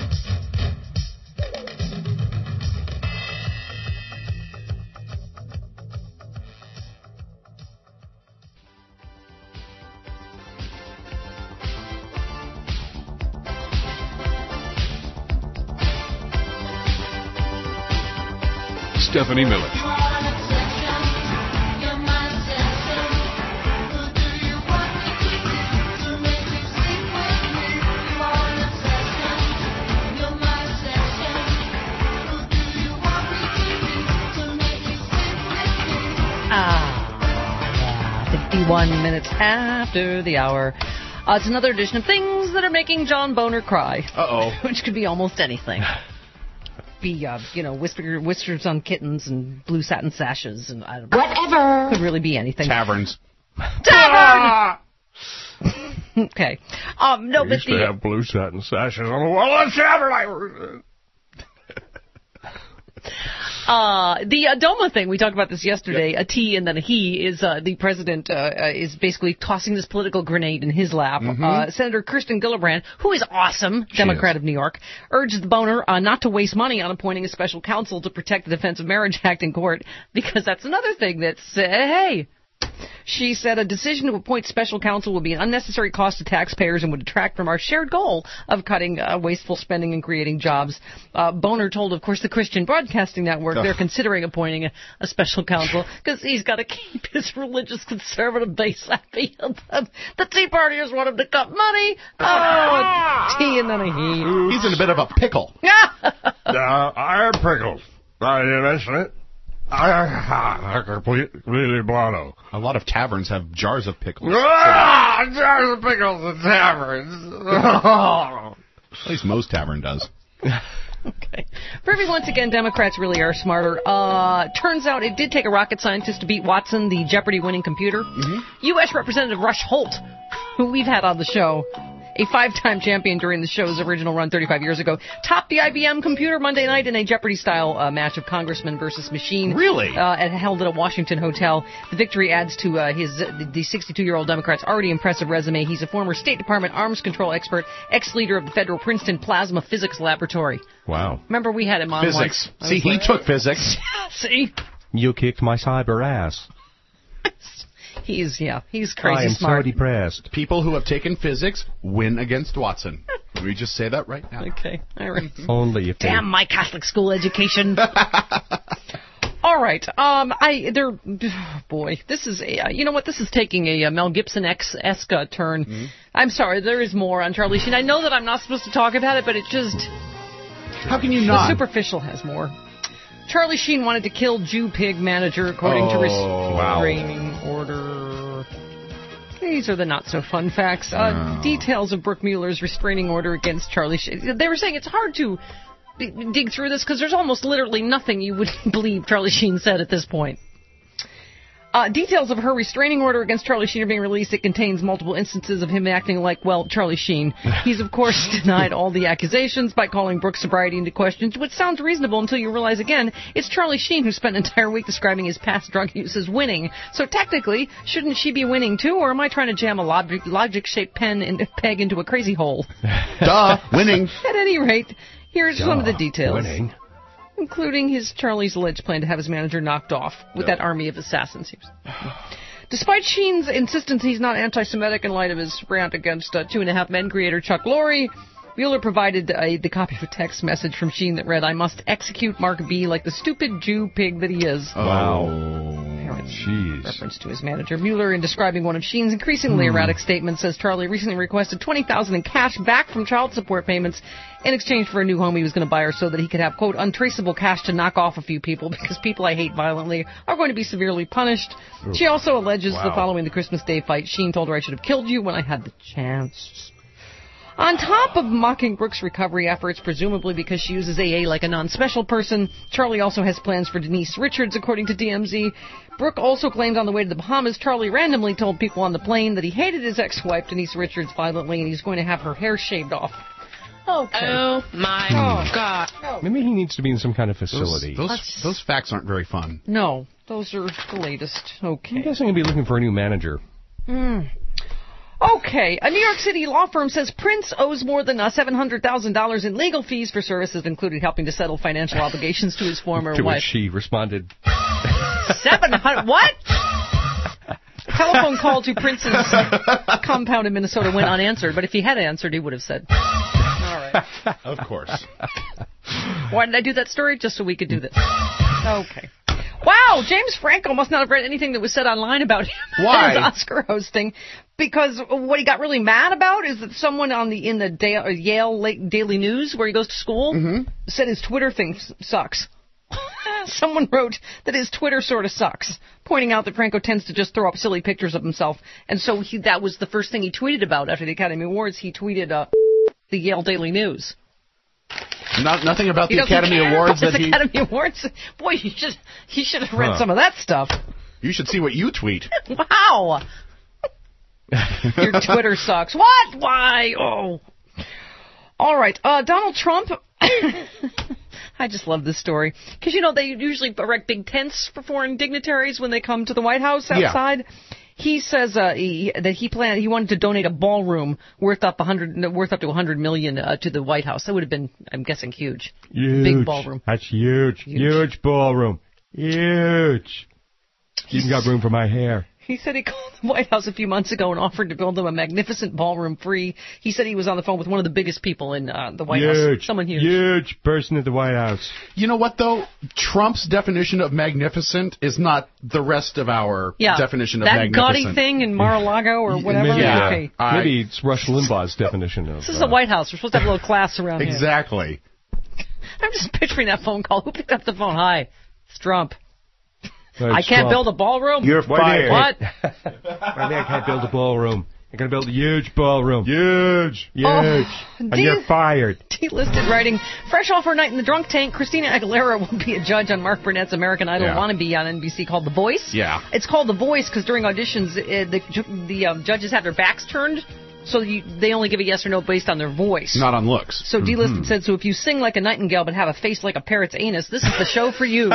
Stephanie Miller. Yeah, 51 minutes after the hour. It's another edition of Things That Are Making John Boner Cry. Uh-oh. Which could be almost anything. Be, whiskers on kittens and blue satin sashes and I don't know. Whatever. Could really be anything. Taverns. Tavern! Okay. No, I used to have blue satin sashes on the wall of tavern. The DOMA thing, we talked about this yesterday, a T and then a he, is the president is basically tossing this political grenade in his lap. Mm-hmm. Senator Kirsten Gillibrand, who is awesome, Democrat of New York, urged the Boner not to waste money on appointing a special counsel to protect the Defense of Marriage Act in court, because that's another thing that's, hey, She said a decision to appoint special counsel would be an unnecessary cost to taxpayers and would detract from our shared goal of cutting wasteful spending and creating jobs. Boner told, of course, the Christian Broadcasting Network they're considering appointing a special counsel because he's got to keep his religious conservative base happy. The Tea Partiers want him to cut money. Oh, tea and then a he. He's in a bit of a pickle. I am pickles. You mention it. I completely blotto. A lot of taverns have jars of pickles. Jars of pickles in taverns. At least most tavern does. Okay. Privy, once again, Democrats really are smarter. Turns out it did take a rocket scientist to beat Watson, the Jeopardy-winning computer. U.S. Representative Rush Holt, who we've had on the show, a 5-time champion during the show's original run 35 years ago, topped the IBM computer Monday night in a Jeopardy-style match of congressman versus machine. Really? Held at a Washington hotel. The victory adds to the 62-year-old Democrat's already impressive resume. He's a former State Department arms control expert, ex-leader of the Federal Princeton Plasma Physics Laboratory. Wow. Remember we had him on physics. once. See, he took physics. See? You kicked my cyber ass. He's crazy I am smart. so depressed. People who have taken physics win against Watson. We just say that right now. Okay, all right. Only if Damn my Catholic school education. All right. Boy, this is you know what? This is taking a Mel Gibson-esque turn. I'm sorry, there is more on Charlie Sheen. I know that I'm not supposed to talk about it, but it just... How can you not? The superficial has more. Charlie Sheen wanted to kill Jew pig manager according to restraining order. These are the not-so-fun facts. Details of Brooke Mueller's restraining order against Charlie Sheen. They were saying it's hard to dig through this because there's almost literally nothing you would believe Charlie Sheen said at this point. Details of her restraining order against Charlie Sheen are being released. It contains multiple instances of him acting like, well, Charlie Sheen. He's, of course, denied all the accusations by calling Brooke's sobriety into question, which sounds reasonable until you realize, again, it's Charlie Sheen who spent an entire week describing his past drug use as winning. So technically, shouldn't she be winning too, or am I trying to jam a logic-shaped peg into a crazy hole? Duh, winning. At any rate, here's some of the details. Winning. Including Charlie's alleged plan to have his manager knocked off with that army of assassins. Despite Sheen's insistence he's not anti-Semitic in light of his rant against Two and a Half Men creator Chuck Lorre, Mueller provided the copy of a text message from Sheen that read, "I must execute Mark B. like the stupid Jew pig that he is." Wow. Jeez. Reference to his manager. Mueller, in describing one of Sheen's increasingly erratic statements, says Charlie recently requested $20,000 in cash back from child support payments in exchange for a new home he was going to buy her so that he could have, quote, untraceable cash to knock off a few people because people I hate violently are going to be severely punished. Ooh. She also alleges that following the Christmas Day fight, Sheen told her, "I should have killed you when I had the chance." On top of mocking Brooke's recovery efforts, presumably because she uses AA like a non-special person, Charlie also has plans for Denise Richards, according to DMZ. Brooke also claimed on the way to the Bahamas, Charlie randomly told people on the plane that he hated his ex-wife, Denise Richards, violently, and he's going to have her hair shaved off. Okay. Oh, my God. Maybe he needs to be in some kind of facility. Those facts aren't very fun. No, those are the latest. Okay. I guess I'm going to be looking for a new manager. Okay, a New York City law firm says Prince owes more than $700,000 in legal fees for services including helping to settle financial obligations to his former wife. To which she responded, 700? What? Telephone call to Prince's compound in Minnesota went unanswered, but if he had answered, he would have said. All right. Of course. Why did I do that story? Just so we could do this. Okay. Wow, James Franco must not have read anything that was said online about him. Why? His Oscar hosting. Because what he got really mad about is that someone in the Yale Daily News, where he goes to school, said his Twitter thing sucks. Someone wrote that his Twitter sort of sucks, pointing out that Franco tends to just throw up silly pictures of himself. And so that was the first thing he tweeted about after the Academy Awards. He tweeted the Yale Daily News. Nothing about the Academy Awards that he... Academy Awards? Boy, he should have read some of that stuff. You should see what you tweet. Wow. Your Twitter sucks. What? Why? Oh. All right. Donald Trump... I just love this story. Because, they usually erect big tents for foreign dignitaries when they come to the White House outside. Yeah. He says he wanted to donate a ballroom worth up to $100 million to the White House. That would have been, I'm guessing, huge. Big ballroom. That's huge. Huge ballroom. Huge. You even got room for my hair. He said he called the White House a few months ago and offered to build them a magnificent ballroom free. He said he was on the phone with one of the biggest people in the White House. Someone huge. Huge person at the White House. You know what, though? Trump's definition of magnificent is not the rest of our definition of magnificent. That gaudy thing in Mar-a-Lago or whatever. Maybe, maybe it's Rush Limbaugh's definition of... This is the White House. We're supposed to have a little class around here. Exactly. I'm just picturing that phone call. Who picked up the phone? Hi, it's Trump. I can't Trump. build a ballroom? You're fired. What? I can't build a ballroom. I'm going to build a huge ballroom. Huge. And you're fired. Delisted writing. Fresh off her night in the drunk tank, Christina Aguilera will be a judge on Mark Burnett's American Idol wannabe on NBC called The Voice. Yeah. It's called The Voice because during auditions, the judges have their backs turned. So they only give a yes or no based on their voice. Not on looks. So Delisted said, so if you sing like a nightingale but have a face like a parrot's anus, this is the show for you.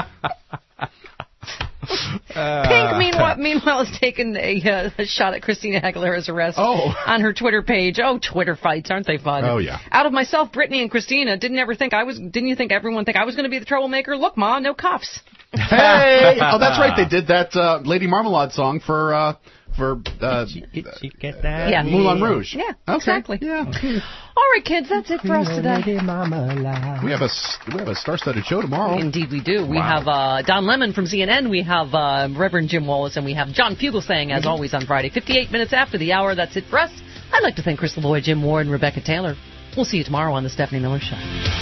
Pink, meanwhile, has taken a shot at Christina Aguilera's arrest on her Twitter page. Oh, Twitter fights, aren't they fun? Oh, yeah. Out of myself, Britney and Christina, didn't you think everyone think I was going to be the troublemaker? Look, Ma, no cuffs. Hey! Oh, that's right. They did that Lady Marmalade song for get that? Yeah, Moulin Rouge. Yeah, okay. Exactly. Yeah. All right, kids, that's it for us today. We have a star-studded show tomorrow. Indeed, we do. We have Don Lemon from CNN. We have Reverend Jim Wallace, and we have John Fugelsang, as always, on Friday. 58 minutes after the hour. That's it for us. I'd like to thank Chris LaVoy, Jim Ward, and Rebecca Taylor. We'll see you tomorrow on The Stephanie Miller Show.